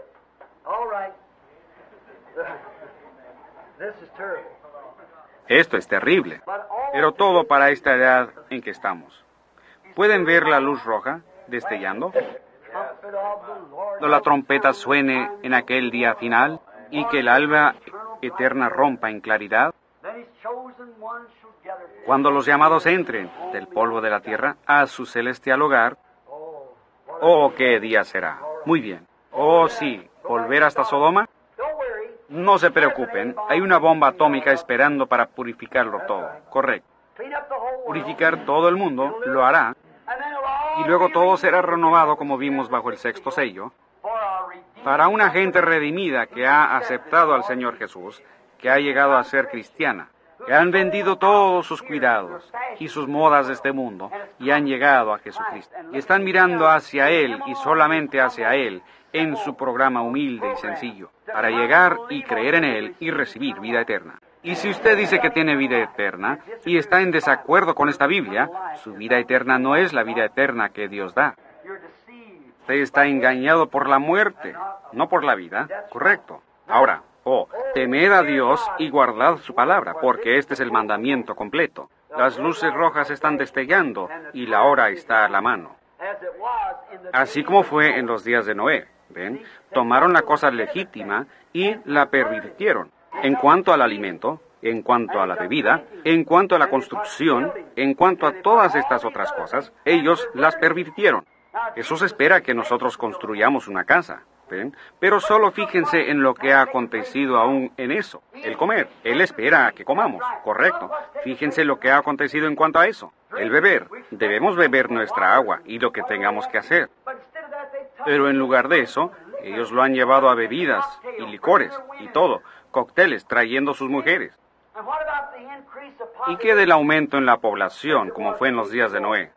Esto es terrible, pero todo para esta edad en que estamos. ¿Pueden ver la luz roja destellando? Cuando la trompeta suene en aquel día final y que el alba eterna rompa en claridad, cuando los llamados entren del polvo de la tierra a su celestial hogar, oh, qué día será. Muy bien. Oh, sí, volver hasta Sodoma. No se preocupen, hay una bomba atómica esperando para purificarlo todo. Correcto. Purificar todo el mundo, lo hará, y luego todo será renovado como vimos bajo el sexto sello, para una gente redimida que ha aceptado al Señor Jesús, que ha llegado a ser cristiana, que han vendido todos sus cuidados y sus modas de este mundo y han llegado a Jesucristo. Y están mirando hacia Él y solamente hacia Él en su programa humilde y sencillo, para llegar y creer en Él y recibir vida eterna. Y si usted dice que tiene vida eterna y está en desacuerdo con esta Biblia, su vida eterna no es la vida eterna que Dios da. Usted está engañado por la muerte, no por la vida, correcto. Ahora, oh, temed a Dios y guardad su palabra, porque este es el mandamiento completo. Las luces rojas están destellando y la hora está a la mano. Así como fue en los días de Noé, ¿ven? Tomaron la cosa legítima y la pervirtieron. En cuanto al alimento, en cuanto a la bebida, en cuanto a la construcción, en cuanto a todas estas otras cosas, ellos las pervirtieron. Jesús espera que nosotros construyamos una casa, ¿ven? Pero solo fíjense en lo que ha acontecido aún en eso, el comer. Él espera que comamos, correcto. Fíjense lo que ha acontecido en cuanto a eso. El beber. Debemos beber nuestra agua y lo que tengamos que hacer. Pero en lugar de eso, ellos lo han llevado a bebidas y licores y todo, cócteles, trayendo sus mujeres. ¿Y qué del aumento en la población, como fue en los días de Noé?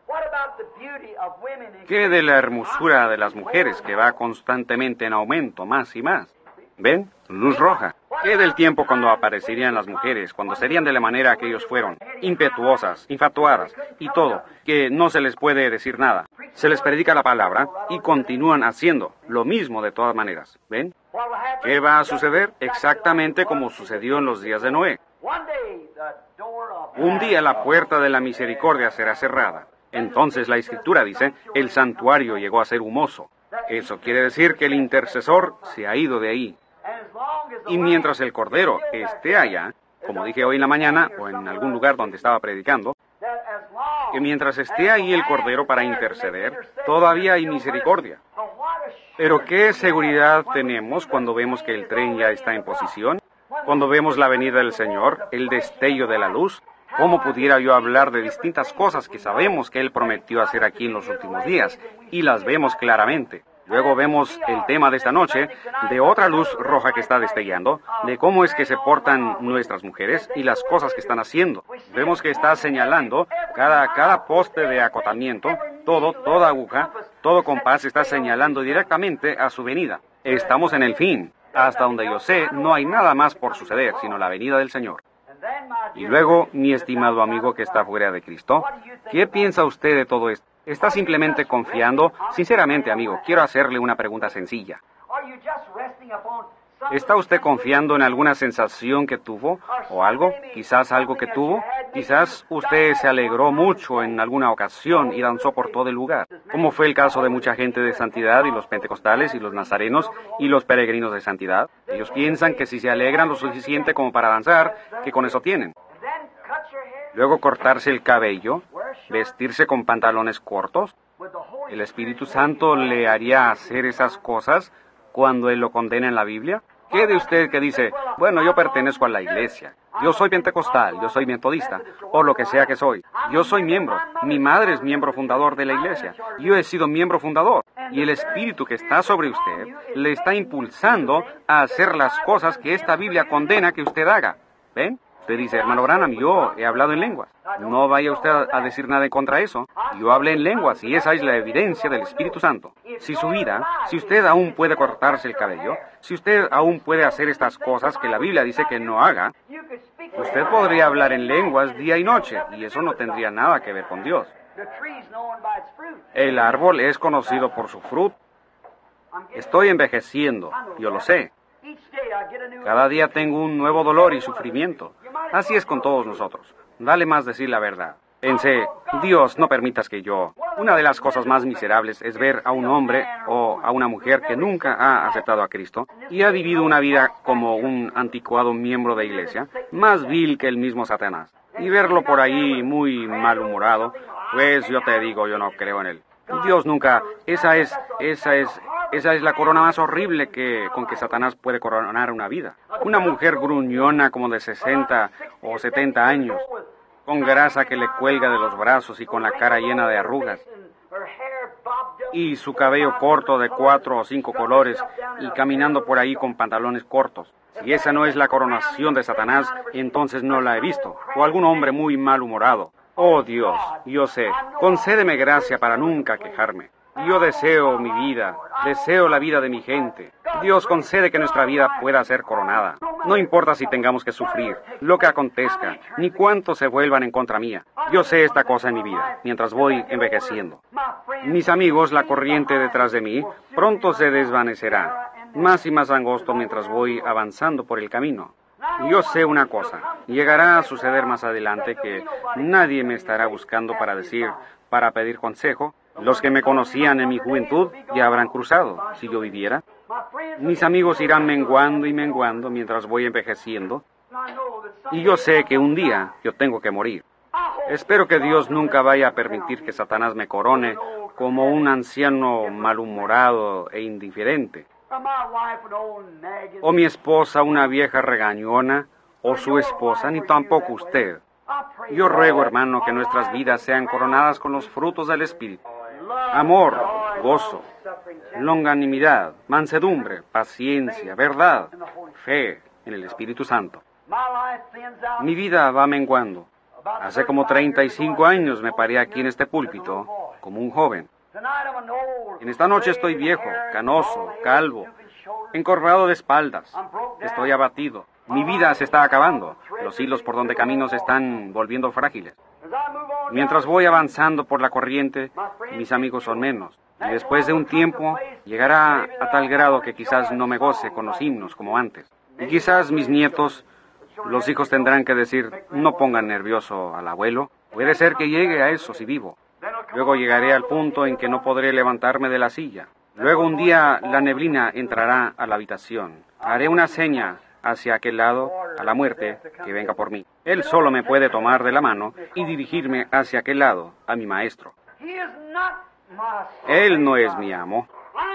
¿Qué de la hermosura de las mujeres, que va constantemente en aumento, más y más? ¿Ven? Luz roja. ¿Qué del tiempo cuando aparecerían las mujeres, cuando serían de la manera que ellos fueron, impetuosas, infatuadas, y todo, que no se les puede decir nada? Se les predica la palabra y continúan haciendo lo mismo de todas maneras. ¿Ven? ¿Qué va a suceder? Exactamente como sucedió en los días de Noé. Un día la puerta de la misericordia será cerrada. Entonces la Escritura dice, el santuario llegó a ser humoso. Eso quiere decir que el intercesor se ha ido de ahí. Y mientras el Cordero esté allá, como dije hoy en la mañana, o en algún lugar donde estaba predicando, que mientras esté ahí el Cordero para interceder, todavía hay misericordia. Pero ¿qué seguridad tenemos cuando vemos que el tren ya está en posición? Cuando vemos la venida del Señor, el destello de la luz, ¿cómo pudiera yo hablar de distintas cosas que sabemos que Él prometió hacer aquí en los últimos días? Y las vemos claramente. Luego vemos el tema de esta noche, de otra luz roja que está destellando, de cómo es que se portan nuestras mujeres y las cosas que están haciendo. Vemos que está señalando cada, cada poste de acotamiento, todo, toda aguja, todo compás está señalando directamente a su venida. Estamos en el fin. Hasta donde yo sé, no hay nada más por suceder, sino la venida del Señor. Y luego, mi estimado amigo que está fuera de Cristo, ¿qué piensa usted de todo esto? ¿Está simplemente confiando? Sinceramente, amigo, quiero hacerle una pregunta sencilla. ¿Está usted confiando en alguna sensación que tuvo? ¿O algo? ¿Quizás algo que tuvo? Quizás usted se alegró mucho en alguna ocasión y danzó por todo el lugar, como fue el caso de mucha gente de santidad y los pentecostales y los nazarenos y los peregrinos de santidad. Ellos piensan que si se alegran lo suficiente como para danzar, que con eso tienen. Luego cortarse el cabello, vestirse con pantalones cortos. ¿El Espíritu Santo le haría hacer esas cosas cuando Él lo condena en la Biblia? ¿Qué de usted que dice, bueno, yo pertenezco a la iglesia, yo soy pentecostal, yo soy metodista, o lo que sea que soy, yo soy miembro, mi madre es miembro fundador de la iglesia, yo he sido miembro fundador, y el Espíritu que está sobre usted le está impulsando a hacer las cosas que esta Biblia condena que usted haga? ¿Ven? Usted dice, hermano Branham, yo he hablado en lenguas. No vaya usted a decir nada en contra de eso. Yo hablé en lenguas y esa es la evidencia del Espíritu Santo. Si su vida, si usted aún puede cortarse el cabello, si usted aún puede hacer estas cosas que la Biblia dice que no haga, usted podría hablar en lenguas día y noche y eso no tendría nada que ver con Dios. El árbol es conocido por su fruto. Estoy envejeciendo, yo lo sé. Cada día tengo un nuevo dolor y sufrimiento. Así es con todos nosotros. Dale más decir la verdad. Pensé, Dios, no permitas que yo... Una de las cosas más miserables es ver a un hombre o a una mujer que nunca ha aceptado a Cristo y ha vivido una vida como un anticuado miembro de iglesia, más vil que el mismo Satanás. Y verlo por ahí muy malhumorado, pues yo te digo, yo no creo en él. Dios nunca... Esa es... Esa es... Esa es la corona más horrible que, con que Satanás puede coronar una vida. Una mujer gruñona como de sesenta o setenta años, con grasa que le cuelga de los brazos y con la cara llena de arrugas, y su cabello corto de cuatro o cinco colores, y caminando por ahí con pantalones cortos. Si esa no es la coronación de Satanás, entonces no la he visto. O algún hombre muy malhumorado. Oh Dios, yo sé, concédeme gracia para nunca quejarme. Yo deseo mi vida, deseo la vida de mi gente. Dios concede que nuestra vida pueda ser coronada. No importa si tengamos que sufrir, lo que acontezca, ni cuánto se vuelvan en contra mía. Yo sé esta cosa en mi vida, mientras voy envejeciendo. Mis amigos, la corriente detrás de mí, pronto se desvanecerá, más y más angosto mientras voy avanzando por el camino. Yo sé una cosa, llegará a suceder más adelante que nadie me estará buscando para decir, para pedir consejo. Los que me conocían en mi juventud ya habrán cruzado, si yo viviera. Mis amigos irán menguando y menguando mientras voy envejeciendo. Y yo sé que un día yo tengo que morir. Espero que Dios nunca vaya a permitir que Satanás me corone como un anciano malhumorado e indiferente. O mi esposa, una vieja regañona, o su esposa, ni tampoco usted. Yo ruego, hermano, que nuestras vidas sean coronadas con los frutos del Espíritu. Amor, gozo, longanimidad, mansedumbre, paciencia, verdad, fe en el Espíritu Santo. Mi vida va menguando. Hace como treinta y cinco años me paré aquí en este púlpito como un joven. En esta noche estoy viejo, canoso, calvo, encorvado de espaldas. Estoy abatido. Mi vida se está acabando. Los hilos por donde camino se están volviendo frágiles. Mientras voy avanzando por la corriente, mis amigos son menos. Y después de un tiempo, llegará a tal grado que quizás no me goce con los himnos como antes. Y quizás mis nietos, los hijos tendrán que decir, no pongan nervioso al abuelo. Puede ser que llegue a eso si vivo. Luego llegaré al punto en que no podré levantarme de la silla. Luego un día la neblina entrará a la habitación. Haré una seña hacia aquel lado, a la muerte, que venga por mí. Él solo me puede tomar de la mano y dirigirme hacia aquel lado, a mi maestro. Él no es mi amo.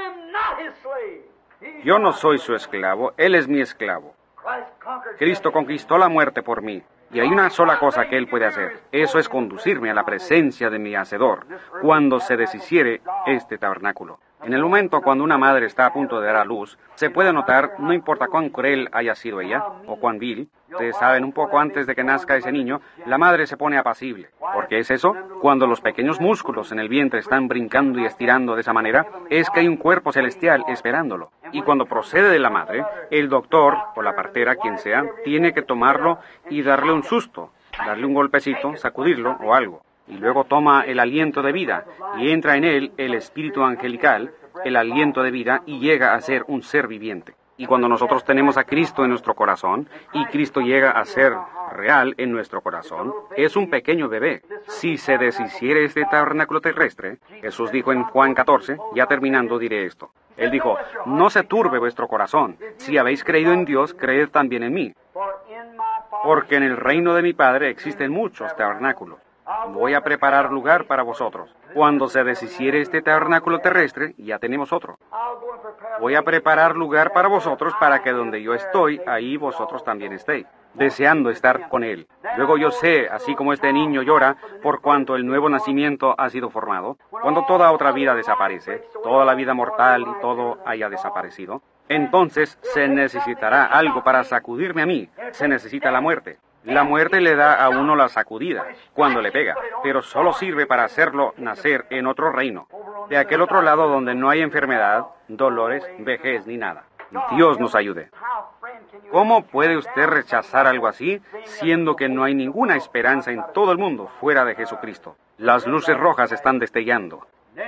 Yo no soy su esclavo, Él es mi esclavo. Cristo conquistó la muerte por mí. Y hay una sola cosa que Él puede hacer. Eso es conducirme a la presencia de mi Hacedor, cuando se deshiciere este tabernáculo. En el momento cuando una madre está a punto de dar a luz, se puede notar, no importa cuán cruel haya sido ella, o cuán vil, ustedes saben, un poco antes de que nazca ese niño, la madre se pone apacible. ¿Por qué es eso? Cuando los pequeños músculos en el vientre están brincando y estirando de esa manera, es que hay un cuerpo celestial esperándolo. Y cuando procede de la madre, el doctor, o la partera, quien sea, tiene que tomarlo y darle un susto, darle un golpecito, sacudirlo o algo. Y luego toma el aliento de vida, y entra en él el espíritu angelical, el aliento de vida, y llega a ser un ser viviente. Y cuando nosotros tenemos a Cristo en nuestro corazón, y Cristo llega a ser real en nuestro corazón, es un pequeño bebé. Si se deshiciere este tabernáculo terrestre, Jesús dijo en Juan catorce, ya terminando diré esto. Él dijo, no se turbe vuestro corazón. Si habéis creído en Dios, creed también en mí. Porque en el reino de mi Padre existen muchos tabernáculos. Voy a preparar lugar para vosotros. Cuando se deshiciere este tabernáculo terrestre, ya tenemos otro. Voy a preparar lugar para vosotros para que donde yo estoy, ahí vosotros también estéis, deseando estar con Él. Luego yo sé, así como este niño llora por cuanto el nuevo nacimiento ha sido formado, cuando toda otra vida desaparece, toda la vida mortal y todo haya desaparecido, entonces se necesitará algo para sacudirme a mí. Se necesita la muerte. La muerte le da a uno la sacudida cuando le pega, pero solo sirve para hacerlo nacer en otro reino, de aquel otro lado donde no hay enfermedad, dolores, vejez ni nada. Dios nos ayude. ¿Cómo puede usted rechazar algo así, siendo que no hay ninguna esperanza en todo el mundo fuera de Jesucristo? Las luces rojas están destellando.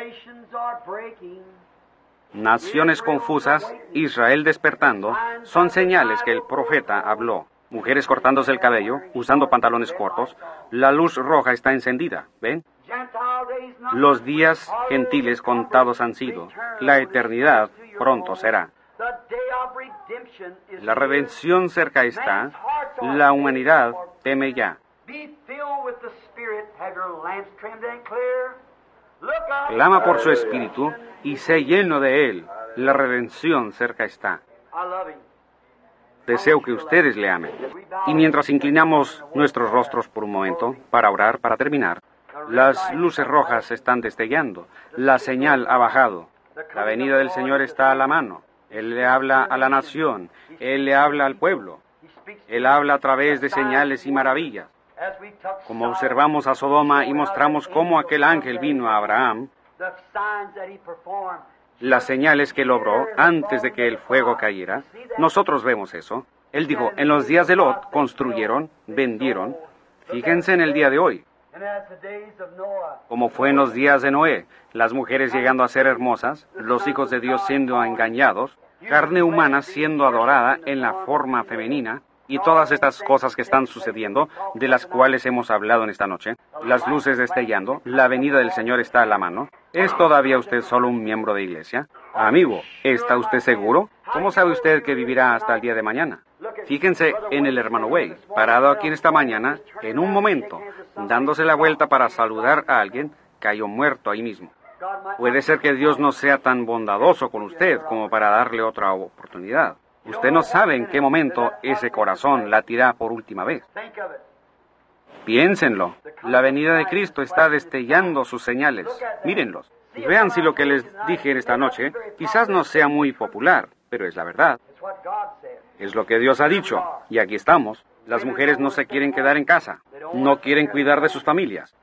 Naciones confusas, Israel despertando, son señales que el profeta habló. Mujeres cortándose el cabello, usando pantalones cortos. La luz roja está encendida, ¿ven? Los días gentiles contados han sido. La eternidad pronto será. La redención cerca está. La humanidad teme ya. Clama por su espíritu y sé lleno de él. La redención cerca está. Deseo que ustedes le amen. Y mientras inclinamos nuestros rostros por un momento, para orar, para terminar, las luces rojas están destellando. La señal ha bajado. La venida del Señor está a la mano. Él le habla a la nación. Él le habla al pueblo. Él habla a través de señales y maravillas. Como observamos a Sodoma y mostramos cómo aquel ángel vino a Abraham, las señales que logró antes de que el fuego cayera, nosotros vemos eso. Él dijo, en los días de Lot construyeron, vendieron. Fíjense en el día de hoy. Como fue en los días de Noé, las mujeres llegando a ser hermosas, los hijos de Dios siendo engañados, carne humana siendo adorada en la forma femenina, y todas estas cosas que están sucediendo, de las cuales hemos hablado en esta noche, las luces destellando, la venida del Señor está a la mano. ¿Es todavía usted solo un miembro de iglesia? Amigo, ¿está usted seguro? ¿Cómo sabe usted que vivirá hasta el día de mañana? Fíjense en el hermano Wade, parado aquí en esta mañana, en un momento, dándose la vuelta para saludar a alguien, cayó muerto ahí mismo. Puede ser que Dios no sea tan bondadoso con usted como para darle otra oportunidad. Usted no sabe en qué momento ese corazón latirá por última vez. Piénsenlo. La venida de Cristo está destellando sus señales. Mírenlos. Y vean si lo que les dije en esta noche quizás no sea muy popular, pero es la verdad. Es lo que Dios ha dicho. Y aquí estamos. Las mujeres no se quieren quedar en casa. No quieren cuidar de sus familias.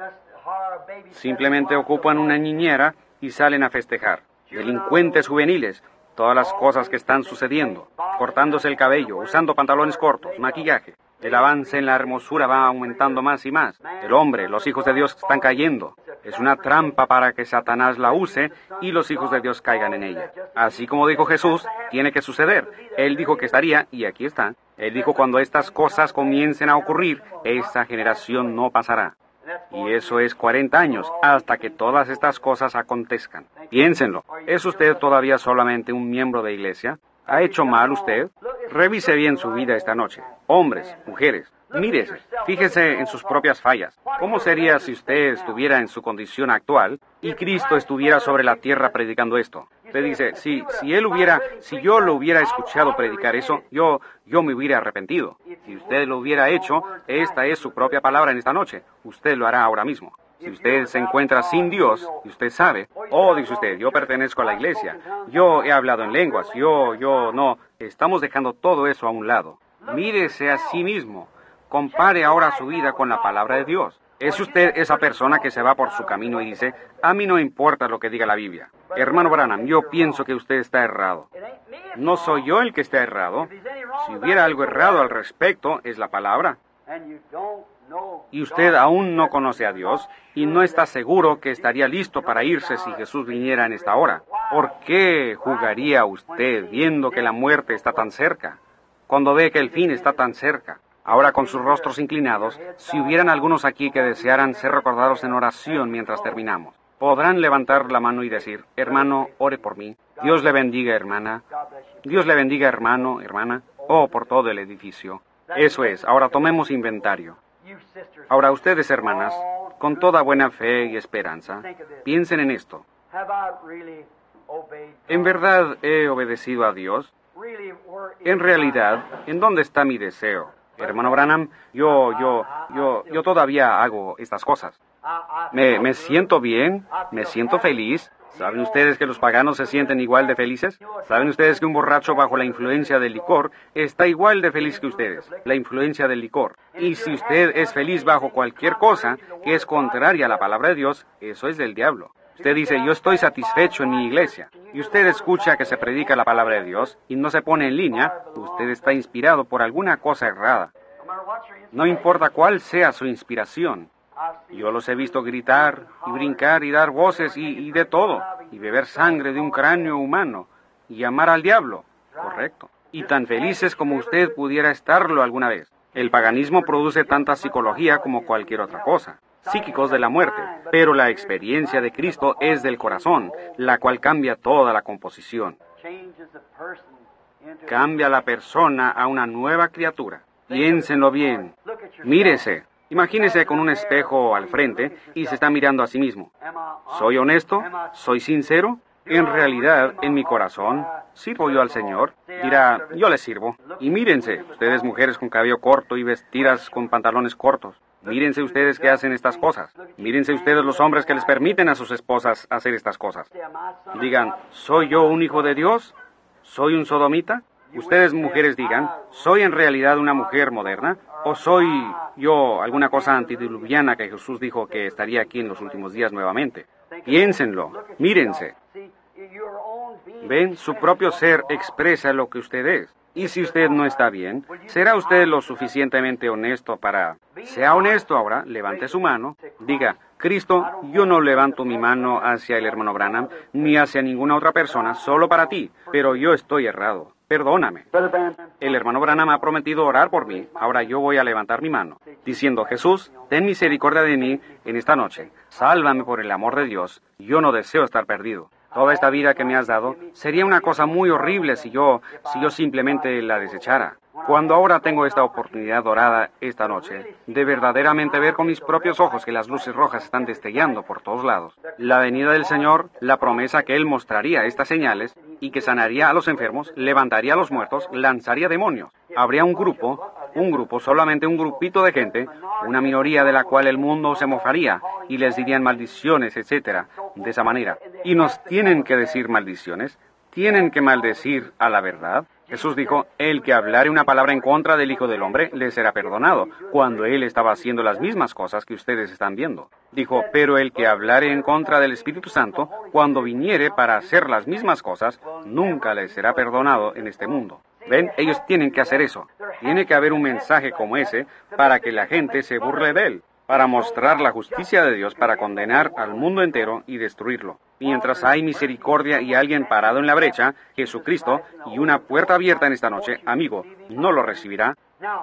Simplemente ocupan una niñera y salen a festejar. Delincuentes juveniles. Todas las cosas que están sucediendo, cortándose el cabello, usando pantalones cortos, maquillaje. El avance en la hermosura va aumentando más y más. El hombre, los hijos de Dios están cayendo. Es una trampa para que Satanás la use y los hijos de Dios caigan en ella. Así como dijo Jesús, tiene que suceder. Él dijo que estaría, y aquí está. Él dijo, cuando estas cosas comiencen a ocurrir, esta generación no pasará. Y eso es cuarenta años, hasta que todas estas cosas acontezcan. Piénsenlo. ¿Es usted todavía solamente un miembro de iglesia? ¿Ha hecho mal usted? Revise bien su vida esta noche. Hombres, mujeres, mírese, fíjese en sus propias fallas. ¿Cómo sería si usted estuviera en su condición actual y Cristo estuviera sobre la tierra predicando esto? Usted dice, si, si él hubiera, si yo lo hubiera escuchado predicar eso, yo, yo me hubiera arrepentido. Si usted lo hubiera hecho, esta es su propia palabra en esta noche. Usted lo hará ahora mismo. Si usted se encuentra sin Dios, y usted sabe, oh, dice usted, yo pertenezco a la iglesia, yo he hablado en lenguas, yo, yo, no, estamos dejando todo eso a un lado. Mírese a sí mismo, compare ahora su vida con la palabra de Dios. ¿Es usted esa persona que se va por su camino y dice, a mí no importa lo que diga la Biblia? Hermano Branham, yo pienso que usted está errado. No soy yo el que está errado. Si hubiera algo errado al respecto, es la palabra. Y usted aún no conoce a Dios y no está seguro que estaría listo para irse si Jesús viniera en esta hora. ¿Por qué jugaría usted viendo que la muerte está tan cerca? Cuando ve que el fin está tan cerca. Ahora con sus rostros inclinados, si hubieran algunos aquí que desearan ser recordados en oración mientras terminamos, podrán levantar la mano y decir, hermano, ore por mí. Dios le bendiga, hermana. Dios le bendiga, hermano, hermana. Oh, por todo el edificio. Eso es. Ahora tomemos inventario. Ahora ustedes, hermanas, con toda buena fe y esperanza, piensen en esto. ¿En verdad he obedecido a Dios? En realidad, ¿en dónde está mi deseo? Hermano Branham, yo, yo, yo, yo todavía hago estas cosas. Me, me siento bien, me siento feliz, ¿Saben ustedes que los paganos se sienten igual de felices? ¿Saben ustedes que un borracho bajo la influencia del licor está igual de feliz que ustedes? La influencia del licor. Y si usted es feliz bajo cualquier cosa que es contraria a la palabra de Dios, eso es del diablo. Usted dice, yo estoy satisfecho en mi iglesia, y usted escucha que se predica la palabra de Dios y no se pone en línea, usted está inspirado por alguna cosa errada. No importa cuál sea su inspiración. Yo los he visto gritar y brincar y dar voces y, y de todo, y beber sangre de un cráneo humano, y amar al diablo, correcto, y tan felices como usted pudiera estarlo alguna vez. El paganismo produce tanta psicología como cualquier otra cosa, psíquicos de la muerte, pero la experiencia de Cristo es del corazón, la cual cambia toda la composición. Cambia a la persona a una nueva criatura. Piénsenlo bien. Mírese. Imagínese con un espejo al frente y se está mirando a sí mismo. ¿Soy honesto? ¿Soy sincero? En realidad, en mi corazón, ¿sirvo yo al Señor? Dirá, yo le sirvo. Y mírense, ustedes mujeres con cabello corto y vestidas con pantalones cortos. Mírense ustedes que hacen estas cosas. Mírense ustedes los hombres que les permiten a sus esposas hacer estas cosas. Digan, ¿soy yo un hijo de Dios? ¿Soy un sodomita? Ustedes mujeres digan, ¿soy en realidad una mujer moderna? ¿O soy yo alguna cosa antediluviana que Jesús dijo que estaría aquí en los últimos días nuevamente? Piénsenlo, mírense. Ven, su propio ser expresa lo que usted es. Y si usted no está bien, ¿será usted lo suficientemente honesto para... Sea honesto ahora, levante su mano, diga, Cristo, yo no levanto mi mano hacia el hermano Branham, ni hacia ninguna otra persona, solo para ti, pero yo estoy errado. Perdóname. El hermano Branham ha prometido orar por mí. Ahora yo voy a levantar mi mano, diciendo, Jesús, ten misericordia de mí en esta noche. Sálvame por el amor de Dios. Yo no deseo estar perdido. Toda esta vida que me has dado sería una cosa muy horrible si yo, si yo simplemente la desechara. Cuando ahora tengo esta oportunidad dorada esta noche, de verdaderamente ver con mis propios ojos que las luces rojas están destellando por todos lados, la venida del Señor, la promesa que Él mostraría estas señales y que sanaría a los enfermos, levantaría a los muertos, lanzaría demonios. Habría un grupo, un grupo, solamente un grupito de gente, una minoría de la cual el mundo se mofaría y les dirían maldiciones, etcétera, de esa manera. Y nos tienen que decir maldiciones, tienen que maldecir a la verdad. Jesús dijo, el que hablare una palabra en contra del Hijo del Hombre le será perdonado, cuando Él estaba haciendo las mismas cosas que ustedes están viendo. Dijo, pero el que hablare en contra del Espíritu Santo, cuando viniere para hacer las mismas cosas, nunca le será perdonado en este mundo. ¿Ven? Ellos tienen que hacer eso. Tiene que haber un mensaje como ese para que la gente se burle de Él, para mostrar la justicia de Dios, para condenar al mundo entero y destruirlo. Mientras hay misericordia y alguien parado en la brecha, Jesucristo, y una puerta abierta en esta noche, amigo, no lo recibirá.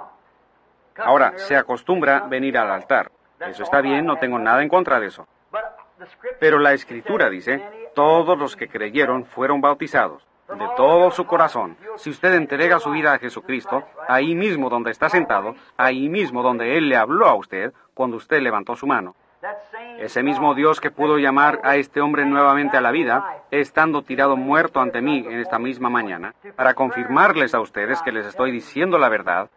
Ahora, se acostumbra venir al altar. Eso está bien, no tengo nada en contra de eso. Pero la Escritura dice, todos los que creyeron fueron bautizados. De todo su corazón. Si usted entrega su vida a Jesucristo, ahí mismo donde está sentado, ahí mismo donde Él le habló a usted, cuando usted levantó su mano. Ese mismo Dios que pudo llamar a este hombre nuevamente a la vida, estando tirado muerto ante mí en esta misma mañana, para confirmarles a ustedes que les estoy diciendo la verdad.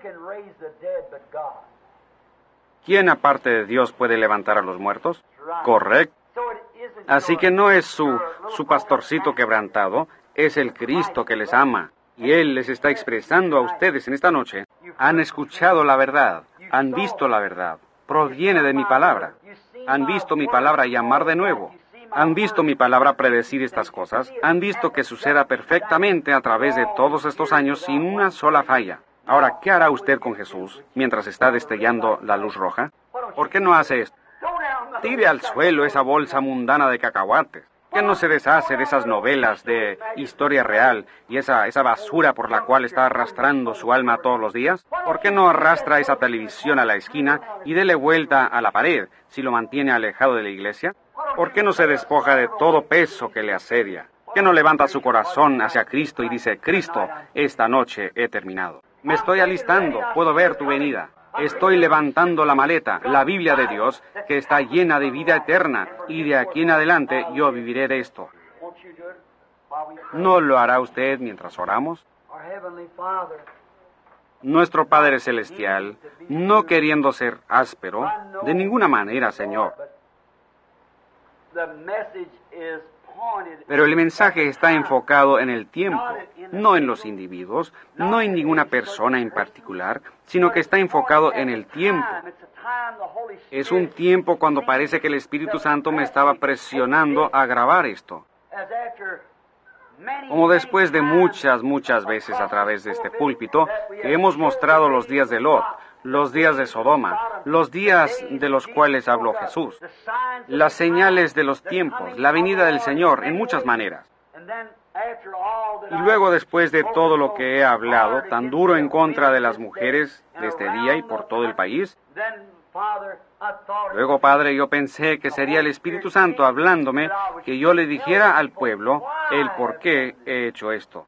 ¿Quién aparte de Dios puede levantar a los muertos? Correcto. Así que no es su, su pastorcito quebrantado, es el Cristo que les ama. Y Él les está expresando a ustedes en esta noche. Han escuchado la verdad, han visto la verdad. Proviene de mi palabra. Han visto mi palabra llamar de nuevo. Han visto mi palabra predecir estas cosas. Han visto que suceda perfectamente a través de todos estos años sin una sola falla. Ahora, ¿qué hará usted con Jesús mientras está destellando la luz roja? ¿Por qué no hace esto? Tire al suelo esa bolsa mundana de cacahuates. ¿Qué no se deshace de esas novelas de historia real y esa, esa basura por la cual está arrastrando su alma todos los días? ¿Por qué no arrastra esa televisión a la esquina y dele vuelta a la pared si lo mantiene alejado de la iglesia? ¿Por qué no se despoja de todo peso que le asedia? ¿Por qué no levanta su corazón hacia Cristo y dice, Cristo, esta noche he terminado? Me estoy alistando, puedo ver tu venida. Estoy levantando la maleta, la Biblia de Dios, que está llena de vida eterna, y de aquí en adelante yo viviré de esto. ¿No lo hará usted mientras oramos? Nuestro Padre Celestial, no queriendo ser áspero, de ninguna manera, Señor. Pero el mensaje está enfocado en el tiempo, no en los individuos, no en ninguna persona en particular, sino que está enfocado en el tiempo. Es un tiempo cuando parece que el Espíritu Santo me estaba presionando a grabar esto. Como después de muchas, muchas veces a través de este púlpito, que hemos mostrado los días de Lot, los días de Sodoma, los días de los cuales habló Jesús, las señales de los tiempos, la venida del Señor, en muchas maneras. Y luego, después de todo lo que he hablado, tan duro en contra de las mujeres de este día y por todo el país, luego, Padre, yo pensé que sería el Espíritu Santo hablándome, que yo le dijera al pueblo el por qué he hecho esto.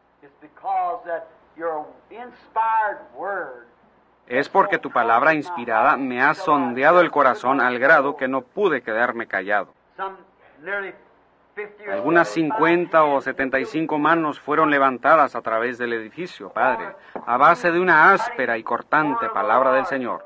Es porque tu palabra inspirada me ha sondeado el corazón al grado que no pude quedarme callado. Algunas cincuenta o setenta y cinco manos fueron levantadas a través del edificio, Padre, a base de una áspera y cortante palabra del Señor.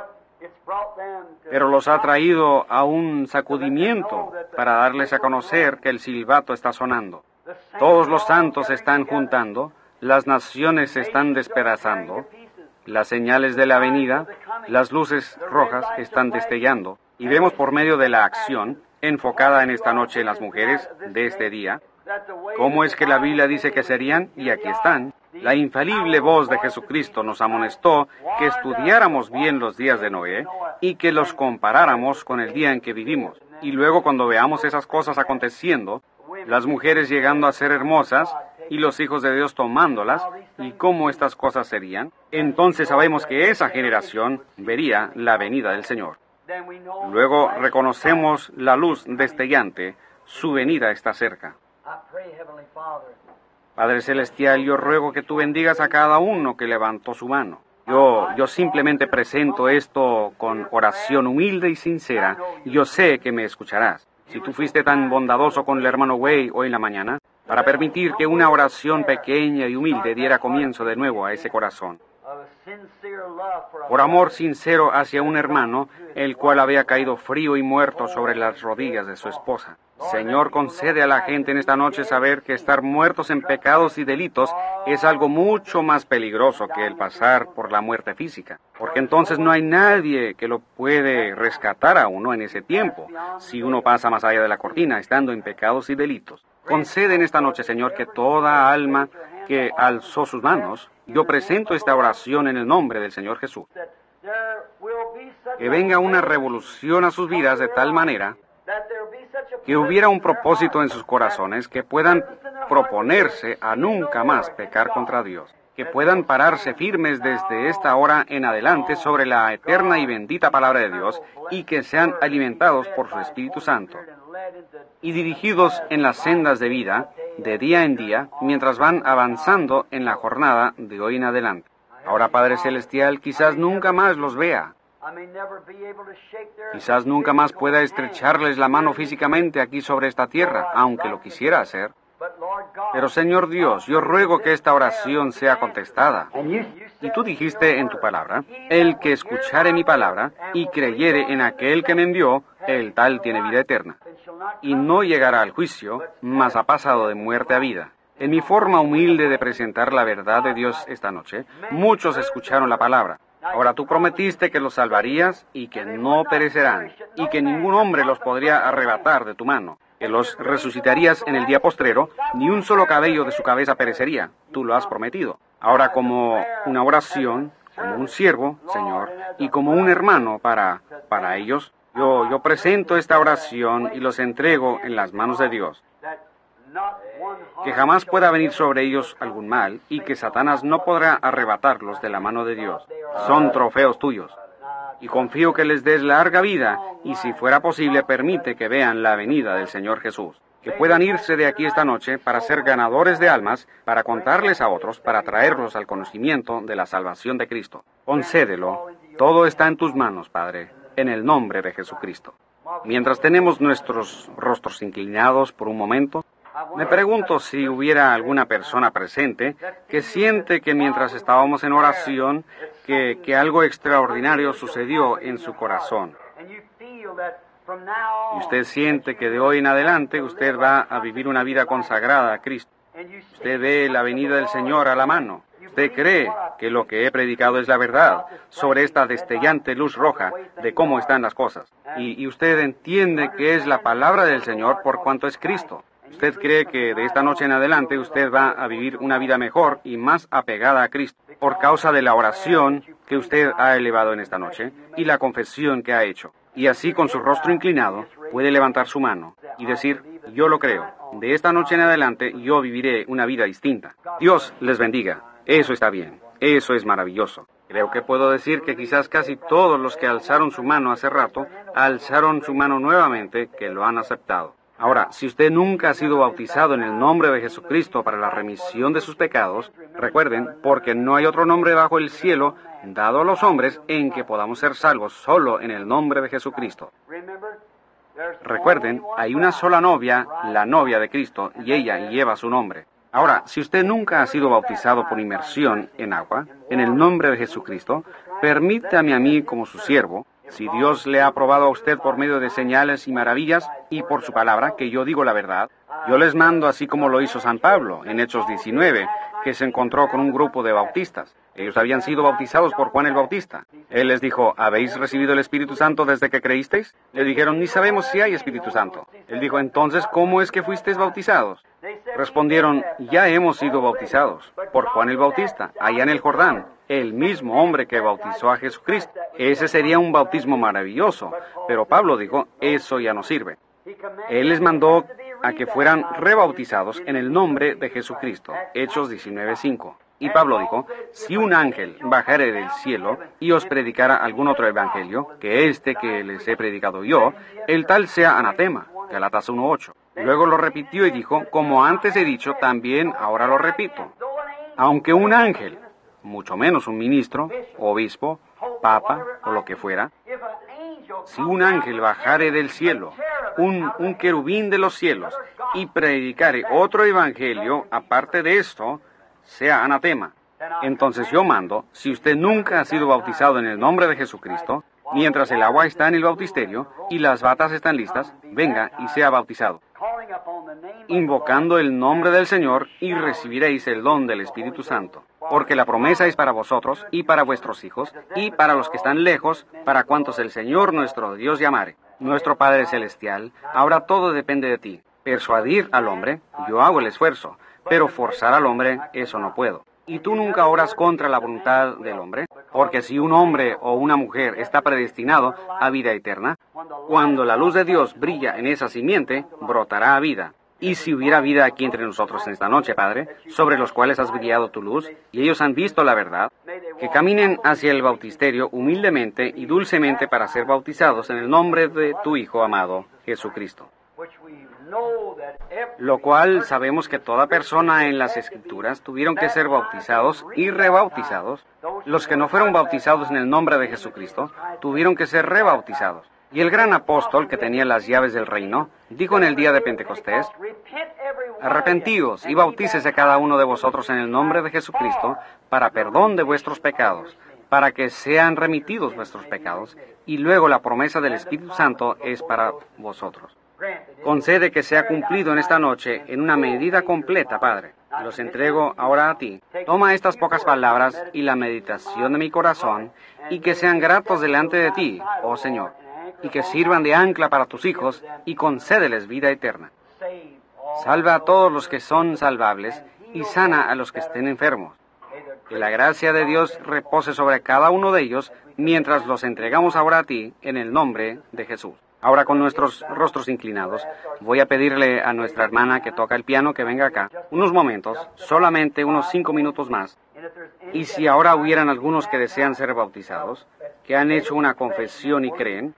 Pero los ha traído a un sacudimiento para darles a conocer que el silbato está sonando. Todos los santos se están juntando, las naciones se están despedazando, las señales de la venida, las luces rojas están destellando, y vemos por medio de la acción, enfocada en esta noche en las mujeres de este día, cómo es que la Biblia dice que serían, y aquí están. La infalible voz de Jesucristo nos amonestó que estudiáramos bien los días de Noé y que los comparáramos con el día en que vivimos. Y luego, cuando veamos esas cosas aconteciendo, las mujeres llegando a ser hermosas y los hijos de Dios tomándolas, y cómo estas cosas serían, entonces sabemos que esa generación vería la venida del Señor. Luego reconocemos la luz destellante, su venida está cerca. Padre Celestial, yo ruego que tú bendigas a cada uno que levantó su mano. Yo, yo simplemente presento esto con oración humilde y sincera, y yo sé que me escucharás. Si tú fuiste tan bondadoso con el hermano Way hoy en la mañana, para permitir que una oración pequeña y humilde diera comienzo de nuevo a ese corazón. Por amor sincero hacia un hermano, el cual había caído frío y muerto sobre las rodillas de su esposa. Señor, concede a la gente en esta noche saber que estar muertos en pecados y delitos es algo mucho más peligroso que el pasar por la muerte física, porque entonces no hay nadie que lo puede rescatar a uno en ese tiempo, si uno pasa más allá de la cortina, estando en pecados y delitos. Concede en esta noche, Señor, que toda alma que alzó sus manos, yo presento esta oración en el nombre del Señor Jesús. Que venga una revolución a sus vidas de tal manera que hubiera un propósito en sus corazones, que puedan proponerse a nunca más pecar contra Dios, que puedan pararse firmes desde esta hora en adelante sobre la eterna y bendita palabra de Dios, y que sean alimentados por su Espíritu Santo y dirigidos en las sendas de vida, de día en día, mientras van avanzando en la jornada de hoy en adelante. Ahora, Padre Celestial, quizás nunca más los vea. Quizás nunca más pueda estrecharles la mano físicamente aquí sobre esta tierra, aunque lo quisiera hacer. Pero, Señor Dios, yo ruego que esta oración sea contestada. Y tú dijiste en tu palabra, el que escuchare mi palabra y creyere en aquel que me envió, el tal tiene vida eterna. Y no llegará al juicio, mas ha pasado de muerte a vida. En mi forma humilde de presentar la verdad de Dios esta noche, muchos escucharon la palabra. Ahora tú prometiste que los salvarías y que no perecerán, y que ningún hombre los podría arrebatar de tu mano, que los resucitarías en el día postrero, ni un solo cabello de su cabeza perecería. Tú lo has prometido. Ahora, como una oración, como un siervo, Señor, y como un hermano para, para ellos, yo, yo presento esta oración y los entrego en las manos de Dios. Que jamás pueda venir sobre ellos algún mal, y que Satanás no podrá arrebatarlos de la mano de Dios. Son trofeos tuyos. Y confío que les des larga vida, y si fuera posible, permite que vean la venida del Señor Jesús. Que puedan irse de aquí esta noche para ser ganadores de almas, para contarles a otros, para traerlos al conocimiento de la salvación de Cristo. Concédelo. Todo está en tus manos, Padre, en el nombre de Jesucristo. Mientras tenemos nuestros rostros inclinados por un momento, me pregunto si hubiera alguna persona presente que siente que mientras estábamos en oración, que, que algo extraordinario sucedió en su corazón. Y usted siente que de hoy en adelante usted va a vivir una vida consagrada a Cristo. Usted ve la venida del Señor a la mano. Usted cree que lo que he predicado es la verdad sobre esta destellante luz roja de cómo están las cosas. Y, y usted entiende que es la palabra del Señor por cuanto es Cristo. Usted cree que de esta noche en adelante usted va a vivir una vida mejor y más apegada a Cristo por causa de la oración que usted ha elevado en esta noche y la confesión que ha hecho. Y así con su rostro inclinado puede levantar su mano y decir, yo lo creo. De esta noche en adelante yo viviré una vida distinta. Dios les bendiga. Eso está bien. Eso es maravilloso. Creo que puedo decir que quizás casi todos los que alzaron su mano hace rato, alzaron su mano nuevamente, que lo han aceptado. Ahora, si usted nunca ha sido bautizado en el nombre de Jesucristo para la remisión de sus pecados, recuerden, porque no hay otro nombre bajo el cielo dado a los hombres en que podamos ser salvos, solo en el nombre de Jesucristo. Recuerden, hay una sola novia, la novia de Cristo, y ella lleva su nombre. Ahora, si usted nunca ha sido bautizado por inmersión en agua, en el nombre de Jesucristo, permítame a mí como su siervo, si Dios le ha probado a usted por medio de señales y maravillas y por su palabra, que yo digo la verdad, yo les mando así como lo hizo San Pablo en Hechos diecinueve, que se encontró con un grupo de bautistas. Ellos habían sido bautizados por Juan el Bautista. Él les dijo, ¿habéis recibido el Espíritu Santo desde que creísteis? Le dijeron, ni sabemos si hay Espíritu Santo. Él dijo, entonces, ¿cómo es que fuisteis bautizados? Respondieron, ya hemos sido bautizados por Juan el Bautista, allá en el Jordán, el mismo hombre que bautizó a Jesucristo. Ese sería un bautismo maravilloso, pero Pablo dijo, eso ya no sirve. Él les mandó a que fueran rebautizados en el nombre de Jesucristo, Hechos diecinueve cinco. Y Pablo dijo, si un ángel bajare del cielo y os predicara algún otro evangelio, que este que les he predicado yo, el tal sea anatema, Galatas uno ocho. Luego lo repitió y dijo, como antes he dicho, también ahora lo repito. Aunque un ángel, mucho menos un ministro, obispo, papa o lo que fuera, si un ángel bajare del cielo, un, un querubín de los cielos, y predicare otro evangelio, aparte de esto, sea anatema. Entonces yo mando, si usted nunca ha sido bautizado en el nombre de Jesucristo, mientras el agua está en el bautisterio y las batas están listas, venga y sea bautizado, invocando el nombre del Señor, y recibiréis el don del Espíritu Santo. Porque la promesa es para vosotros y para vuestros hijos y para los que están lejos, para cuantos el Señor nuestro Dios llamare. Nuestro Padre Celestial, ahora todo depende de ti. Persuadir al hombre, yo hago el esfuerzo, pero forzar al hombre, eso no puedo. Y tú nunca oras contra la voluntad del hombre, porque si un hombre o una mujer está predestinado a vida eterna, cuando la luz de Dios brilla en esa simiente, brotará a vida. Y si hubiera vida aquí entre nosotros en esta noche, Padre, sobre los cuales has brillado tu luz, y ellos han visto la verdad, que caminen hacia el bautisterio humildemente y dulcemente para ser bautizados en el nombre de tu Hijo amado, Jesucristo. Lo cual sabemos que toda persona en las Escrituras tuvieron que ser bautizados y rebautizados. Los que no fueron bautizados en el nombre de Jesucristo tuvieron que ser rebautizados. Y el gran apóstol que tenía las llaves del reino dijo en el día de Pentecostés, arrepentíos y bautícese cada uno de vosotros en el nombre de Jesucristo para perdón de vuestros pecados, para que sean remitidos vuestros pecados, y luego la promesa del Espíritu Santo es para vosotros. Concede que sea cumplido en esta noche en una medida completa, Padre. Los entrego ahora a ti. Toma estas pocas palabras y la meditación de mi corazón, y que sean gratos delante de ti, oh Señor, y que sirvan de ancla para tus hijos, y concédeles vida eterna. Salva a todos los que son salvables, y sana a los que estén enfermos. Que la gracia de Dios repose sobre cada uno de ellos, mientras los entregamos ahora a ti, en el nombre de Jesús. Ahora, con nuestros rostros inclinados, voy a pedirle a nuestra hermana que toca el piano que venga acá, unos momentos, solamente unos cinco minutos más. Y si ahora hubieran algunos que desean ser bautizados, que han hecho una confesión y creen,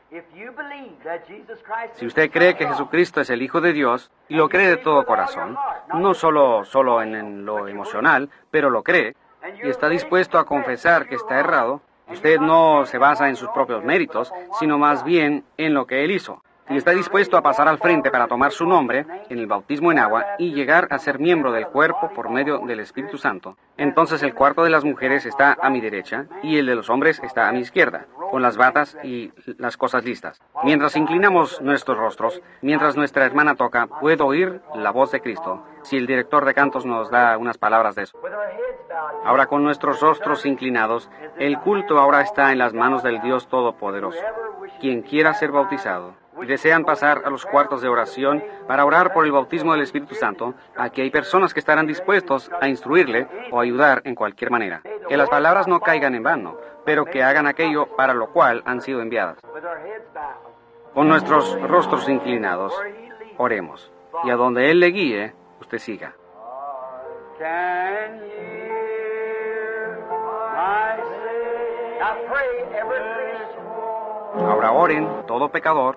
si usted cree que Jesucristo es el Hijo de Dios, y lo cree de todo corazón, no solo, solo en, en lo emocional, pero lo cree, y está dispuesto a confesar que está errado, usted no se basa en sus propios méritos, sino más bien en lo que Él hizo. y está dispuesto a pasar al frente para tomar su nombre en el bautismo en agua y llegar a ser miembro del cuerpo por medio del Espíritu Santo, entonces el cuarto de las mujeres está a mi derecha y el de los hombres está a mi izquierda, con las batas y las cosas listas. Mientras inclinamos nuestros rostros, mientras nuestra hermana toca, puedo oír la voz de Cristo, si el director de cantos nos da unas palabras de eso. Ahora, con nuestros rostros inclinados, el culto ahora está en las manos del Dios Todopoderoso. Quien quiera ser bautizado y desean pasar a los cuartos de oración para orar por el bautismo del Espíritu Santo, aquí hay personas que estarán dispuestos a instruirle o ayudar en cualquier manera. Que las palabras no caigan en vano, pero que hagan aquello para lo cual han sido enviadas. Con nuestros rostros inclinados, oremos, y a donde Él le guíe, usted siga. Ahora oren, todo pecador.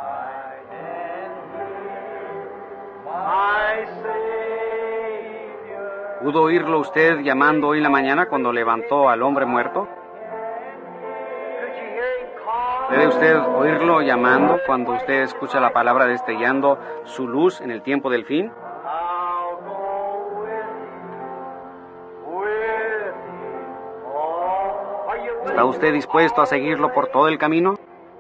¿Pudo oírlo usted llamando hoy en la mañana cuando levantó al hombre muerto? ¿Puede usted oírlo llamando cuando usted escucha la palabra destellando su luz en el tiempo del fin? ¿Está usted dispuesto a seguirlo por todo el camino?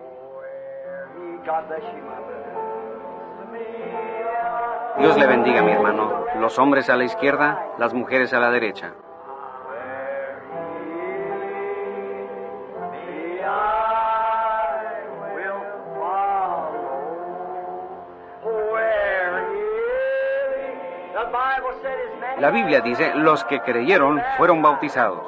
Dios le bendiga, mi hermano. Los hombres a la izquierda, las mujeres a la derecha. La Biblia dice, los que creyeron fueron bautizados.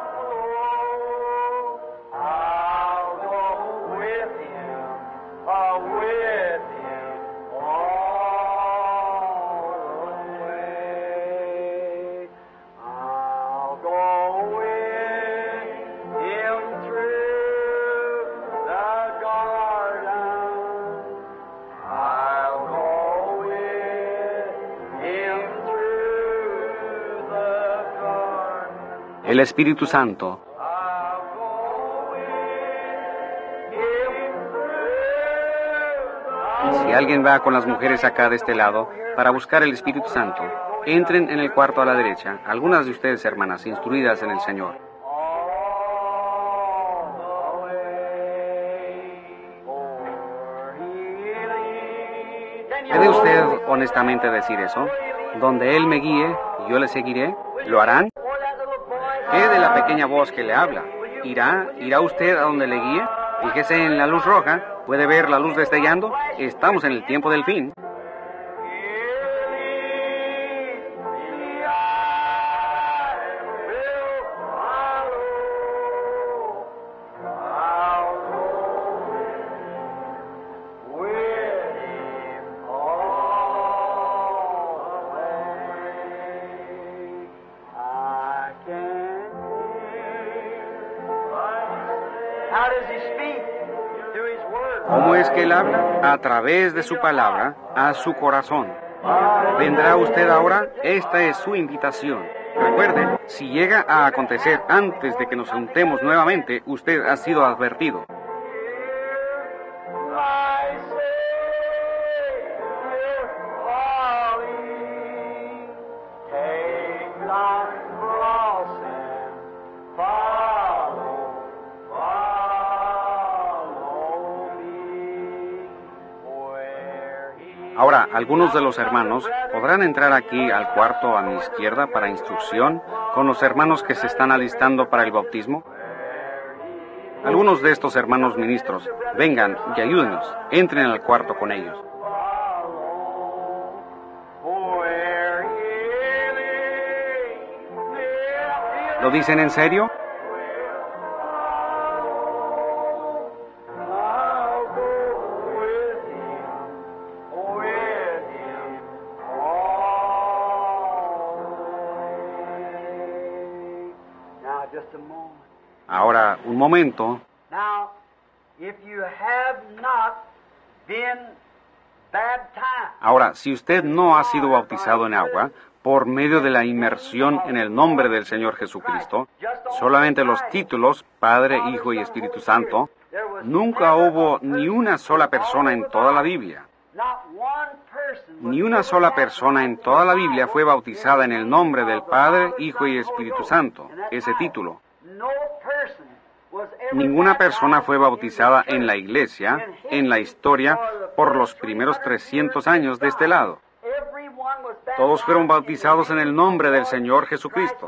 El Espíritu Santo. Si alguien va con las mujeres acá de este lado para buscar el Espíritu Santo, entren en el cuarto a la derecha, algunas de ustedes, hermanas, instruidas en el Señor. ¿Puede usted honestamente decir eso? Donde Él me guíe, yo le seguiré. ¿Lo harán? ¿Qué de la pequeña voz que le habla? ¿Irá, irá usted a donde le guíe? Fíjese en la luz roja. ¿Puede ver la luz destellando? Estamos en el tiempo del fin. ¿Cómo es que Él habla? A través de su palabra, a su corazón. ¿Vendrá usted ahora? Esta es su invitación. Recuerde, si llega a acontecer antes de que nos juntemos nuevamente, usted ha sido advertido. Ahora, algunos de los hermanos podrán entrar aquí al cuarto a mi izquierda para instrucción con los hermanos que se están alistando para el bautismo. Algunos de estos hermanos ministros, vengan y ayúdenos, entren al cuarto con ellos. ¿Lo dicen en serio? Ahora, un momento. Ahora, si usted no ha sido bautizado en agua, por medio de la inmersión en el nombre del Señor Jesucristo, solamente los títulos, Padre, Hijo y Espíritu Santo, Nunca hubo ni una sola persona en toda la Biblia. Ni una sola persona en toda la Biblia fue bautizada en el nombre del Padre, Hijo y Espíritu Santo, ese título. Ninguna persona fue bautizada en la iglesia, en la historia, por los primeros trescientos años de este lado. Todos fueron bautizados en el nombre del Señor Jesucristo.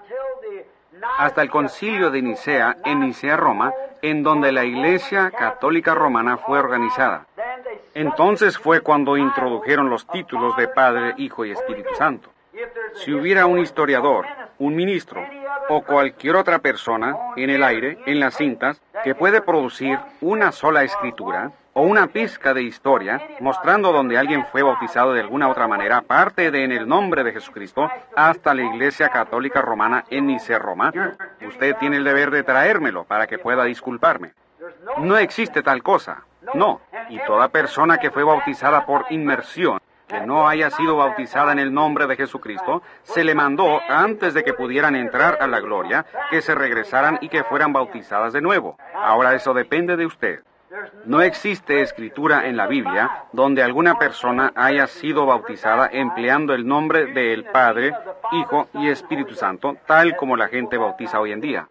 Hasta el concilio de Nicea, en Nicea, Roma, en donde la Iglesia Católica Romana fue organizada. Entonces fue cuando introdujeron los títulos de Padre, Hijo y Espíritu Santo. Si hubiera un historiador, un ministro o cualquier otra persona en el aire, en las cintas, que puede producir una sola escritura o una pizca de historia mostrando donde alguien fue bautizado de alguna otra manera, aparte de en el nombre de Jesucristo, hasta la Iglesia Católica Romana en Nicea, Roma, usted tiene el deber de traérmelo para que pueda disculparme. No existe tal cosa, no. Y toda persona que fue bautizada por inmersión, que no haya sido bautizada en el nombre de Jesucristo, se le mandó, antes de que pudieran entrar a la gloria, que se regresaran y que fueran bautizadas de nuevo. Ahora eso depende de usted. No existe escritura en la Biblia donde alguna persona haya sido bautizada empleando el nombre del Padre, Hijo y Espíritu Santo, tal como la gente bautiza hoy en día.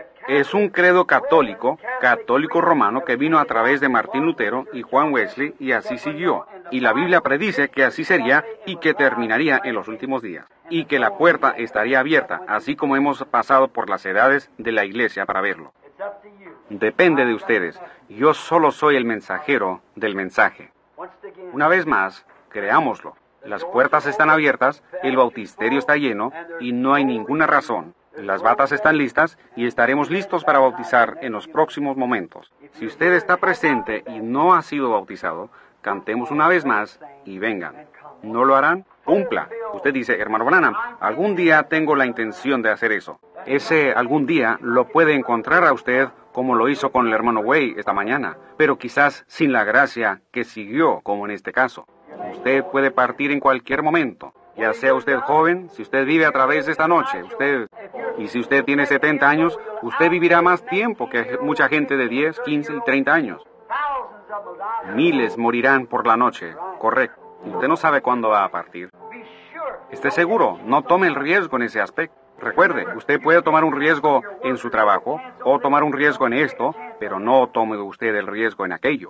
Es un credo católico, católico romano, que vino a través de Martín Lutero y Juan Wesley, y así siguió. Y la Biblia predice que así sería y que terminaría en los últimos días. Y que la puerta estaría abierta, así como hemos pasado por las edades de la iglesia para verlo. Depende de ustedes. Yo solo soy el mensajero del mensaje. Una vez más, creámoslo. Las puertas están abiertas, el bautisterio está lleno y no hay ninguna razón. Las batas están listas y estaremos listos para bautizar en los próximos momentos. Si usted está presente y no ha sido bautizado, cantemos una vez más y vengan. ¿No lo harán? Cumpla. Usted dice, hermano Branham, algún día tengo la intención de hacer eso. Ese algún día lo puede encontrar a usted como lo hizo con el hermano Way esta mañana, pero quizás sin la gracia que siguió, como en este caso. Usted puede partir en cualquier momento. Ya sea usted joven, si usted vive a través de esta noche, usted, y si usted tiene setenta años, usted vivirá más tiempo que mucha gente de diez, quince y treinta años. Miles morirán por la noche, correcto. Usted no sabe cuándo va a partir. Esté seguro, no tome el riesgo en ese aspecto. Recuerde, usted puede tomar un riesgo en su trabajo, o tomar un riesgo en esto, pero no tome usted el riesgo en aquello.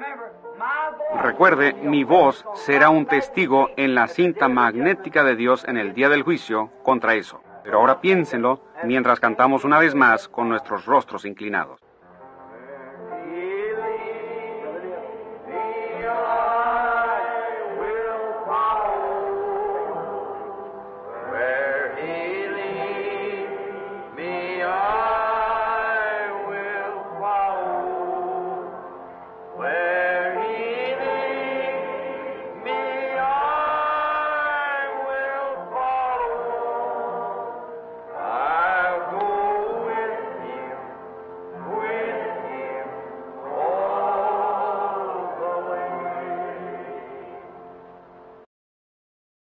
Recuerde, mi voz será un testigo en la cinta magnética de Dios en el día del juicio contra eso. Pero ahora piénsenlo mientras cantamos una vez más con nuestros rostros inclinados.